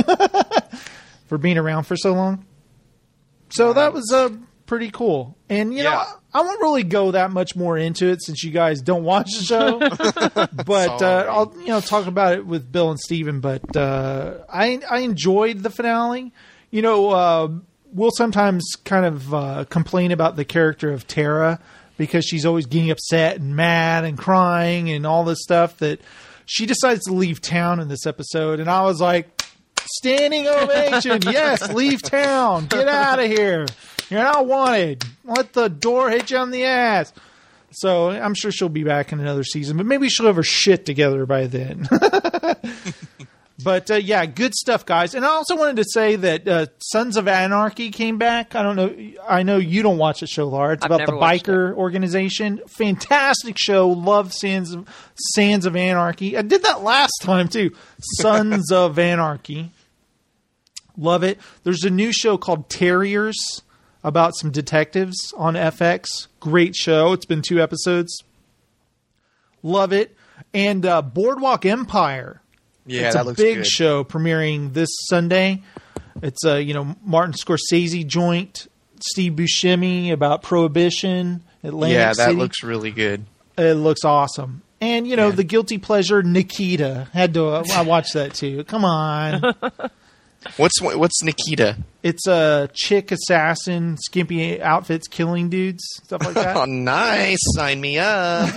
for being around for so long. So that was uh, pretty cool. And, you know, Yeah. I won't really go that much more into it since you guys don't watch the show. But uh, I'll you know talk about it with Bill and Steven. But uh, I I enjoyed the finale. You know, uh, we'll sometimes kind of uh, complain about the character of Tara because she's always getting upset and mad and crying and all this stuff. That she decides to leave town in this episode, and I was like, standing ovation. Yes, leave town. Get out of here. You're not wanted. Let the door hit you on the ass. So I'm sure she'll be back in another season, but maybe she'll have her shit together by then. But uh, yeah, good stuff, guys. And I also wanted to say that uh, Sons of Anarchy came back. I don't know. I know you don't watch the show, Laura. It's I've about the never watched biker organization. Fantastic show. Love Sands of, Sands of Anarchy. I did that last time too. Sons of Anarchy. Love it. There's a new show called Terriers about some detectives on F X. Great show. It's been two episodes. Love it. And uh, Boardwalk Empire. Yeah, it's that a looks big good. show premiering this Sunday. It's a you know Martin Scorsese joint. Steve Buscemi about Prohibition. Atlantic yeah, that City. looks really good. It looks awesome. And you know Yeah. the guilty pleasure Nikita had to. Uh, I watched that too. Come on. What's what's Nikita? It's a chick assassin, skimpy outfits, killing dudes, stuff like that. Oh, nice! Sign me up.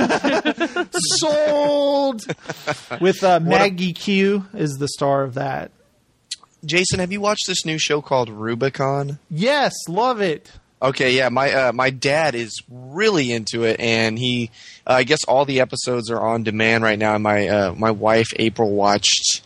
Sold. With uh, Maggie Q is the star of that. Jason, have you watched this new show called Rubicon? Yes, love it. Okay, yeah, my uh, my dad is really into it, and he, uh, I guess all the episodes are on demand right now. And my uh, my wife April watched,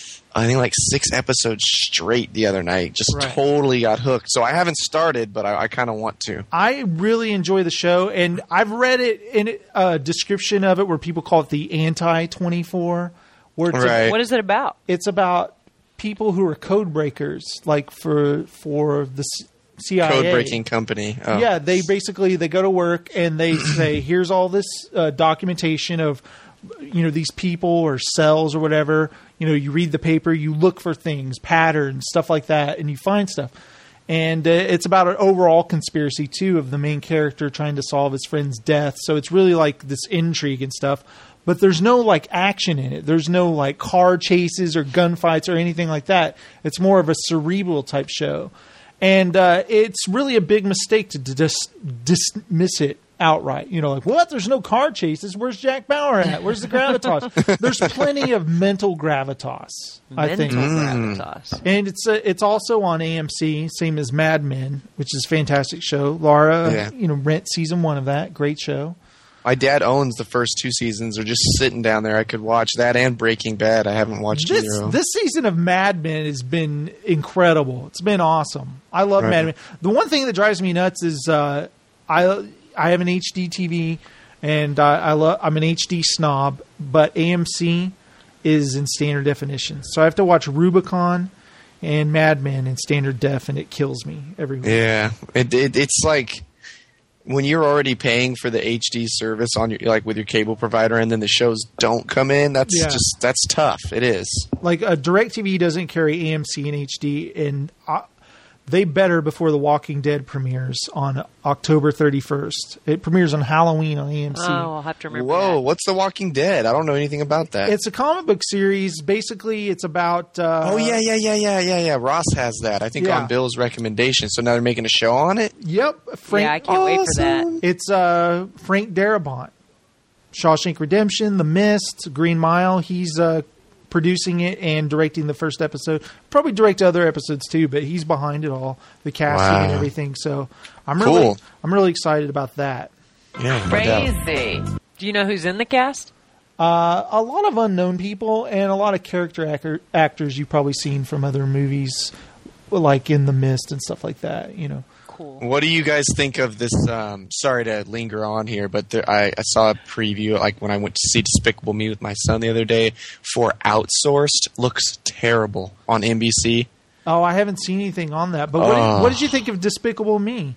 I think like six episodes straight the other night. Just Right. totally got hooked. So I haven't started, but I, I kind of want to. I really enjoy the show, and I've read it in a description of it where people call it the anti twenty-four. Where it's Right. What is it about? It's about people who are code breakers, like for for the C I A. Code breaking company. Oh. Yeah, they basically they go to work and they say, "Here's all this uh, documentation of, you know, these people or cells or whatever." You know, you read the paper, you look for things, patterns, stuff like that, and you find stuff. And uh, it's about an overall conspiracy too of the main character trying to solve his friend's death. So it's really like this intrigue and stuff. But there's no like action in it. There's no like car chases or gunfights or anything like that. It's more of a cerebral type show. And uh, it's really a big mistake to dis- dismiss it outright. You know, like, what? There's no car chases. Where's Jack Bauer at? Where's the gravitas? There's plenty of mental gravitas, I think. Mental gravitas. And it's uh, it's also on A M C, same as Mad Men, which is a fantastic show. Laura, Yeah. you know, rent season one of that. Great show. My dad owns the first two seasons. They're just sitting down there. I could watch that and Breaking Bad. I haven't watched This either of them. this season of Mad Men has been incredible. It's been awesome. I love Right. Mad Men. The one thing that drives me nuts is uh, I I have an H D T V and I, I love I'm an H D snob, but A M C is in standard definition, so I have to watch Rubicon and Mad Men in standard def, and it kills me every week. Yeah, it, it it's like when you're already paying for the H D service on your like with your cable provider, and then the shows don't come in. That's Yeah. just that's tough. It is. Like uh, DirecTV doesn't carry A M C in H D, and uh, they better before The Walking Dead premieres on October thirty-first. It premieres on Halloween on A M C. Oh, I'll have to remember. Whoa, what's The Walking Dead? I don't know anything about that. It's a comic book series. Basically, it's about. Uh, oh yeah, yeah, yeah, yeah, yeah, yeah. Ross has that. I think Yeah. on Bill's recommendation. So now they're making a show on it. Yep. Frank, Yeah, I can't wait for that. It's uh, Frank Darabont. Shawshank Redemption, The Mist, Green Mile. He's uh, producing it and directing the first episode. Probably direct other episodes too, but he's behind it all, the casting Wow. and everything. So I'm Cool. really, I'm really excited about that. Yeah, no doubt. Crazy. Do you know who's in the cast? Uh, a lot of unknown people and a lot of character actor, actors you've probably seen from other movies, like in The Mist and stuff like that. You know. Cool. What do you guys think of this? Um, sorry to linger on here, but there, I, I saw a preview like when I went to see Despicable Me with my son the other day for Outsourced. Looks terrible on N B C. Oh, I haven't seen anything on that. But what, Oh. did, what did you think of Despicable Me?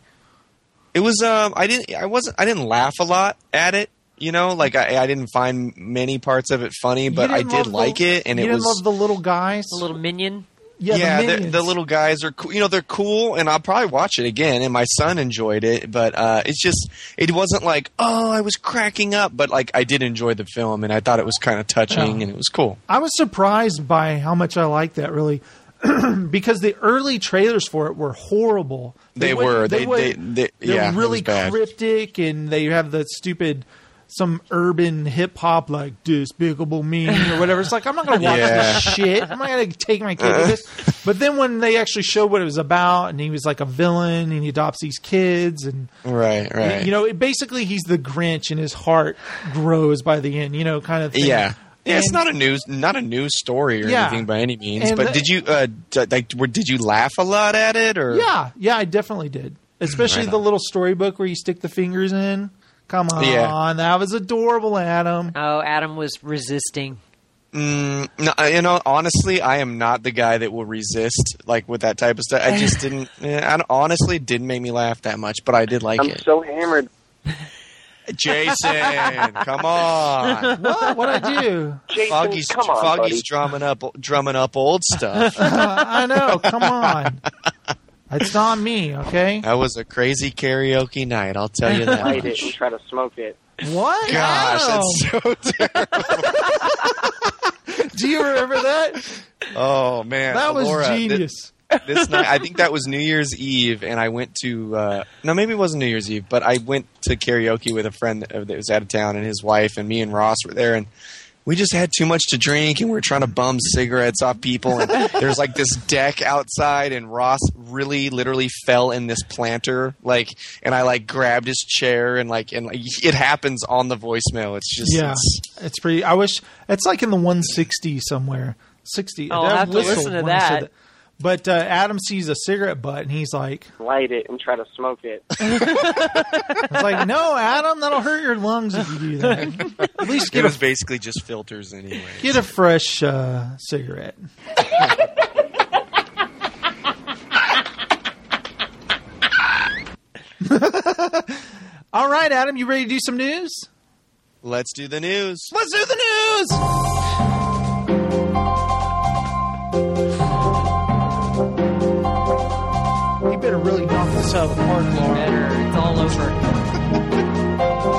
It was um, I didn't I wasn't I didn't laugh a lot at it. You know, like I, I didn't find many parts of it funny, but You I didn't did love like the, it, and you it didn't was love the little guys. The little minion. Yeah, yeah the the, Minions. the little guys are cool. You know, they're cool, and I'll probably watch it again. And my son enjoyed it, but uh, it's just it wasn't like, oh, I was cracking up, but like I did enjoy the film, and I thought it was kind of touching, Yeah. and it was cool. I was surprised by how much I liked that, really, because the early trailers for it were horrible. They, would- were. They, would- they, they, they're yeah, it really was bad. cryptic, and they have the stupid some urban hip hop like Despicable Me or whatever. It's like, I'm not going to watch Yeah. this shit. I'm not going to take my kid to this. But then when they actually showed what it was about, and he was like a villain, and he adopts these kids, and Right, right. you know, it, basically he's the Grinch, and his heart grows by the end. You know, kind of thing. Yeah. Yeah, it's And- not a news, not a news story or Yeah. anything by any means. And but the- did you, uh, d- like, were, did you laugh a lot at it, or? Yeah, yeah, I definitely did. Especially Right the on. little storybook where you stick the fingers in. Come on, Yeah. that was adorable, Adam. Oh, Adam was resisting. Mm, no, you know, honestly, I am not the guy that will resist like with that type of stuff. I just didn't. eh, I don't- honestly didn't make me laugh that much, but I did like I'm it. so hammered. Jason, come on. What? What'd I do? Jason, Foggy's, come on, Foggy's buddy. drumming up, drumming up old stuff. I know. Come on. It's not me, okay? That was a crazy karaoke night. I'll tell you that. Light it and try to smoke it. What? Gosh, Adam? that's so terrible. Do you remember that? Oh man, That was Laura, thi- genius. This night, I think that was New Year's Eve, and I went to uh, no, maybe it wasn't New Year's Eve, but I went to karaoke with a friend that, that was out of town, and his wife, and me and Ross were there, and we just had too much to drink, and we were trying to bum cigarettes off people, and there's like this deck outside, and Ross really, literally fell in this planter, like, and I like grabbed his chair, and like, and like, it happens on the voicemail. It's just, Yeah, it's, it's pretty. I wish it's like in the one sixty somewhere. sixty. Oh, I'll That have to whistled listen to when I said that. But uh, Adam sees a cigarette butt, and he's like, Light it and try to smoke it. "I was like, no, Adam, that'll hurt your lungs if you do that. At least it get was a basically just filters anyway. get a fresh uh, cigarette." All right, Adam, you ready to do some news? Let's do the news. Let's do the news. You better really knock this out of the park, Laura. Better. It's all over.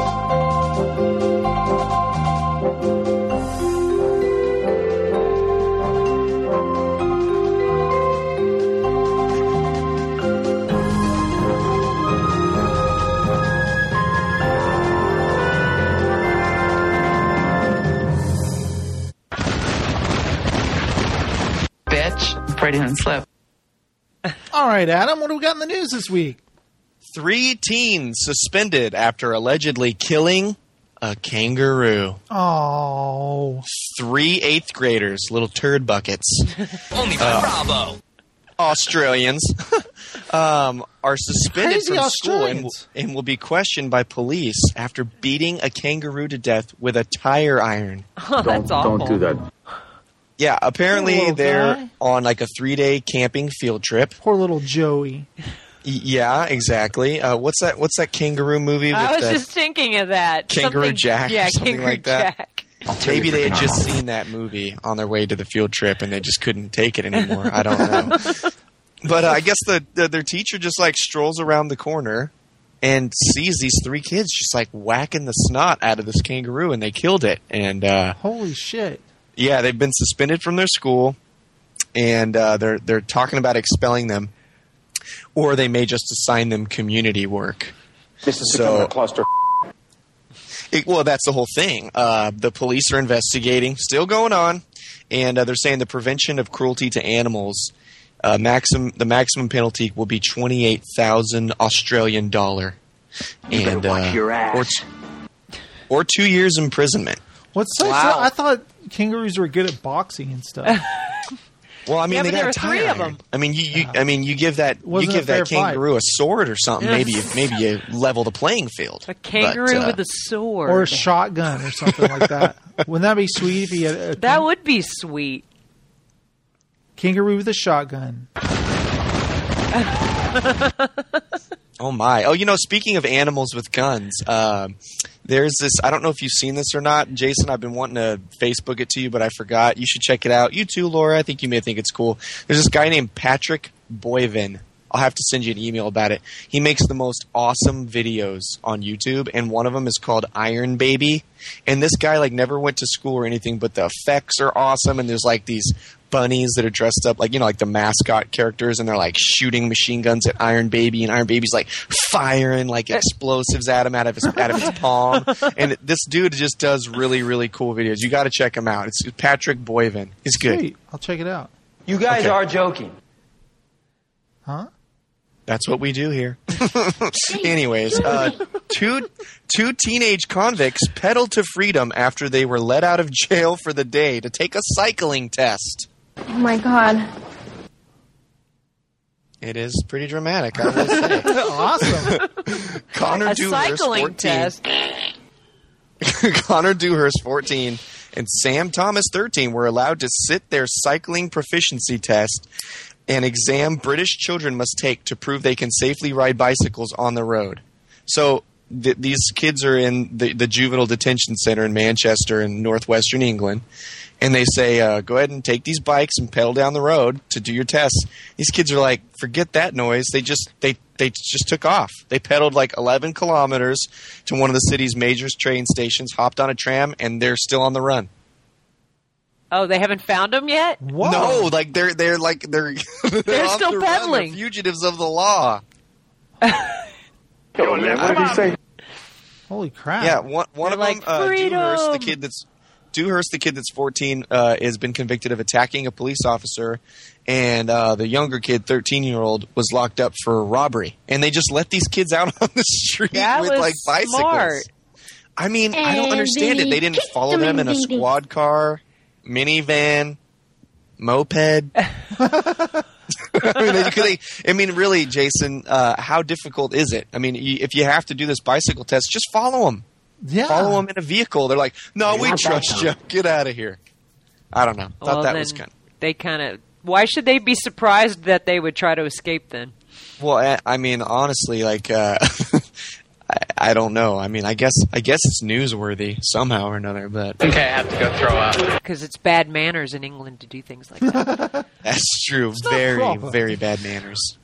Bitch, Freudian and slip. All right, Adam, what do we got in the news this week? Three teens suspended after allegedly killing a kangaroo. Oh, Three eighth graders, little turd buckets, Only Uh, Bravo. Australians, um, are suspended Crazy from school and, Australians. and will be questioned by police after beating a kangaroo to death with a tire iron. Oh, that's awful. Don't do that. Yeah, apparently Poor they're guy. on like a three-day camping field trip. poor little Joey. Y- Yeah, exactly. Uh, what's that? What's that kangaroo movie? I with was the just thinking of that. Kangaroo Something- Jack or Yeah, something Kangaroo like that? Jack. Maybe they had just seen that movie on their way to the field trip and they just couldn't take it anymore. I don't know. But uh, I guess the, the their teacher just like strolls around the corner and sees these three kids just like whacking the snot out of this kangaroo, and they killed it. And uh, Holy shit. yeah, they've been suspended from their school, and uh, they're they're talking about expelling them, or they may just assign them community work. This is So- becoming a cluster. It, well, that's the whole thing. Uh, the police are investigating, still going on, and uh, they're saying the prevention of cruelty to animals, uh, maximum the maximum penalty will be twenty eight thousand Australian dollar, You better and watch uh, your ass. or t- or two years imprisonment. What's so? Wow. I thought kangaroos were good at boxing and stuff. Well, I mean, Yeah, they but got there a were tire three of iron. them. I mean, you, you I mean, you give that you Wasn't a give that fair fight. kangaroo a sword or something. Maybe you, maybe you level the playing field. A kangaroo But, uh, with a sword. Or a shotgun or something like that. Wouldn't that be sweet if he had a That would be sweet. kangaroo with a shotgun? Oh my! Oh, you know, speaking of animals with guns, um, There's this, I don't know if you've seen this or not. Jason, I've been wanting to Facebook it to you, but I forgot. You should check it out. You too, Laura. I think you may think it's cool. There's this guy named Patrick Boivin. I'll have to send you an email about it. He makes the most awesome videos on YouTube, and one of them is called Iron Baby. And this guy like never went to school or anything, but the effects are awesome, and there's like these bunnies that are dressed up like, you know, like the mascot characters, and they're like shooting machine guns at Iron Baby, and Iron Baby's like firing like explosives at him out of his out of his palm. And this dude just does really, really cool videos. You got to check him out. It's Patrick Boivin. He's good. Sweet. I'll check it out. You guys Okay. are joking. Huh? That's what we do here. Anyways, uh, two two teenage convicts pedaled to freedom after they were let out of jail for the day to take a cycling test. Oh my god. It is pretty dramatic, I will say. Awesome. Connor A Dewhurst, cycling fourteen. test. Connor Dewhurst, fourteen, and Sam Thomas, thirteen, were allowed to sit their cycling proficiency test, an exam British children must take to prove they can safely ride bicycles on the road. So th- these kids are in the, the juvenile detention center in Manchester in northwestern England, and they say, uh, go ahead and take these bikes and pedal down the road to do your tests. These kids are like, forget that noise. They just they they just took off. They pedaled like eleven kilometers to one of the city's major train stations, hopped on a tram, and they're still on the run. Oh, they haven't found him yet? Whoa. No, like they're they're like they're they're, They're on still the run. They're pedaling. fugitives of the law. Yo, man, what did he say? Holy crap. Yeah, one one They're of like, them, uh, Dewhurst, the freedom. kid that's Dewhurst, the kid that's fourteen, uh, has been convicted of attacking a police officer, and uh, the younger kid, thirteen-year-old, was locked up for robbery. And they just let these kids out on the street That with was like bicycles. smart. I mean, I don't And understand it. They didn't they follow them in a kicked them in the squad car, minivan, moped. I mean, they, they, I mean, really, Jason, uh, how difficult is it? I mean, you, if you have to do this bicycle test, just follow them. Yeah. Follow them in a vehicle. They're like, no, we not that trust you. Get out of here. I don't know. Thought Well, that then was kind of... They kind of. Why should they be surprised that they would try to escape then? Well, I, I mean, honestly, like, uh, I, I don't know. I mean, I guess I guess it's newsworthy somehow or another, but... Okay, I have to go throw up. Because it's bad manners in England to do things like that. That's true. not Very, proper. very bad manners.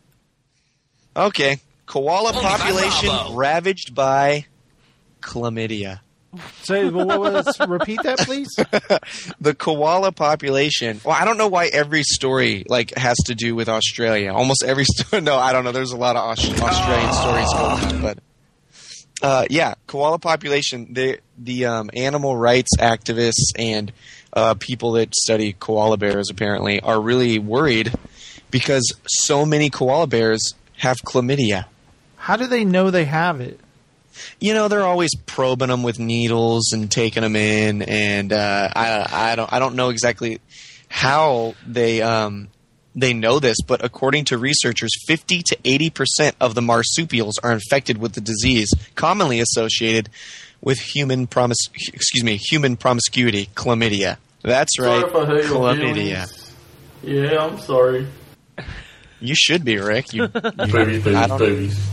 Okay. Koala population ravaged by chlamydia. Say, well, what was, repeat that, please. The koala population. Well, I don't know why every story like has to do with Australia. Almost every story. No, I don't know. There's a lot of Aus- Australian stories going on, but uh, yeah, koala population. The the um, animal rights activists and uh, people that study koala bears apparently are really worried because so many koala bears have chlamydia. How do they know they have it? You know, they're always probing them with needles and taking them in, and uh, I, I don't, I don't know exactly how they, um, they know this, but according to researchers, fifty to eighty percent of the marsupials are infected with the disease, commonly associated with human promis, excuse me, human promiscuity, chlamydia. That's right, Sorry if I hurt your chlamydia. feelings. Yeah, I'm sorry. You should be, Rick. You, you Babies, babies, I don't- babies.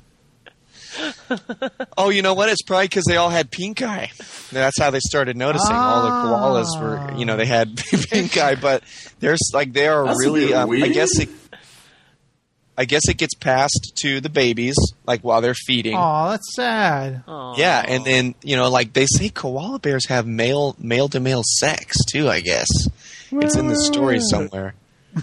Oh, you know what? It's probably because they all had pink eye. That's how they started noticing. All the koalas were, you know, they had pink eye. But there's like they are That's a really. bit Um, I weird. guess it. I guess it gets passed to the babies, like while they're feeding. Oh, that's sad. Yeah, and then you know, like they say, koala bears have male male to male sex too. I guess it's in the story somewhere.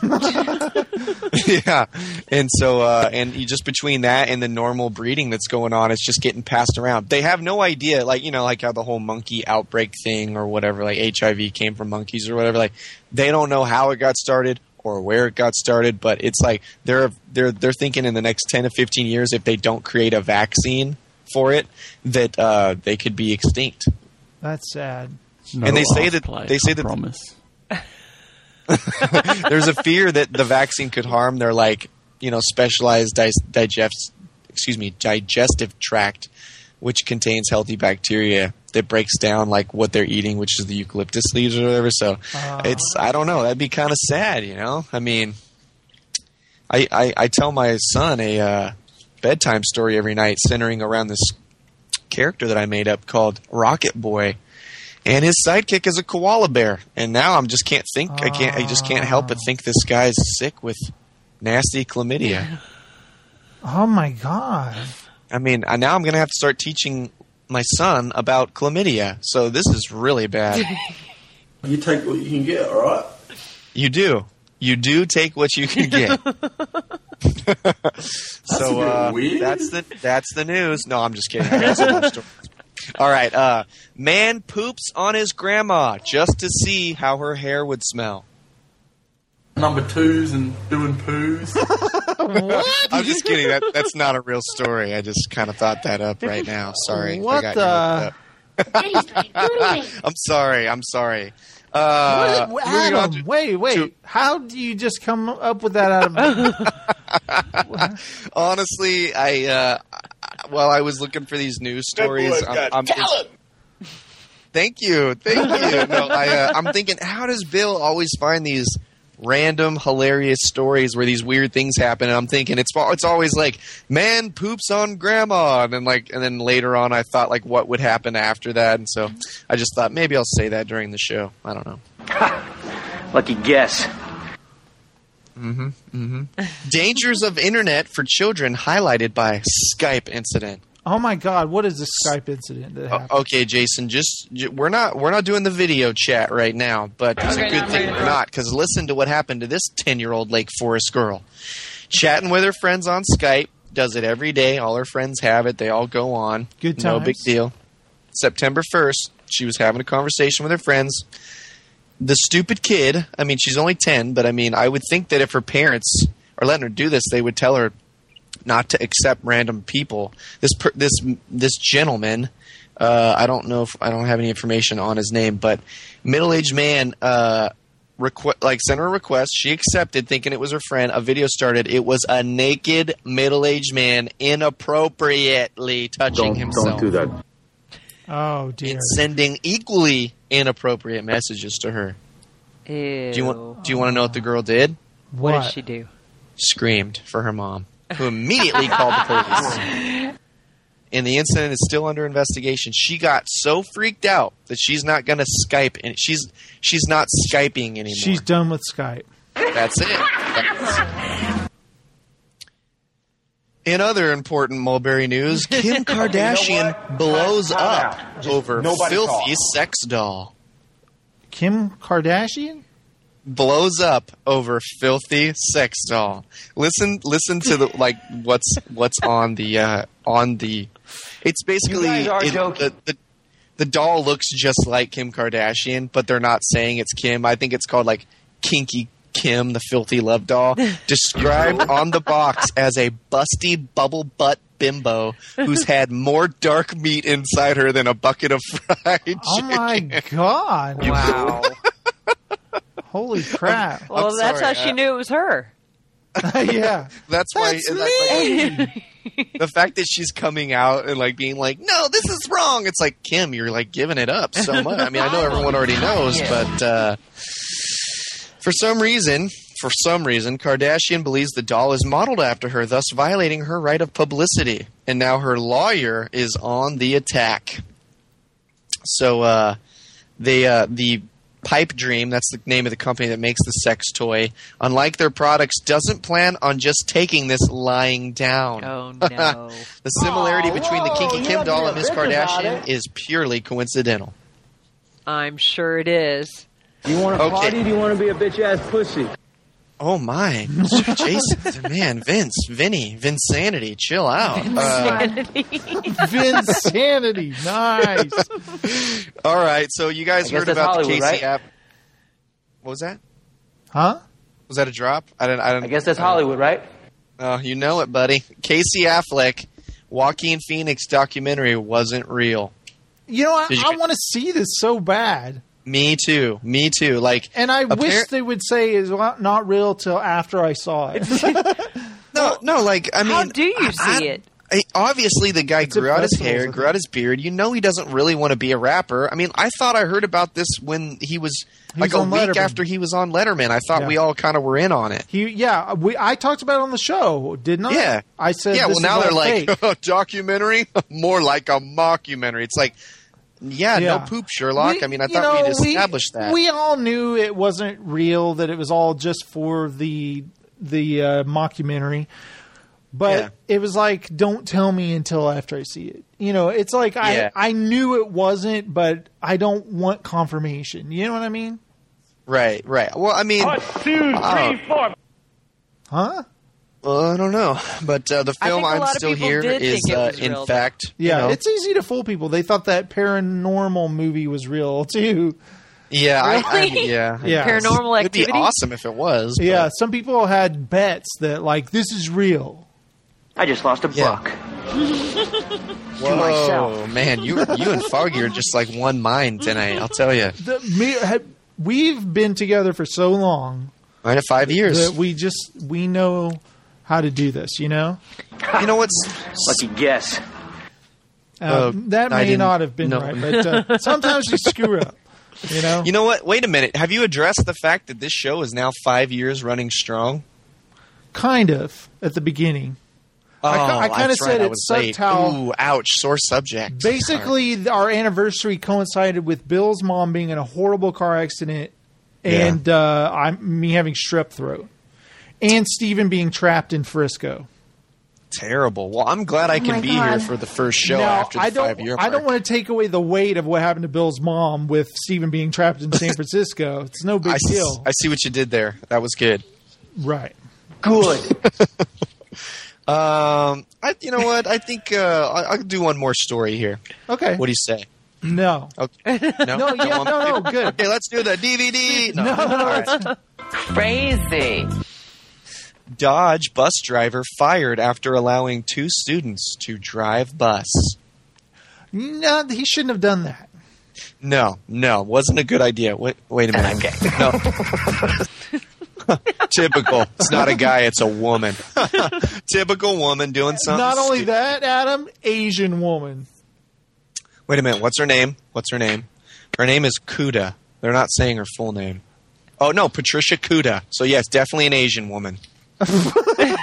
Yeah, and so uh, and you just between that and the normal breeding that's going on, it's just getting passed around. They have no idea, like you know, like how the whole monkey outbreak thing or whatever, like H I V came from monkeys or whatever. Like they don't know how it got started or where it got started, but it's like they're they're they're thinking in the next ten to fifteen years, if they don't create a vaccine for it, that uh, they could be extinct. That's sad. And they say that they say that promise. There's a fear that the vaccine could harm their like you know specialized di- digest excuse me digestive tract, which contains healthy bacteria that breaks down like what they're eating, which is the eucalyptus leaves or whatever. So Uh. it's I don't know. That'd be kind of sad, you know. I mean, I I, I tell my son a uh, bedtime story every night centering around this character that I made up called Rocket Boy, and his sidekick is a koala bear. And now I'm just can't think. I can't. I just can't help but think this guy's sick with nasty chlamydia. Oh my god! I mean, I- now I'm going to have to start teaching my son about chlamydia. So this is really bad. You take what you can get, all right? You do. You do take what you can get. So a bit uh, weird. that's the that's the news. No, I'm just kidding. I got some more stories. All right. Uh, man poops on his grandma just to see how her hair would smell. Number twos and doing poos. What? I'm just kidding. That that's not a real story. I just kind of thought that up right now. Sorry. I What got the? you hooked up. I'm sorry. I'm sorry. Uh, What? moving on Adam, to- wait, wait. to- How do you just come up with that out of? Honestly, I uh, while I was looking for these news stories, boy's I'm, got I'm talent. thank you, thank you. No, I, uh, I'm thinking, how does Bill always find these random, hilarious stories where these weird things happen? And I'm thinking it's it's always like man poops on grandma, and then like and then later on, I thought like what would happen after that, and so I just thought maybe I'll say that during the show. I don't know. Lucky guess. Mm-hmm. Mm-hmm. Dangers of internet for children highlighted by Skype incident. Oh my god! What is this Skype incident that happened? Okay, Jason, just j- we're not we're not doing the video chat right now, but it's a good thing we're not, because listen to what happened to this ten-year-old Lake Forest girl. Chatting with her friends on Skype, does it every day. All her friends have it. They all go on. Good No times. big deal. September first, she was having a conversation with her friends. The stupid kid, I mean, she's only ten, but I mean, I would think that if her parents are letting her do this, they would tell her not to accept random people. This per, this this gentleman, uh, I don't know if I don't have any information on his name, but middle-aged man, uh, requ- like sent her a request. She accepted, thinking it was her friend. A video started. It was a naked middle-aged man inappropriately touching Don't, himself. don't do that. Oh dear! And sending equally inappropriate messages to her. Ew. Do you want? Do you want to know what the girl did? What, What? did she do? Screamed for her mom, who immediately called the police. And the incident is still under investigation. She got so freaked out that she's not going to Skype, and she's she's not Skyping anymore. She's done with Skype. That's it. That's- In other important Mulberry news, Kim Kardashian blows Time up out. Just over nobody filthy talk. sex doll. Kim Kardashian? Blows up over filthy sex doll. Listen, listen to the like what's what's on the uh, on the. It's basically You guys are it- joking. the, the the doll looks just like Kim Kardashian, but they're not saying it's Kim. I think it's called like Kinky Kim, the filthy love doll, described on the box as a busty bubble butt bimbo who's had more dark meat inside her than a bucket of fried chicken. Oh my god! Wow. Holy crap! Well, I'm that's sorry, how she uh, knew it was her. Yeah, That's why That's and that's me. like, the fact that she's coming out and like being like, "No, this is wrong." It's like, Kim, you're like giving it up so much. I mean, I know everyone already knows, but uh, for some reason, for some reason, Kardashian believes the doll is modeled after her, thus violating her right of publicity. And now her lawyer is on the attack. So uh, they uh, the Pipe Dream, that's the name of the company that makes the sex toy, unlike their products, doesn't plan on just taking this lying down. Oh, no. The similarity Oh, between the whoa, Kinky you Kim have doll to and Miss be a bitch about Kardashian it. is purely coincidental. I'm sure it is. Do you want to Okay. party? Do you want to be a bitch ass pussy? Oh my, Jason, man, Vince, Vinny, Vinsanity, chill out. Uh, Vinsanity, nice. all right, so you guys I guess heard that's about the Hollywood, Casey right? app? What was that? Huh? Was that a drop? I didn't. I, didn't, I guess that's Hollywood, right? Oh, you know it, buddy. Casey Affleck, Joaquin Phoenix documentary wasn't real. You know, I, Did you- I want to see this so bad, Me too. Me too. Like, and I Appar- wish they would say it's not real till after I saw it. no, no. Like, I mean, How do you I- see I- it? I- obviously, the guy It's a grew out his festival, hair, isn't grew out his beard. You know, he doesn't really want to be a rapper. I mean, I thought I heard about this when he was He like was a on week Letterman. after he was on Letterman. I thought Yeah. we all kind of were in on it. He, yeah, we. I talked about it on the show, didn't I? Yeah, I said. yeah. this Well, now is they're all like fake. documentary, more like a mockumentary. It's like, yeah, Yeah. no poop, Sherlock. We- I mean, I you thought know, we'd established we, that. We all knew it wasn't real; that it was all just for the the uh, mockumentary. But Yeah. it was like, don't tell me until after I see it. You know, it's like Yeah. I I knew it wasn't, but I don't want confirmation. You know what I mean? Right, right. Well, I mean, One, two, uh, three, four. Huh? well, I don't know, but uh, the I film think a I'm lot of still people here did is, think it uh, was in real, fact, Yeah, you know, it's easy to fool people. They thought that paranormal movie was real too. yeah, I, I, Really? yeah, Yeah. Paranormal It'd be Activity? awesome if it was. but- Yeah, some people had bets that like this is real. I just lost a Yeah. buck. Whoa, myself. man, you you and Foggy are just like one mind tonight. I'll tell you. The, me, ha- we've been together for so long Nine to five years. that we just we know how to do this. You know, You know what's? Lucky guess. uh, Uh, that I may didn't not have been know. right, but uh, sometimes we screw up. You know, You know what? Wait a minute. Have you addressed the fact that this show is now five years running strong? kind of at the beginning. Oh, I ki- I kinda that's said right, I it was sucked late. how- Ooh, ouch! Sore subject. Basically, our anniversary coincided with Bill's mom being in a horrible car accident, and uh, I'm me having strep throat, and Steven being trapped in Frisco. Terrible. Well, I'm glad I Oh can my be God. here for the first show Now, after the I don't. five year I mark. don't want to take away the weight of what happened to Bill's mom with Steven being trapped in San Francisco. It's no big I, s- deal, I see what you did there. That was good. right? Good. Um, I, you know what? I think uh, I, I'll do one more story here. Okay. What do you say? No. Okay. No, No, yeah, want no, me no, to? good. Okay, let's do the D V D. No, no, All right. it's- Crazy. Dodge bus driver fired after allowing two students to drive bus. no, he shouldn't have done that. No, no, wasn't a good idea. Wait, wait a minute. Okay. No. Typical. It's not a guy, it's a woman. Typical woman doing something. Not only stu- that, Adam, Asian woman. Wait a minute. What's her name? What's her name? Her name is Kuda. They're not saying her full name. Oh, no, Patricia Kuda. So, yes, definitely an Asian woman. She's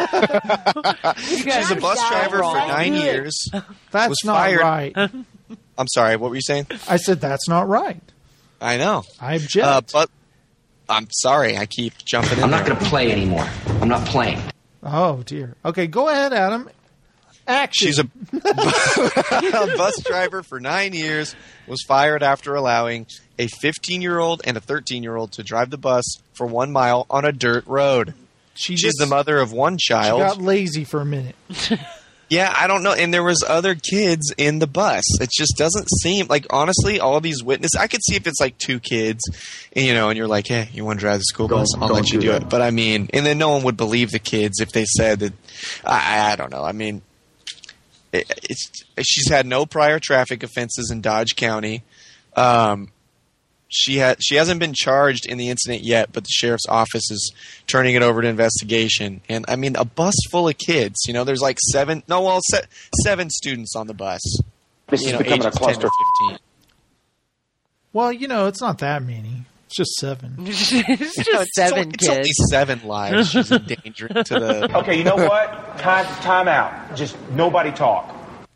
a bus driver for nine years. That's was not fired. right. I'm sorry, what were you saying? I said that's not right. I know. I object. Uh, but I'm sorry, I keep jumping in I'm not there. going to play anymore. I'm not playing. Oh dear. Okay, go ahead, Adam. Action. She's a, a bus driver for nine years, was fired after allowing a fifteen-year-old and a thirteen-year-old to drive the bus for one mile on a dirt road. She She's just- the mother of one She child. got lazy for a minute. Yeah, I don't know. And there was other kids in the bus. It just doesn't seem like, honestly, all these witnesses. I could see if it's like two kids, and, you know, and you're like, hey, you want to drive the school bus? Don't- I'll don't let you do do that. it. But I mean, and then no one would believe the kids if they said that. I, I don't know. I mean, it, it's she's had no prior traffic offenses in Dodge County. Um, she had she hasn't been charged in the incident yet, but the sheriff's office is turning it over to investigation. And I mean, a bus full of kids. You know, there's like seven. No, well, se- seven students on the bus. This you is know, becoming a ages ten to cluster. fifteen. Well, you know, it's not that many. It's just seven. it's You just know, it's seven only, It's only kids. seven lives she's endangering to the. Okay, you know what? Time, time out. Just nobody talk.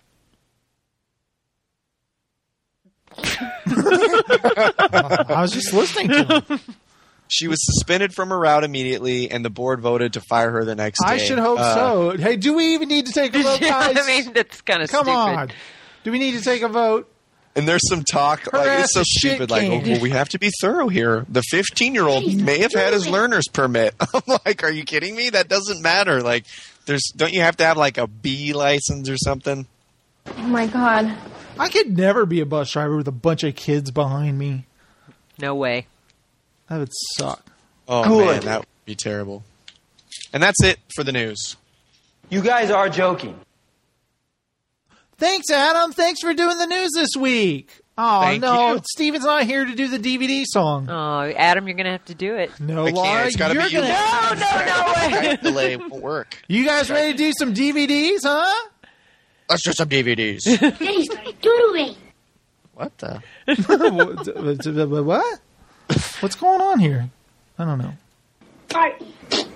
I was just listening to him. She was suspended from her route immediately, and the board voted to fire her the next day. I should hope Uh, so. Hey, do we even need to take a vote, guys? I mean, that's kind of Come stupid. on. Do we need to take a vote? And there's some talk, Her like ass it's so is shit stupid. Like, oh, canned. well, we have to be thorough here. The fifteen-year-old may have had his learner's permit. I'm like, are you kidding me? That doesn't matter. Like, there's don't you have to have like a B license or something? Oh my god. I could never be a bus driver with a bunch of kids behind me. No way. That would suck. Oh Good. man, that would be terrible. And that's it for the news. You guys are joking. Thanks, Adam. Thanks for doing the news this week. Oh, Thank no. you. Steven's not here to do the D V D song. Oh, Adam, you're going to have to do it. No, I can't. Laura, It's gotta you're be you. gonna- No, no, no way. Delay won't work. You guys ready to do some D V Ds, huh? Let's do some D V Ds. Then he started doodling. What the? What? What's going on here? I don't know. Farting.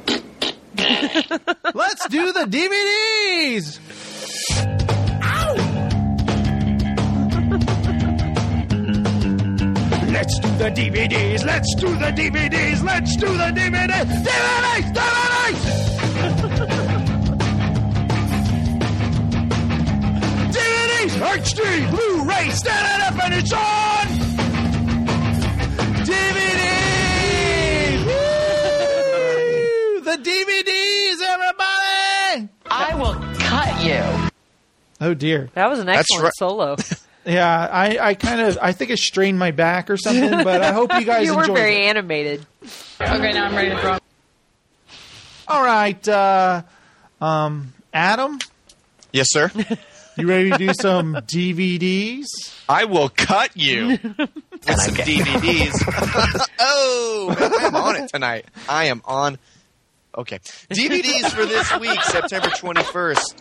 Let's do the D V Ds. Let's do the D V Ds. Let's do the D V Ds. Let's do the D V Ds. D V Ds. D V Ds. D V Ds. H D, Blu-ray, stand it up and it's on. D V Ds. Woo! The D V Ds, everybody. I will cut you. Oh dear. That was an excellent right. solo. Yeah, I, I kind of, I think I strained my back or something, but I hope you guys you enjoyed were very it. animated. Okay, now I'm ready to throw. All right, uh, um, Adam? Yes, sir? You ready to do some D V Ds? I will cut you with some D V Ds. Oh, I'm on it tonight. I am on. Okay. D V Ds for this week, September twenty-first.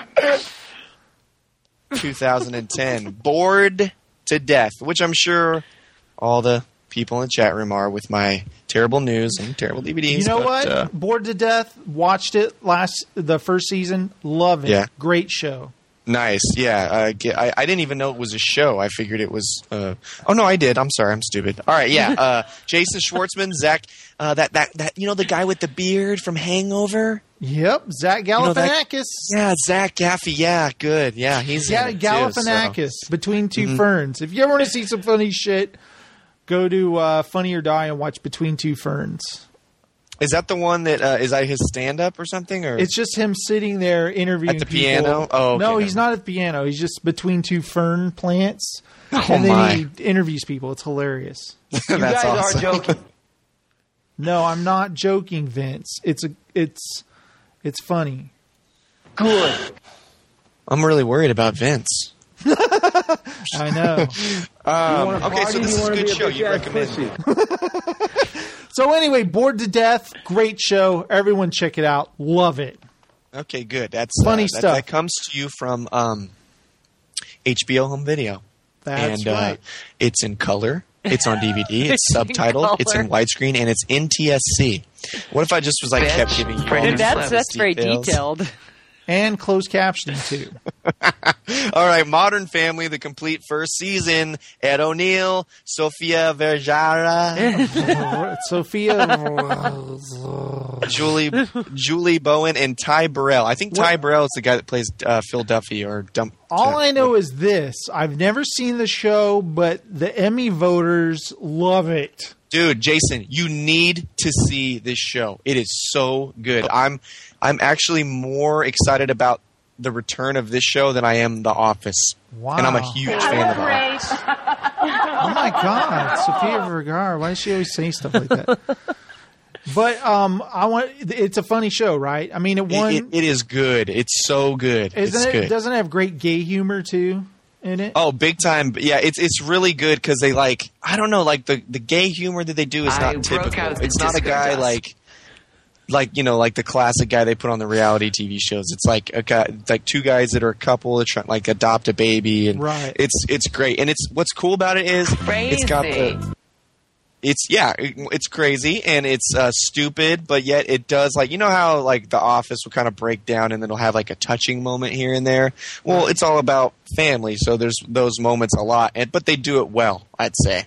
two thousand ten. Bored to Death, which I'm sure all the people in the chat room are with my terrible news and terrible D V Ds. You know but, what? Uh, Bored to Death. Watched it last the first season. Love it. Yeah. Great show. nice. Yeah. Uh, get- I, I didn't even know it was a show. I figured it was. Uh, oh no, I did. I'm sorry. I'm stupid. All right. Yeah. Uh, Jason Schwartzman, Zach. Uh, that that that. You know the guy with the beard from Hangover. Yep, Zach You know that- Galifianakis. Yeah, Zach Gaffey. Yeah, good. Yeah, he's yeah, in it too, Galifianakis. so. Between Two Mhm. Ferns. If you ever want to see some funny shit, go to uh, Funny or Die and watch Between Two Ferns. Is that the one that uh, is that his stand-up or something? Or It's just him sitting there interviewing At the people. piano? Oh, okay, no, never he's not at the piano. He's just between two fern plants, Oh, and then my. he interviews people. It's hilarious. You That's guys are awesome. joking. No, I'm not joking, Vince. It's a, it's, it's funny. Good. I'm really worried about Vince. I know. Um, wanna okay, party? so this You is a wanna good be a show. big You ass recommend? So anyway, Bored to Death, great show. Everyone check it out. Love it. Okay, good. That's Funny uh, that, stuff. That comes to you from um, H B O Home Video. That's and, uh, right. It's in color. It's on D V D. It's, It's in subtitled. It's in color. widescreen, and it's N T S C. What if I just was like Bitch. kept giving you all Dude, these that's details? that's very detailed. And closed captioning too. All right, Modern Family, the complete first season. Ed O'Neill, Sofia Vergara, Sophia. Julie Julie Bowen, and Ty Burrell. I think Ty Burrell is the guy that plays uh, Phil Duffy or Dump. All I know is this. I've never seen the show, but the Emmy voters love it. Dude, Jason, you need to see this show. It is so good. I'm I'm actually more excited about the return of this show than I am The Office. Wow. And I'm a huge fan of The Office. Oh my God, Sophia Vergara. Why does she always say stuff like that? But um, I want. It's a funny show, right? I mean, it won. It, it, it is good. It's so good. Isn't it's it? good. Doesn't it have great gay humor too in it? Oh, big time! Yeah, it's it's really good because they like I don't know, like the, the gay humor that they do is I not broke typical. out of the It's not a disco guy dust. like like you know like the classic guy they put on the reality T V shows. It's like a guy, like two guys that are a couple that try like adopt a baby, and Right. it's it's great. And it's what's cool about it is it's got the it's yeah it- it's crazy and it's uh, stupid, but yet it does like you know how like The Office will kind of break down and then it'll have like a touching moment here and there. Well, it's all about family, so there's those moments a lot, and but they do it well, I'd say.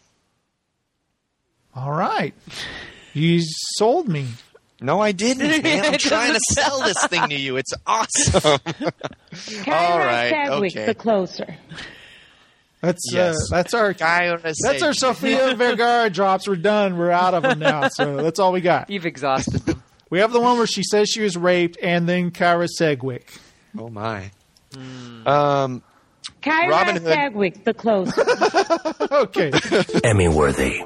All right, you sold me. No, I didn't, man. I'm It trying to doesn't sell this thing to you. It's awesome. All right, Chadwick, okay. the closer. That's Yes. uh, that's our that's our Sadie. Sophia Vergara drops. We're done. We're out of them now. So that's all we got. You've exhausted them. We have the one where she says she was raped, and then Kara Sedgwick. Oh my. Um, Kyra Robin Hood. Chadwick, the closer. Okay. Emmy worthy.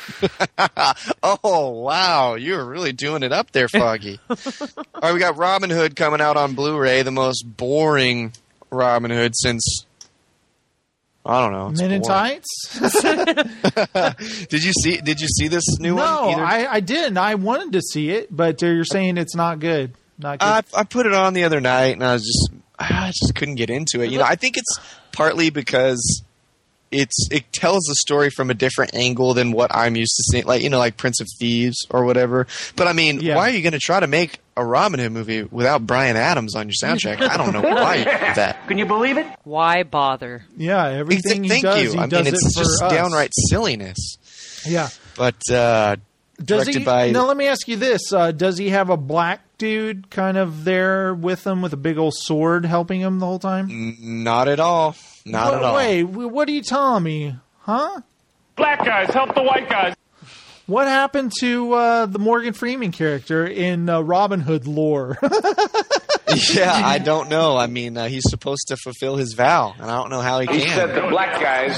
Oh wow, you're really doing it up there, Foggy. All right, we got Robin Hood coming out on Blu-ray, the most boring Robin Hood since I don't know. it's Men in boring. tights. Did you see? Did you see this new one? No, either? I, I didn't. I wanted to see it, but uh, you're saying it's not good. Not good. I, I put it on the other night, and I was just I just couldn't get into it. You know, I think it's partly because it's it tells the story from a different angle than what I'm used to seeing, like you know, like Prince of Thieves or whatever. But I mean, Yeah. why are you going to try to make a Robin Hood movie without Bryan Adams on your soundtrack? I don't know why you do that. Can you believe it? Why bother? Yeah, everything he Thank does, you. he I does mean, it it's for just us. downright silliness. Yeah. But uh, Does directed he? by Now let me ask you this: uh, does he have a black dude kind of there with him with a big old sword helping him the whole time? Not at all. Not Wait, at all. Wait, what are you telling me? Huh? Black guys, help the white guys. What happened to uh, the Morgan Freeman character in uh, Robin Hood lore? Yeah, I don't know. I mean, uh, he's supposed to fulfill his vow, and I don't know how he, He can. said the black guys,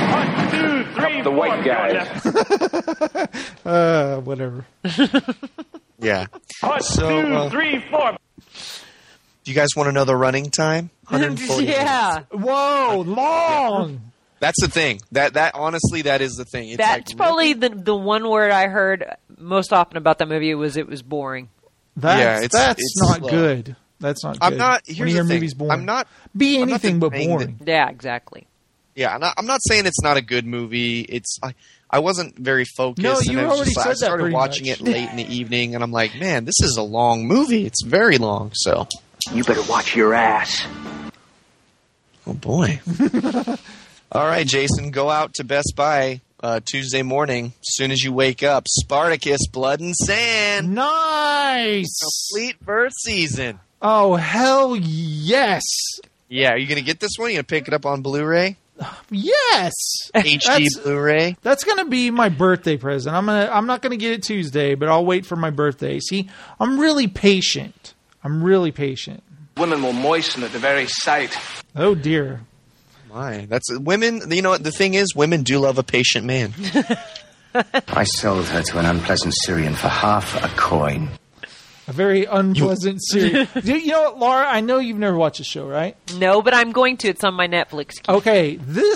help the white guys. uh, whatever. Yeah. One, So, two, uh, three, four. Do you guys want to know the running time? one hundred forty Yeah. Whoa, long. That's the thing. That that honestly, that is the thing. It's That's like, probably the the one word I heard most often about that movie was it was boring. That's Yeah, it's- that's it's not slow. good. That's not good. I'm not. when Here's your the thing. movie's boring. I'm not. Be I'm not anything but saying boring. Yeah, exactly. Yeah, I'm not, I'm not saying it's not a good movie. It's I, I wasn't very focused. No, and you I was already just, I said that started pretty watching much. it late in the evening, and I'm like, man, this is a long movie. It's very long. So, You better watch your ass. oh boy. All right, Jason, go out to Best Buy uh, Tuesday morning. As soon as you wake up, Spartacus: Blood and Sand, Nice. complete first season. Oh hell yes, Yeah, are you gonna get this one? You gonna pick it up on Blu-ray, yes. H D That's- Blu-ray? That's gonna be my birthday present. I'm gonna. I'm not gonna get it Tuesday, but I'll wait for my birthday. See, I'm really patient. I'm really patient. Women will moisten at the very sight. Oh dear. My, that's women. You know what the thing is? Women do love a patient man. I sold her to an unpleasant Syrian for half a coin. A very unpleasant series. you, you know what, Laura? I know you've never watched the show, right? No, but I'm going to. It's on my Netflix queue. Okay, this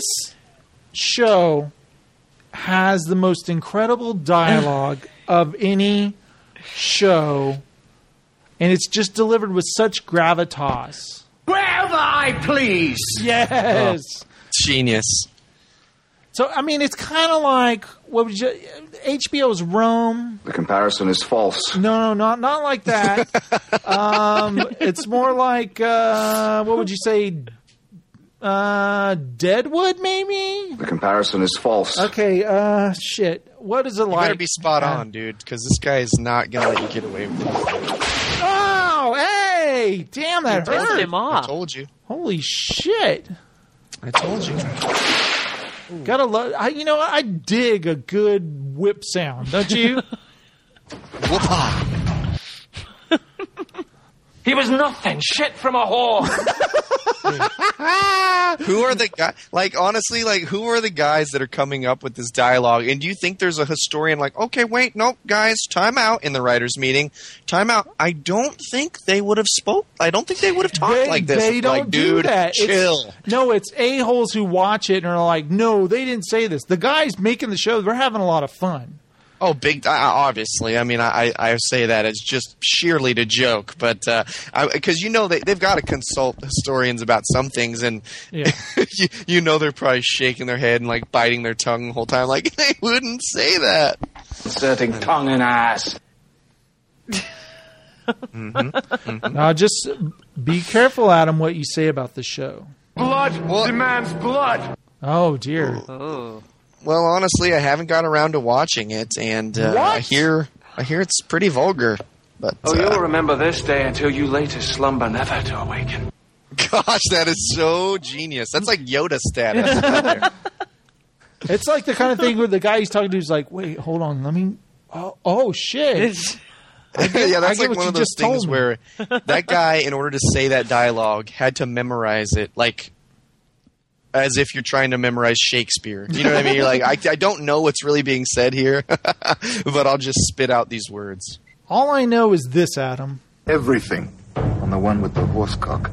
show has the most incredible dialogue of any show, and it's just delivered with such gravitas. Grab eye, please! Yes. Oh, genius. So, I mean, it's kind of like, what would you, H B O's Rome. The comparison is false. No, no, not not like that. um, it's more like, uh, what would you say, uh, Deadwood, maybe? The comparison is false. Okay, uh, shit. What is it You like? better be spot on, dude, because this guy is not gonna let you get away with it. Oh, hey! Damn, that Pissed hurt. him off. I told you. Holy shit. I told you. Gotta love, I, you know, I dig a good whip sound, don't you? Whoop-ah. He was nothing. Shit from a whore. Who are the guys? Like, honestly, like, who are the guys that are coming up with this dialogue? And do you think there's a historian like, okay, wait, nope, guys, time out in the writers' meeting. Time out. I don't think they would have spoke. I don't think they would have talked They, like this. they don't like, do dude, that. chill. It's, no, it's a-holes who watch it and are like, no, they didn't say this. The guys making the show, they're having a lot of fun. Oh, big! Uh, obviously, I mean, I, I say that as just sheerly to joke, but because you know they they've got to consult historians about some things, and Yeah. you, you know they're probably shaking their head and like biting their tongue the whole time, like they wouldn't say that. Inserting tongue and ass. Mm-hmm. Mm-hmm. Now, just be careful, Adam, what you say about the show. Blood demands blood. Oh, dear. Oh. Well, honestly, I haven't got around to watching it, and uh, I What? hear I hear it's pretty vulgar. But Oh, uh, you'll remember this day until you later slumber, never to awaken. gosh, that is so genius. That's like Yoda status. right there. It's like the kind of thing where the guy he's talking to is like, wait, hold on, let me. Oh, oh shit. yeah, I that's get like what one you of those just told things me. where that guy, in order to say that dialogue, had to memorize it, like as if you're trying to memorize Shakespeare. You know what I mean? You're like, I, I don't know what's really being said here, but I'll just spit out these words. All I know is this, Adam. Everything on the one with the horse cock.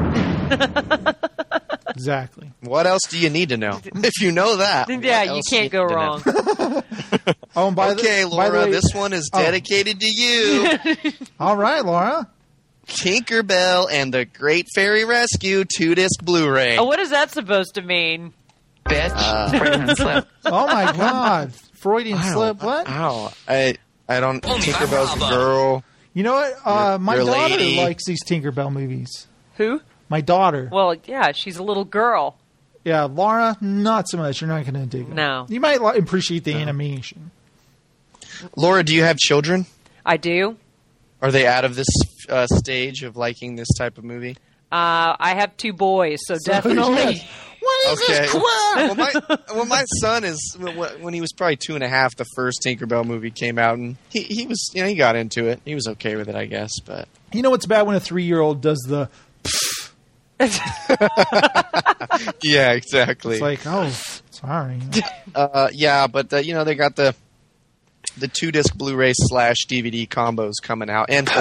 Exactly. What else do you need to know? If you know that, what Yeah, you else do can't need go to know? wrong. Oh, and by Okay, the, by Laura, the way, this one is Oh. dedicated to you. All right, Laura. Tinkerbell and the Great Fairy Rescue two-disc Blu-ray. Oh, what is that supposed to mean? Bitch. Uh, Freudian slip. Oh my God, Freudian Wow. slip. What? Ow. I I don't. Tinkerbell's a girl. You know what? Uh, You're- my you're a daughter lady. likes these Tinkerbell movies. Who? My daughter. Well, yeah, she's a little girl. Yeah, Laura, not so much. You're not going to dig it. No. You might li- appreciate the animation. Laura, do you have children? I do. Are they out of this uh, stage of liking this type of movie? Uh, I have two boys, so definitely. yes. What is Okay. this crap? well, my well, my son is when he was probably two and a half. The first Tinkerbell movie came out, and he he was you know he got into it. He was okay with it, I guess. But You know what's bad when a three-year-old does the... yeah, exactly. It's like, oh, sorry. Uh, yeah, but uh, you know they got the the two disc Blu-ray slash D V D combos coming out, and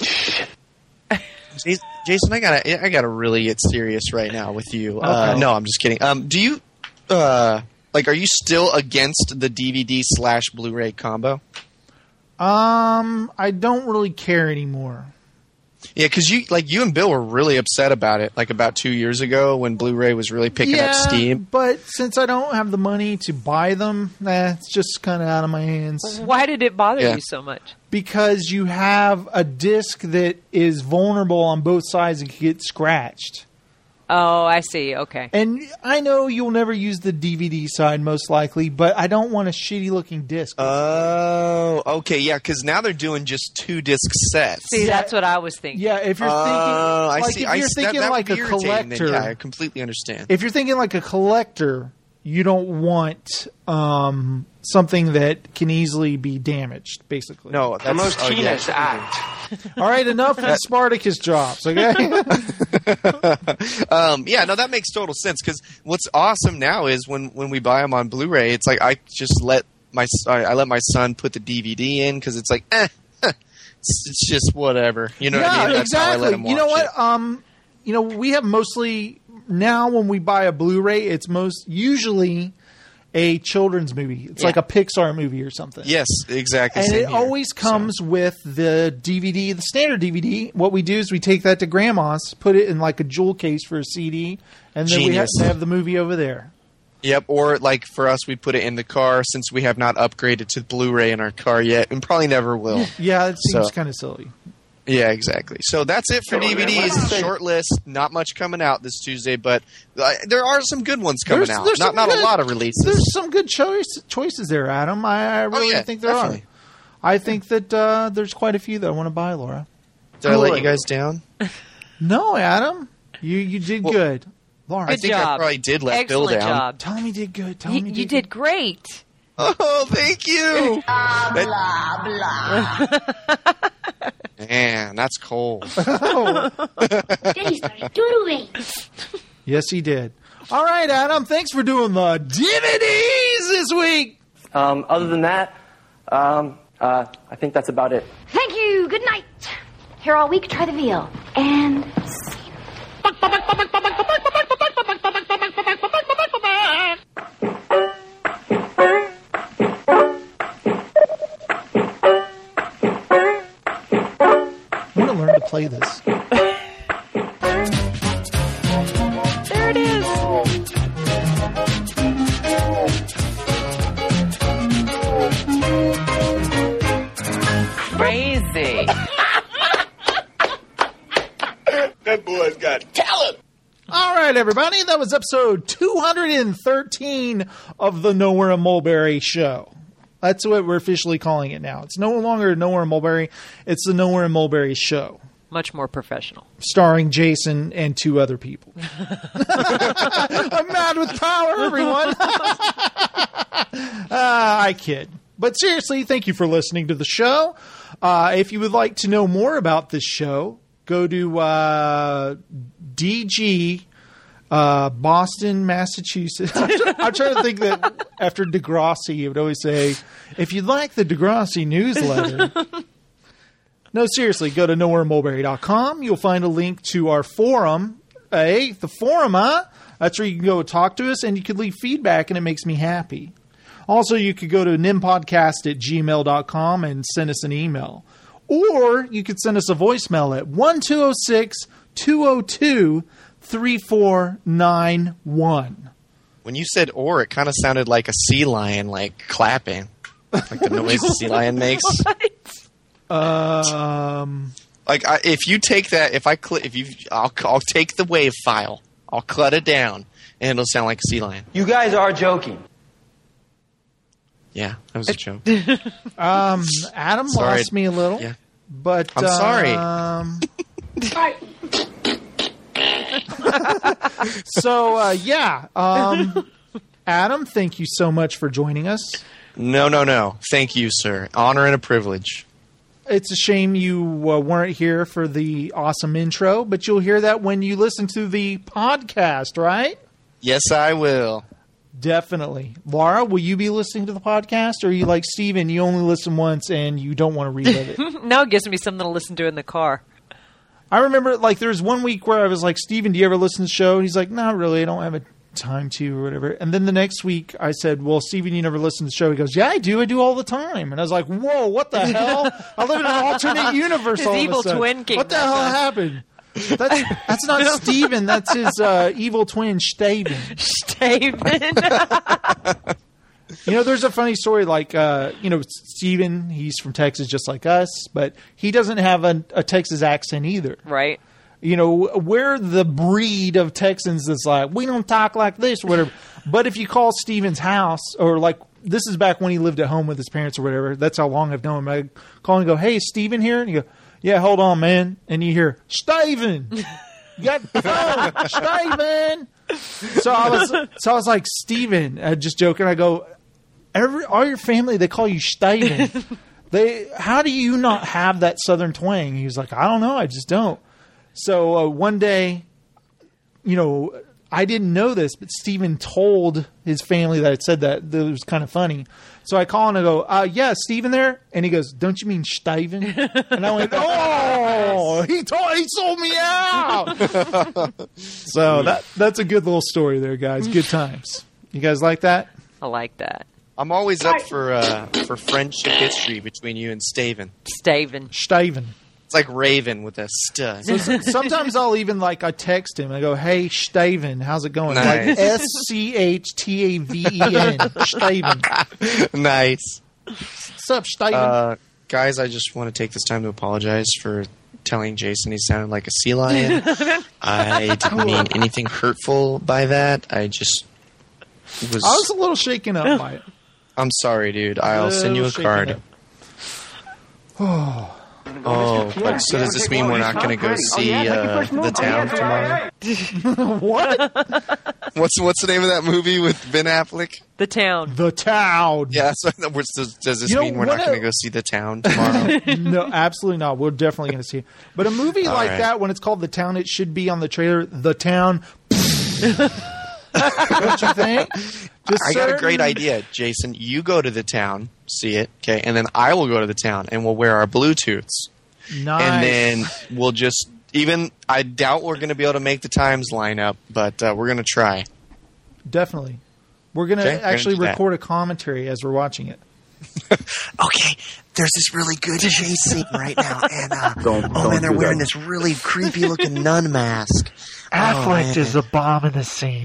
Jason, Jason, I gotta I gotta really get serious right now with you. Uh, Okay. no, I'm just kidding. Um, do you uh like are you still against the D V D slash Blu-ray combo? Um, I don't really care anymore. Yeah, because you like you and Bill were really upset about it, like about two years ago when Blu-ray was really picking yeah, up steam. but since I don't have the money to buy them, nah, it's just kind of out of my hands. Why did it bother Yeah. you so much? Because you have a disc that is vulnerable on both sides and can get scratched. Oh, I see. Okay. And I know you'll never use the D V D side most likely, but I don't want a shitty looking disc. Oh, okay, yeah, because now they're doing just two disc sets. See, that's what I was thinking. yeah, if you're Oh, thinking, I like see. if I you're see. That- thinking that would like be a irritating then. collector, Yeah, I completely understand. if you're thinking like a collector, you don't want um, something that can easily be damaged, basically. No, that's The most oh, yeah. heinous act. All right, enough of the Spartacus drops, okay? um, yeah, no, that makes total sense. Because what's awesome now is when, when we buy them on Blu-ray, it's like I just let my I I let my son put the D V D in because it's like, eh, eh, it's, it's just whatever. You know yeah, what I mean? That's how I exactly. let him You know watch what? Um, you know, we have mostly now when we buy a Blu-ray, it's most usually a children's movie. It's Yeah. like a Pixar movie or something. it. Yes, exactly. And same it here. always comes with the D V D, the standard D V D. What we do is we take that to grandma's, put it in like a jewel case for a C D, and then we have, Genius. have the movie over there. Yep, or like for us, we put it in the car since we have not upgraded to Blu-ray in our car yet, and probably never will. Yeah, it seems So- kind of silly. Yeah, exactly. So that's it for So, D V man, what Ds. do you Short list. Not much coming out this Tuesday, but uh, there are some good ones coming There's- out. there's not some not good- a lot of releases. There's some good choice, choices there, Adam. I, I really yeah, think there definitely. are. I think that uh, there's quite a few that I want to buy, Laura. Did I let you guys down? No, Adam, you you did good. Laura, I think I probably did let Bill Excellent down. job. Tell me did good. Tell You, me you did did great. Oh, thank you. Blah, blah. Man, that's cold. Then he started doodling. Yes, he did. All right, Adam. Thanks for doing the D V Ds this week. Um, other than that, um, uh, I think that's about it. Thank you. Good night. Here all week, try the veal. And I'm going to learn to play this. There it is. Crazy. That boy's got talent. All right, everybody. That was episode two hundred thirteen of the Nowhere in Mulberry show. That's what we're officially calling it now. It's no longer Nowhere in Mulberry. It's the Nowhere in Mulberry show, Much more professional. starring Jason and two other people. I'm mad with power, everyone. uh, I kid. But seriously, thank you for listening to the show. Uh, if you would like to know more about this show, go to uh, D G, uh, Boston, Massachusetts. I'm, try- I'm trying to think that after Degrassi, you would always say, if you'd like the Degrassi newsletter. No, seriously, go to nowhere mulberry dot com. You'll find a link to our forum. Hey, the forum, huh? That's where you can go talk to us, and you can leave feedback, and it makes me happy. Also, you could go to nimpodcast at gmail dot com and send us an email. or you could send us a voicemail at one two zero six, two zero two, three four nine one. When you said or, it kind of sounded like a sea lion, like clapping. Like the noise a sea lion makes. Um, like I, if you take that, if I click, if you, I'll, I'll take the wave file, I'll cut it down, and it'll sound like a sea lion. You guys are joking. Yeah, that was a joke. um, Adam Sorry. lost me a little. Yeah. But I'm sorry. Um, so uh, yeah, um, Adam, thank you so much for joining us. No, no, no. Thank you, sir. Honor and a privilege. It's a shame you uh, weren't here for the awesome intro, but you'll hear that when you listen to the podcast, right? Yes, I will. Definitely. Laura, will you be listening to the podcast, or are you like Steven, you only listen once and you don't want to relive it? Now it gives me something to listen to in the car. I remember, like, there was one week where I was like, Steven, do you ever listen to the show? And he's like, not really. I don't have a time to or whatever. And then the next week I said, well, Steven, you never listen to the show. He goes, yeah, I do. I do all the time. And I was like, whoa, what the hell? I live in an alternate universe. His all evil of a sudden. twin came What the back hell on. happened? That's that's not Steven. That's his uh, evil twin, Staven. Staven. You know, there's a funny story. Like, uh, you know, Steven, he's from Texas, just like us, but he doesn't have a, a Texas accent either. Right. You know, we're the breed of Texans that's like, we don't talk like this or whatever. But if you call Steven's house, or like, this is back when he lived at home with his parents or whatever. That's how long I've known him. I call and go, hey, Steven here? And you go, yeah, hold on, man. And you hear, Steven! You got the phone! Steven! So I was, so I was like, Steven, uh, just joking. I go, every, all your family, they call you Steven. They, how do you not have that southern twang? He was like, I don't know. I just don't. So uh, one day, you know, I didn't know this, but Steven told his family that I'd said that. That was kind of funny. So I call and I go, uh, yeah, Steven there? And he goes, don't you mean Steven? And I went, oh, he told, he sold me out. So that that's a good little story there, guys. Good times. You guys like that? I like that. I'm always up for uh, for friendship history between you and Staven. Staven. Staven. It's like Raven with a st. So, so sometimes I'll even like I text him. I go, "Hey, Staven, how's it going?" Nice. Like S C H T A V E N, Staven. Nice. What's up, Staven? Uh, guys, I just want to take this time to apologize for telling Jason he sounded like a sea lion. I didn't mean anything hurtful by that. I just was. I was a little shaken up by it. I'm sorry, dude. I'll send you a Shaken card. up. Oh. Oh, but so does this mean we're not going to go see uh, The Town tomorrow? What? What's what's the name of that movie with Ben Affleck? The Town. The Town. Yeah, so we're, does, does this You know, mean we're what not going a- to go see The Town tomorrow? No, absolutely not. We're definitely going to see it. But a movie All like right. that, when it's called The Town, it should be on the trailer, The Town. Don't you think? Just I got a certain- great idea, Jason. You go to The Town, see it, okay, and then I will go to The Town, and we'll wear our Bluetooths. Nice. And then we'll just, even, I doubt we're going to be able to make the times line up, but uh, we're going to try. Definitely. We're going to Okay, we're gonna actually do that. record a commentary as we're watching it. Okay, there's this really good chase scene right now, and uh, Don't- oh don't man, they're do wearing that. this really creepy looking nun mask. Affleck oh, is a bomb in the scene.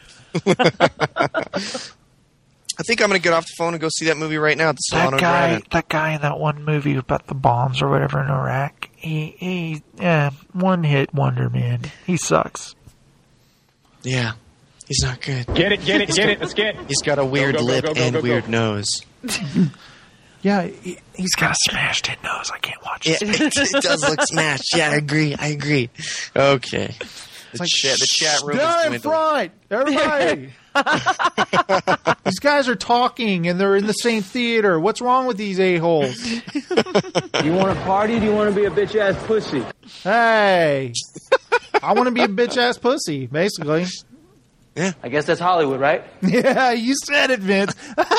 I think I'm going to get off the phone and go see that movie right now at the Solano That guy, Drive-In. that guy in that one movie about the bombs or whatever in Iraq, he, he, yeah, one hit wonder, man. He sucks. Yeah, he's not good. Get it, get it, He's get got- it. Let's get. He's got a weird Go, go, go, lip go, go, and go, go. weird nose. Yeah, he, He's got a smashed in nose. I can't watch Yeah, it. it, it does look smashed. Yeah, I agree. I agree. Okay. The, like, chat, the chat room down is in dwindling. front, everybody. These guys are talking and they're in the same theater. What's wrong with these a-holes? You want to party? Do you want to be a bitch ass pussy? Hey, I want to be a bitch ass pussy, basically. Yeah. I guess that's Hollywood, right? Yeah, you said it, Vince.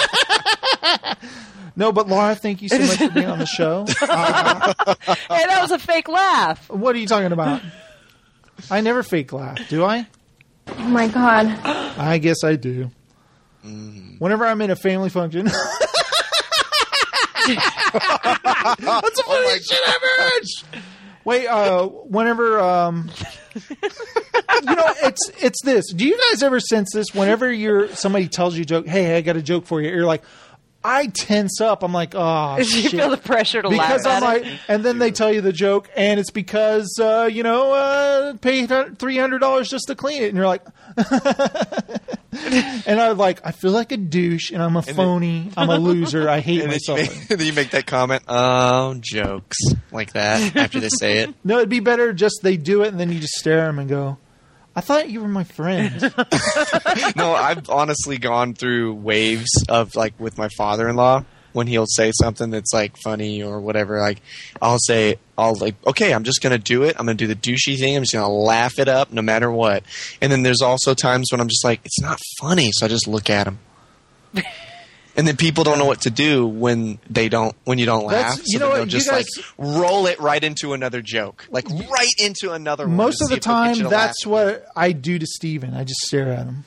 No, but Laura, thank you so much for being on the show. Uh, Hey, that was a fake laugh. what are you talking about? I never fake laugh, do I? Oh my god. I guess I do. Whenever I'm in a family function. That's the funniest shit ever. Wait, uh, whenever, um, you know, it's it's this. Do you guys ever sense this? Whenever you're somebody tells you a joke, hey, I got a joke for you. You're like, I tense up. I'm like, oh, You shit. feel the pressure to because laugh I'm at like, it. and then they tell you the joke, and it's because uh, you know, uh, pay three hundred dollars just to clean it, and you're like, and I'm like, I feel like a douche, and I'm a phony. I'm a loser. I hate And then you, myself. make, then you make that comment, oh, jokes, like that, after they say it. No, it'd be better just they do it, and then you just stare at them and go, I thought you were my friend. No, I've honestly gone through waves of, like, with my father-in-law, when he'll say something that's, like, funny or whatever. Like, I'll say, I'll, like, okay, I'm just going to do it. I'm going to do the douchey thing. I'm just going to laugh it up no matter what. And then there's also times when I'm just like, it's not funny, so I just look at him. And then people don't know what to do when they don't, when you don't laugh. That's- you so know then what, they'll you just guys- like roll it right into another joke, like right into another one. Most to of see the if they'll get time, you to that's what I do to Steven. I just stare at him.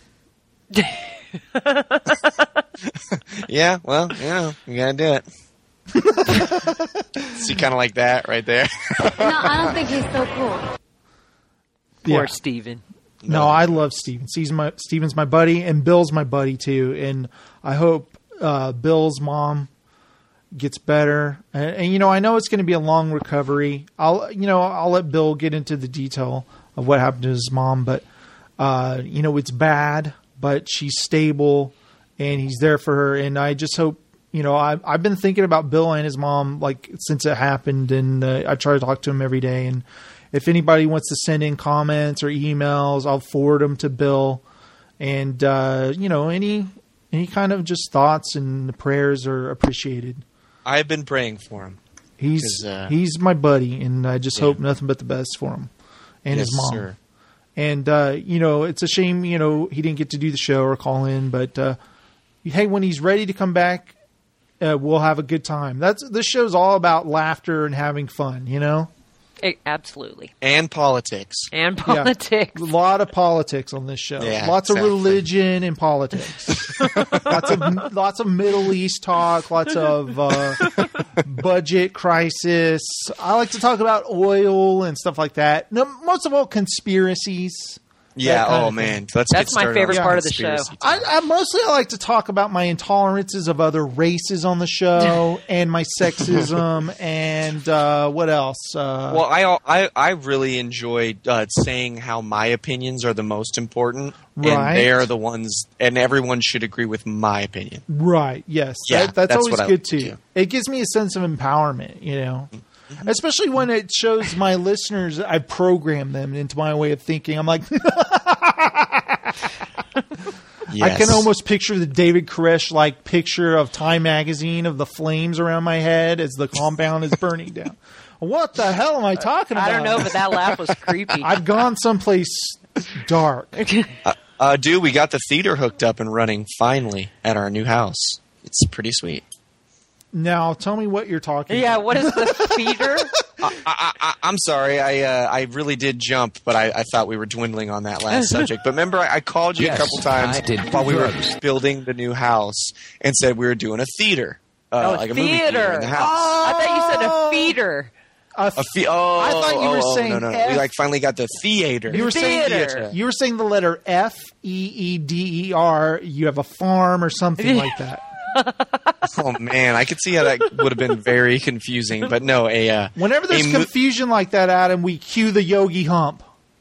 laugh. Yeah, well, you know, you gotta do it. See, kind of like that right there. No, I don't think he's so cool. Poor Yeah. Steven. No, I love Steven. Steven's my, Steven's my buddy, and Bill's my buddy too. And I hope uh, Bill's mom gets better. And, and you know, I know it's going to be a long recovery. I'll, you know, I'll let Bill get into the detail of what happened to his mom, but uh, you know, it's bad, but she's stable, and he's there for her. And I just hope, you know, I, I've been thinking about Bill and his mom like since it happened, and uh, I try to talk to him every day. And if anybody wants to send in comments or emails, I'll forward them to Bill. And uh, you know, any any kind of just thoughts and prayers are appreciated. I've been praying for him. He's 'Cause, uh, he's my buddy, and I just Yeah. hope nothing but the best for him and Yes, his mom. sir. And uh, you know, it's a shame, you know, he didn't get to do the show or call in, but uh, hey, when he's ready to come back, uh, we'll have a good time. That's this show's all about laughter and having fun, you know. Eh, absolutely. And politics. And politics. Yeah. A lot of politics on this show. Yeah, lots exactly. of religion and politics. lots of lots of Middle East talk. Lots of uh, budget crisis. I like to talk about oil and stuff like that. No, most of all, conspiracies. Yeah. That kind Oh of thing. man, let's That's get my started favorite on part of the show. conspiracy. I, I mostly I like to talk about my intolerances of other races on the show and my sexism and uh, what else? Uh, Well, I I I really enjoy uh, saying how my opinions are the most important, Right. and they're the ones, and everyone should agree with my opinion. Right. Yes. Yeah, that, that's, that's always what I good like too. to do. It gives me a sense of empowerment, you know, especially when it shows my listeners I program them into my way of thinking. I'm like, I can Yes. almost picture the David Koresh like picture of Time magazine of the flames around my head as the compound is burning down. What the hell am I talking about? I don't know, but that laugh was creepy. I've gone someplace dark. Uh, uh, dude, we got the theater hooked up and running finally at our new house. It's pretty sweet. Now tell me what you're talking Yeah, about. what is the feeder? I, I, I, I'm sorry, I uh, I really did jump, but I, I thought we were dwindling on that last subject. But remember, I, I called you Yes, a couple times I did while we were drugs. building the new house and said we were doing a theater, uh, Oh, like a movie theater theater. in the house. I thought you said a feeder. A A fe- oh, I thought you were oh, oh, saying no, no, no. F- We like finally got the theater. You were saying Theater. you were saying the letter F E E D E R. You have a farm or something like that. Oh man, I could see how that would have been very confusing. But no, a uh, Whenever there's a mo- confusion like that, Adam, we cue the Yogi Hump.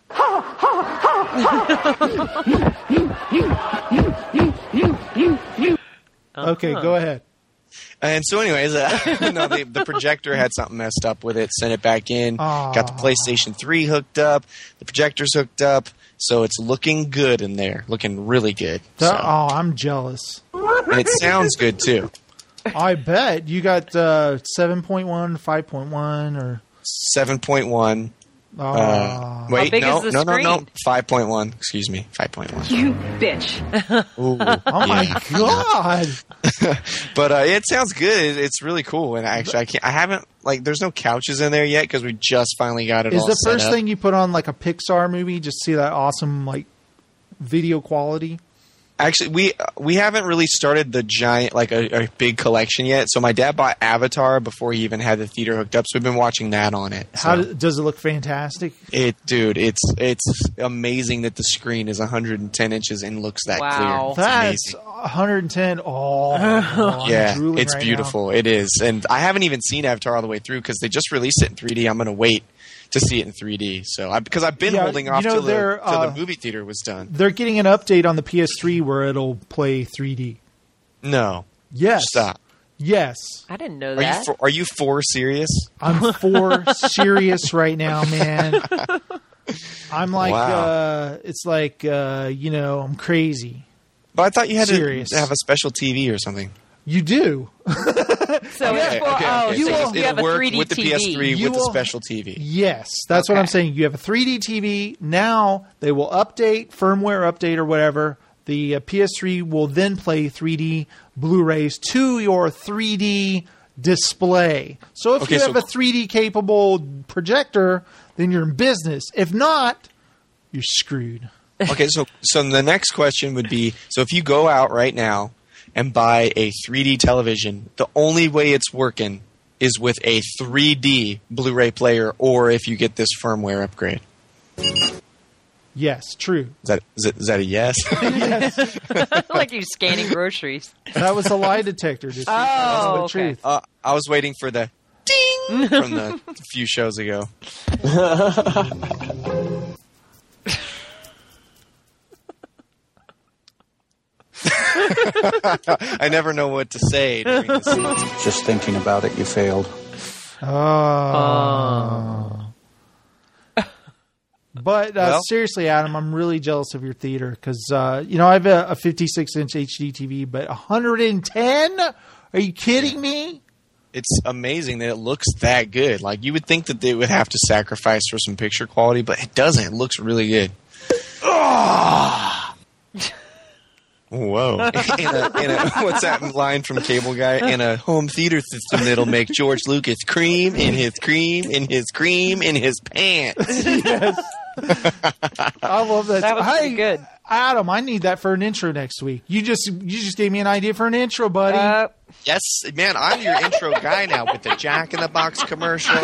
Okay, go ahead. And so, anyways, uh, no, the, the projector had something messed up with it. Sent it back in. Aw. Got the PlayStation three hooked up. The projector's hooked up. So it's looking good in there. Looking really good. That- So- Oh, I'm jealous. and it sounds good too. I bet you got uh, seven point one, five point one, or Seven point one. uh, Uh, wait, big no, is the no, no, no. screen? Five point one. Excuse me. Five point one. You bitch. Ooh, oh my yeah. god! But uh, it sounds good. It- It's really cool. And actually, I can't. I haven't like. There's no couches in there yet because we just finally got it. Is all the set first up. thing you put on like a Pixar movie just to see that awesome like video quality? Actually, we we haven't really started the giant, like a, a big collection yet. So my dad bought Avatar before he even had the theater hooked up. So we've been watching that on it. So. How does, does it look fantastic? It, dude, it's it's amazing that the screen is one hundred ten inches and looks that Wow. clear. It's That's amazing. one hundred ten. Oh, I'm Yeah, drooling it's right beautiful. It is, and I haven't even seen Avatar all the way through because they just released it in three D. I'm going to wait to see it in three D. So, I, because I've been Yeah, holding off you know, till, the, they're, till uh, the movie theater was done. They're getting an update on the P S three where it'll play three D. No, Yes. stop. Yes. I didn't know Are that. you for, are you for serious? I'm for serious right now, man. I'm like, Wow. uh, it's like, uh, you know, I'm crazy. But I thought you had Serious. to have a special T V or something. You do. So Okay, it's for, okay, oh, okay. you, So will, it'll you have a work three D with the T V. P S three You with will- the special T V. Yes, that's what Okay. I'm saying. You have a three D T V. Now they will update, firmware update or whatever. The uh, P S three will then play three D Blu-rays to your three D display. So if Okay, you so- have a three D capable projector, then you're in business. If not, you're screwed. Okay, so so the next question would be: so if you go out right now and buy a three D television, the only way it's working is with a three D Blu-ray player, or if you get this firmware upgrade. Yes, true. Is that is, it, is that a yes? Like you're scanning groceries. That was a lie detector. Just Oh, that's the okay. truth. uh, I was waiting for the ding from the few shows ago. I never know what to say during this. Just thinking about it, you failed. Oh. But uh, Well- seriously, Adam, I'm really jealous of your theater because uh, you know I have a, a fifty-six inch H D T V, but one hundred ten? Are you kidding me? It's amazing that it looks that good. Like, you would think that they would have to sacrifice for some picture quality, but it doesn't. It looks really good. Whoa. in a, in a, what's that line from Cable Guy? In a home theater system that'll make George Lucas cream in his cream in his cream in his pants. Yes. I love that. That was hey, pretty good. Adam, I need that for an intro next week. You just you just gave me an idea for an intro, buddy. Uh, Yes, man, I'm your intro guy now with the Jack in the Box commercial.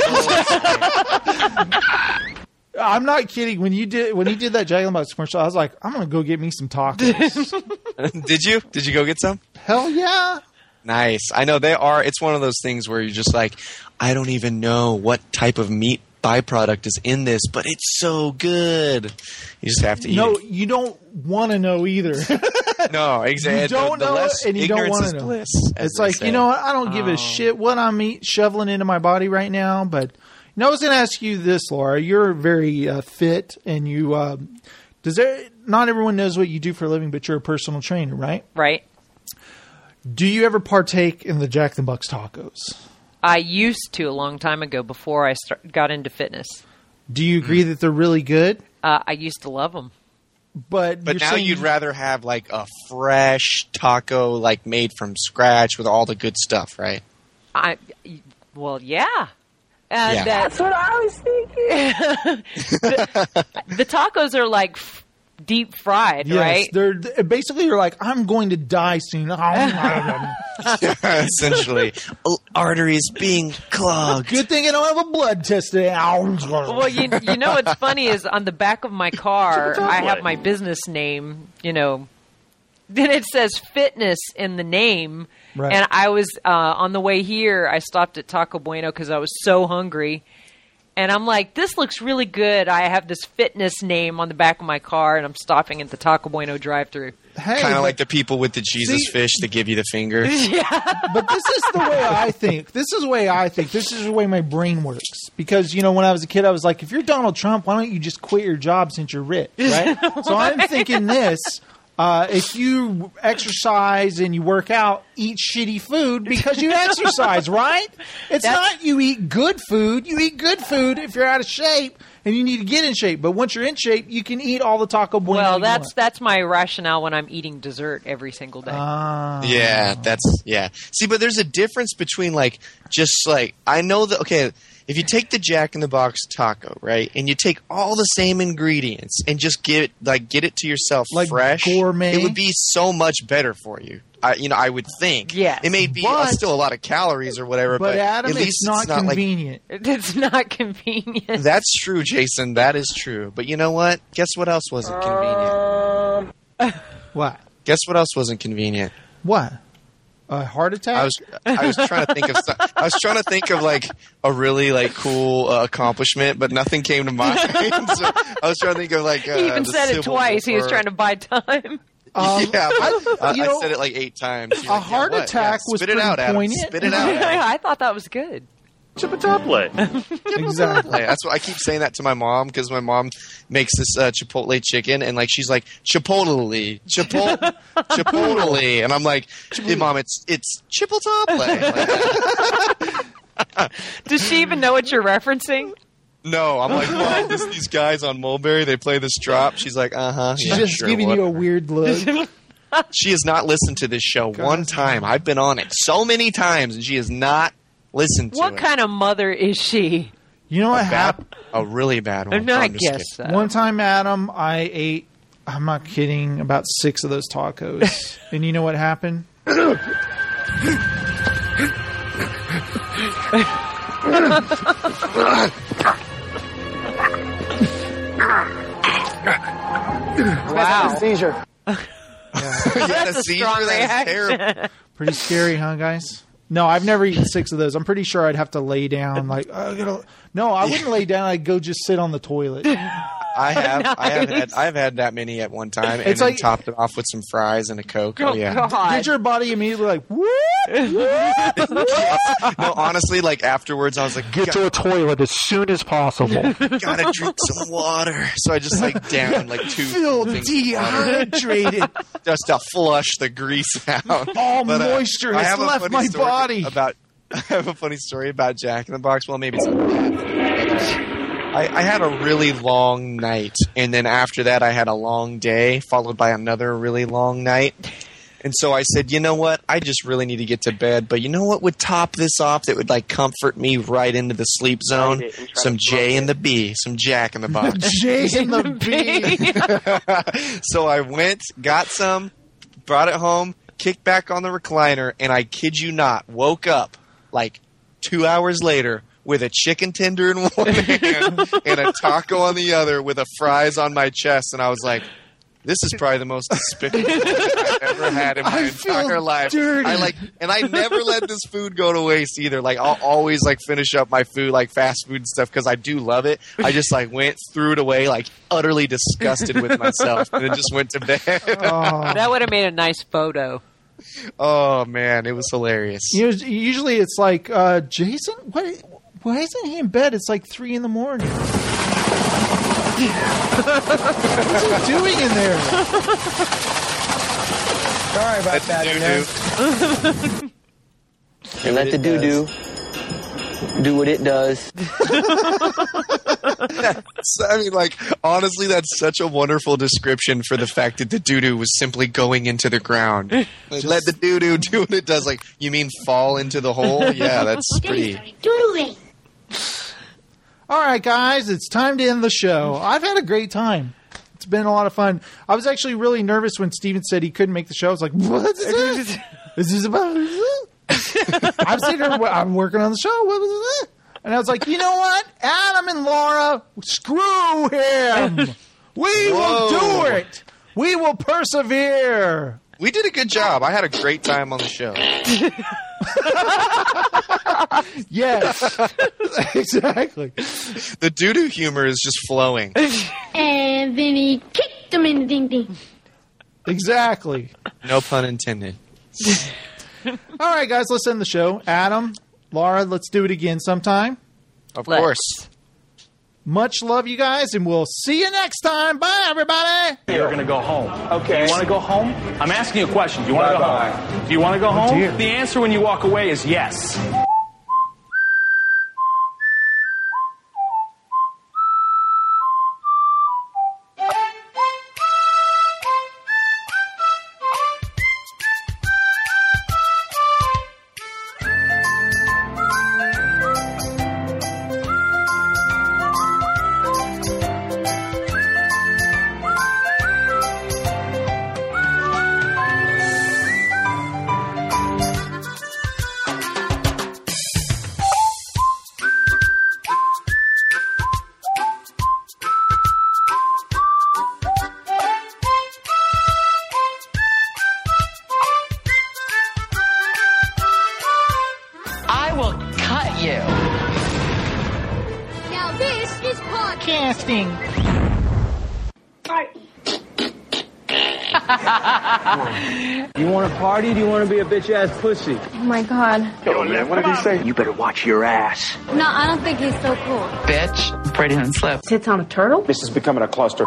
I'm not kidding. When you did when he did that Jack in the Box commercial, I was like, I'm gonna go get me some tacos. Did you? Did you go get some? Hell yeah. Nice. I know they are. It's one of those things where you're just like, I don't even know what type of meat byproduct is in this, but it's so good. You just have to eat No, it. you don't want to know either. No, exactly. You don't the, the know less it, and you don't ignorance want is to know. bliss, as It's they like, say. you know what? I don't give Oh. a shit what I'm eat, shoveling into my body right now. But you know, I was going to ask you this, Laura. You're very uh, fit, and you uh, does there. Not everyone knows what you do for a living, but you're a personal trainer, right? right. Do you ever partake in the Jack in the Box tacos? I used to a long time ago before I start, got into fitness. Do you agree that they're really good? Uh, I used to love them. But But you're now saying you'd rather have like a fresh taco, like made from scratch with all the good stuff, right? I, well, yeah. And Yeah. That's what I was thinking. the, the tacos are like f- deep fried, Yes, right? they're basically you're like, I'm going to die soon. Essentially, oh, arteries being clogged. Good thing I don't have a blood test today. Well, you, you know what's funny is on the back of my car, I have my business name, you know, then it says fitness in the name. Right. And I was, uh, on the way here, I stopped at Taco Bueno because I was so hungry. And I'm like, this looks really good. I have this fitness name on the back of my car, and I'm stopping at the Taco Bueno drive-thru. Hey, Kind but- of like the people with the Jesus See- fish that give you the finger. But this is the way I think. This is the way I think. This is the way my brain works. Because, you know, when I was a kid, I was like, if you're Donald Trump, why don't you just quit your job since you're rich, right? So I'm thinking this. Uh, if you exercise and you work out, eat shitty food because you exercise, right? It's That's- not you eat good food. You eat good food if you're out of shape and you need to get in shape. But once you're in shape, you can eat all the Taco Bueno Well, you that's want. that's my rationale when I'm eating dessert every single day. Ah. Yeah, that's yeah. See, but there's a difference between like just like I know that okay, if you take the Jack in the Box taco, right, and you take all the same ingredients and just get it, like get it to yourself Like fresh, gourmet? it would be so much better for you. I, you know, I would think. Yes. It may be But- still a lot of calories or whatever, but, But Adam, at least it's not, not like convenient. It's not convenient. that's true, Jason. That is true. But you know what? Guess what else wasn't convenient? What? Guess what else wasn't convenient? What? A heart attack? I was I was trying to think of some, I was trying to think of like a really like cool uh, accomplishment, but nothing came to mind. So I was trying to think of like uh, He even the said it Civil twice. He was War. trying to buy time. Um, yeah, but I- I, you I know, said it like eight times. You're a like, yeah, heart what? attack Yeah, was spit it pretty out, Adam. poignant. Spit it out. Adam. I thought that was good. Chipotle. Exactly. Like, that's what I keep saying that to my mom because my mom makes this uh, Chipotle chicken and like she's like Chipotle, Chipotle, Chipotle, and I'm like, hey, mom, it's it's Chipotle. Like, Does she even know what you're referencing? no, I'm like, mom, this, these guys on Mulberry, they play this drop. She's like, uh huh. She's yeah, just sure, giving whatever. you a weird look. She has not listened to this show one time. I've been on it so many times, and she has not listened to What it. kind of mother is she? You know what a happened? bad, a really bad one. No, I I'm just guess kidding. so. One time, Adam, I ate, I'm not kidding, about six of those tacos. And you know what happened? Wow. Seizure. You had a That's a seizure? strong That is reaction. terrible. Pretty scary, huh, guys? No, I've never eaten six of those. I'm pretty sure I'd have to lay down. Like, I gotta, no, I wouldn't lay down. I'd go just sit on the toilet. I have, I have Nice. had, I've had that many at one time, and It's then like- topped it off with some fries and a Coke. Oh, Oh, yeah. God. Did your body immediately like, what? No, honestly, like afterwards, I was like, Get to a toilet as soon as possible. gotta drink some water. So I just like down like two Feel things of water dehydrated. just to flush the grease out. All But, uh, moisture I has have a left funny my story body. About I have a funny story about Jack in the Box. Well, maybe it's not bad. I, I had a really long night, and then after that, I had a long day, followed by another really long night. And so I said, you know what? I just really need to get to bed. But you know what would top this off? That would like comfort me right into the sleep zone. Some J and the B, some Jack in the Box. J and the B. So I went, got some, brought it home, kicked back on the recliner, and I kid you not, woke up like two hours later with a chicken tender in one hand and a taco on the other with a fries on my chest, and I was like, this is probably the most despicable thing I've ever had in my I feel entire life. dirty. I like, and I never let this food go to waste either. Like, I'll always like finish up my food, like fast food and stuff, because I do love it. I just like went, threw it away, like utterly disgusted with myself, and then just went to bed. Oh. That would have made a nice photo. Oh man, it was hilarious. You know, usually it's like, uh, Jason, what, why isn't he in bed? It's like three in the morning. What's he doing in there? Sorry about that. Doo-doo. And let the doo doo do what it does. So, I mean, like, honestly, that's such a wonderful description for the fact that the doo-doo was simply going into the ground. Like, let the doo-doo do what it does. Like, you mean fall into the hole? Yeah, that's pretty... Doodling. All right, guys, it's time to end the show. I've had a great time. It's been a lot of fun. I was actually really nervous when Steven said he couldn't make the show. I was like, what's this? Is this about... I'm sitting here, I'm working on the show. What was that? And I was like, you know what? Adam and Laura, screw him. We will do it. We will persevere. We did a good job. I had a great time on the show. Yes. Exactly. The doo-doo humor is just flowing. And then he kicked him in the ding ding. Exactly. No pun intended. All right, guys, let's end the show. Adam, Laura, let's do it again sometime. Of Let's. course. Much love, you guys, and we'll see you next time. Bye, everybody. You're going to go home. Okay. You want to go home? I'm asking you a question. Do you want to go Bye-bye. home? Do you want to go home? dear. The answer when you walk away is yes. Podcasting. You want to party? Do you want to be a bitch ass pussy? Oh my god. Yo, man, what did he say? You better watch your ass. No, I don't think he's so cool. Bitch, Brady didn't slip. Tits on a turtle? This is becoming a cluster.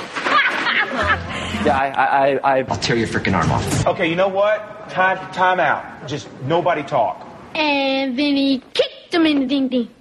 Yeah, I, I, I, I'll tear your freaking arm off. Okay, you know what? Time, time out. Just nobody talk. And then he kicked him in the ding ding.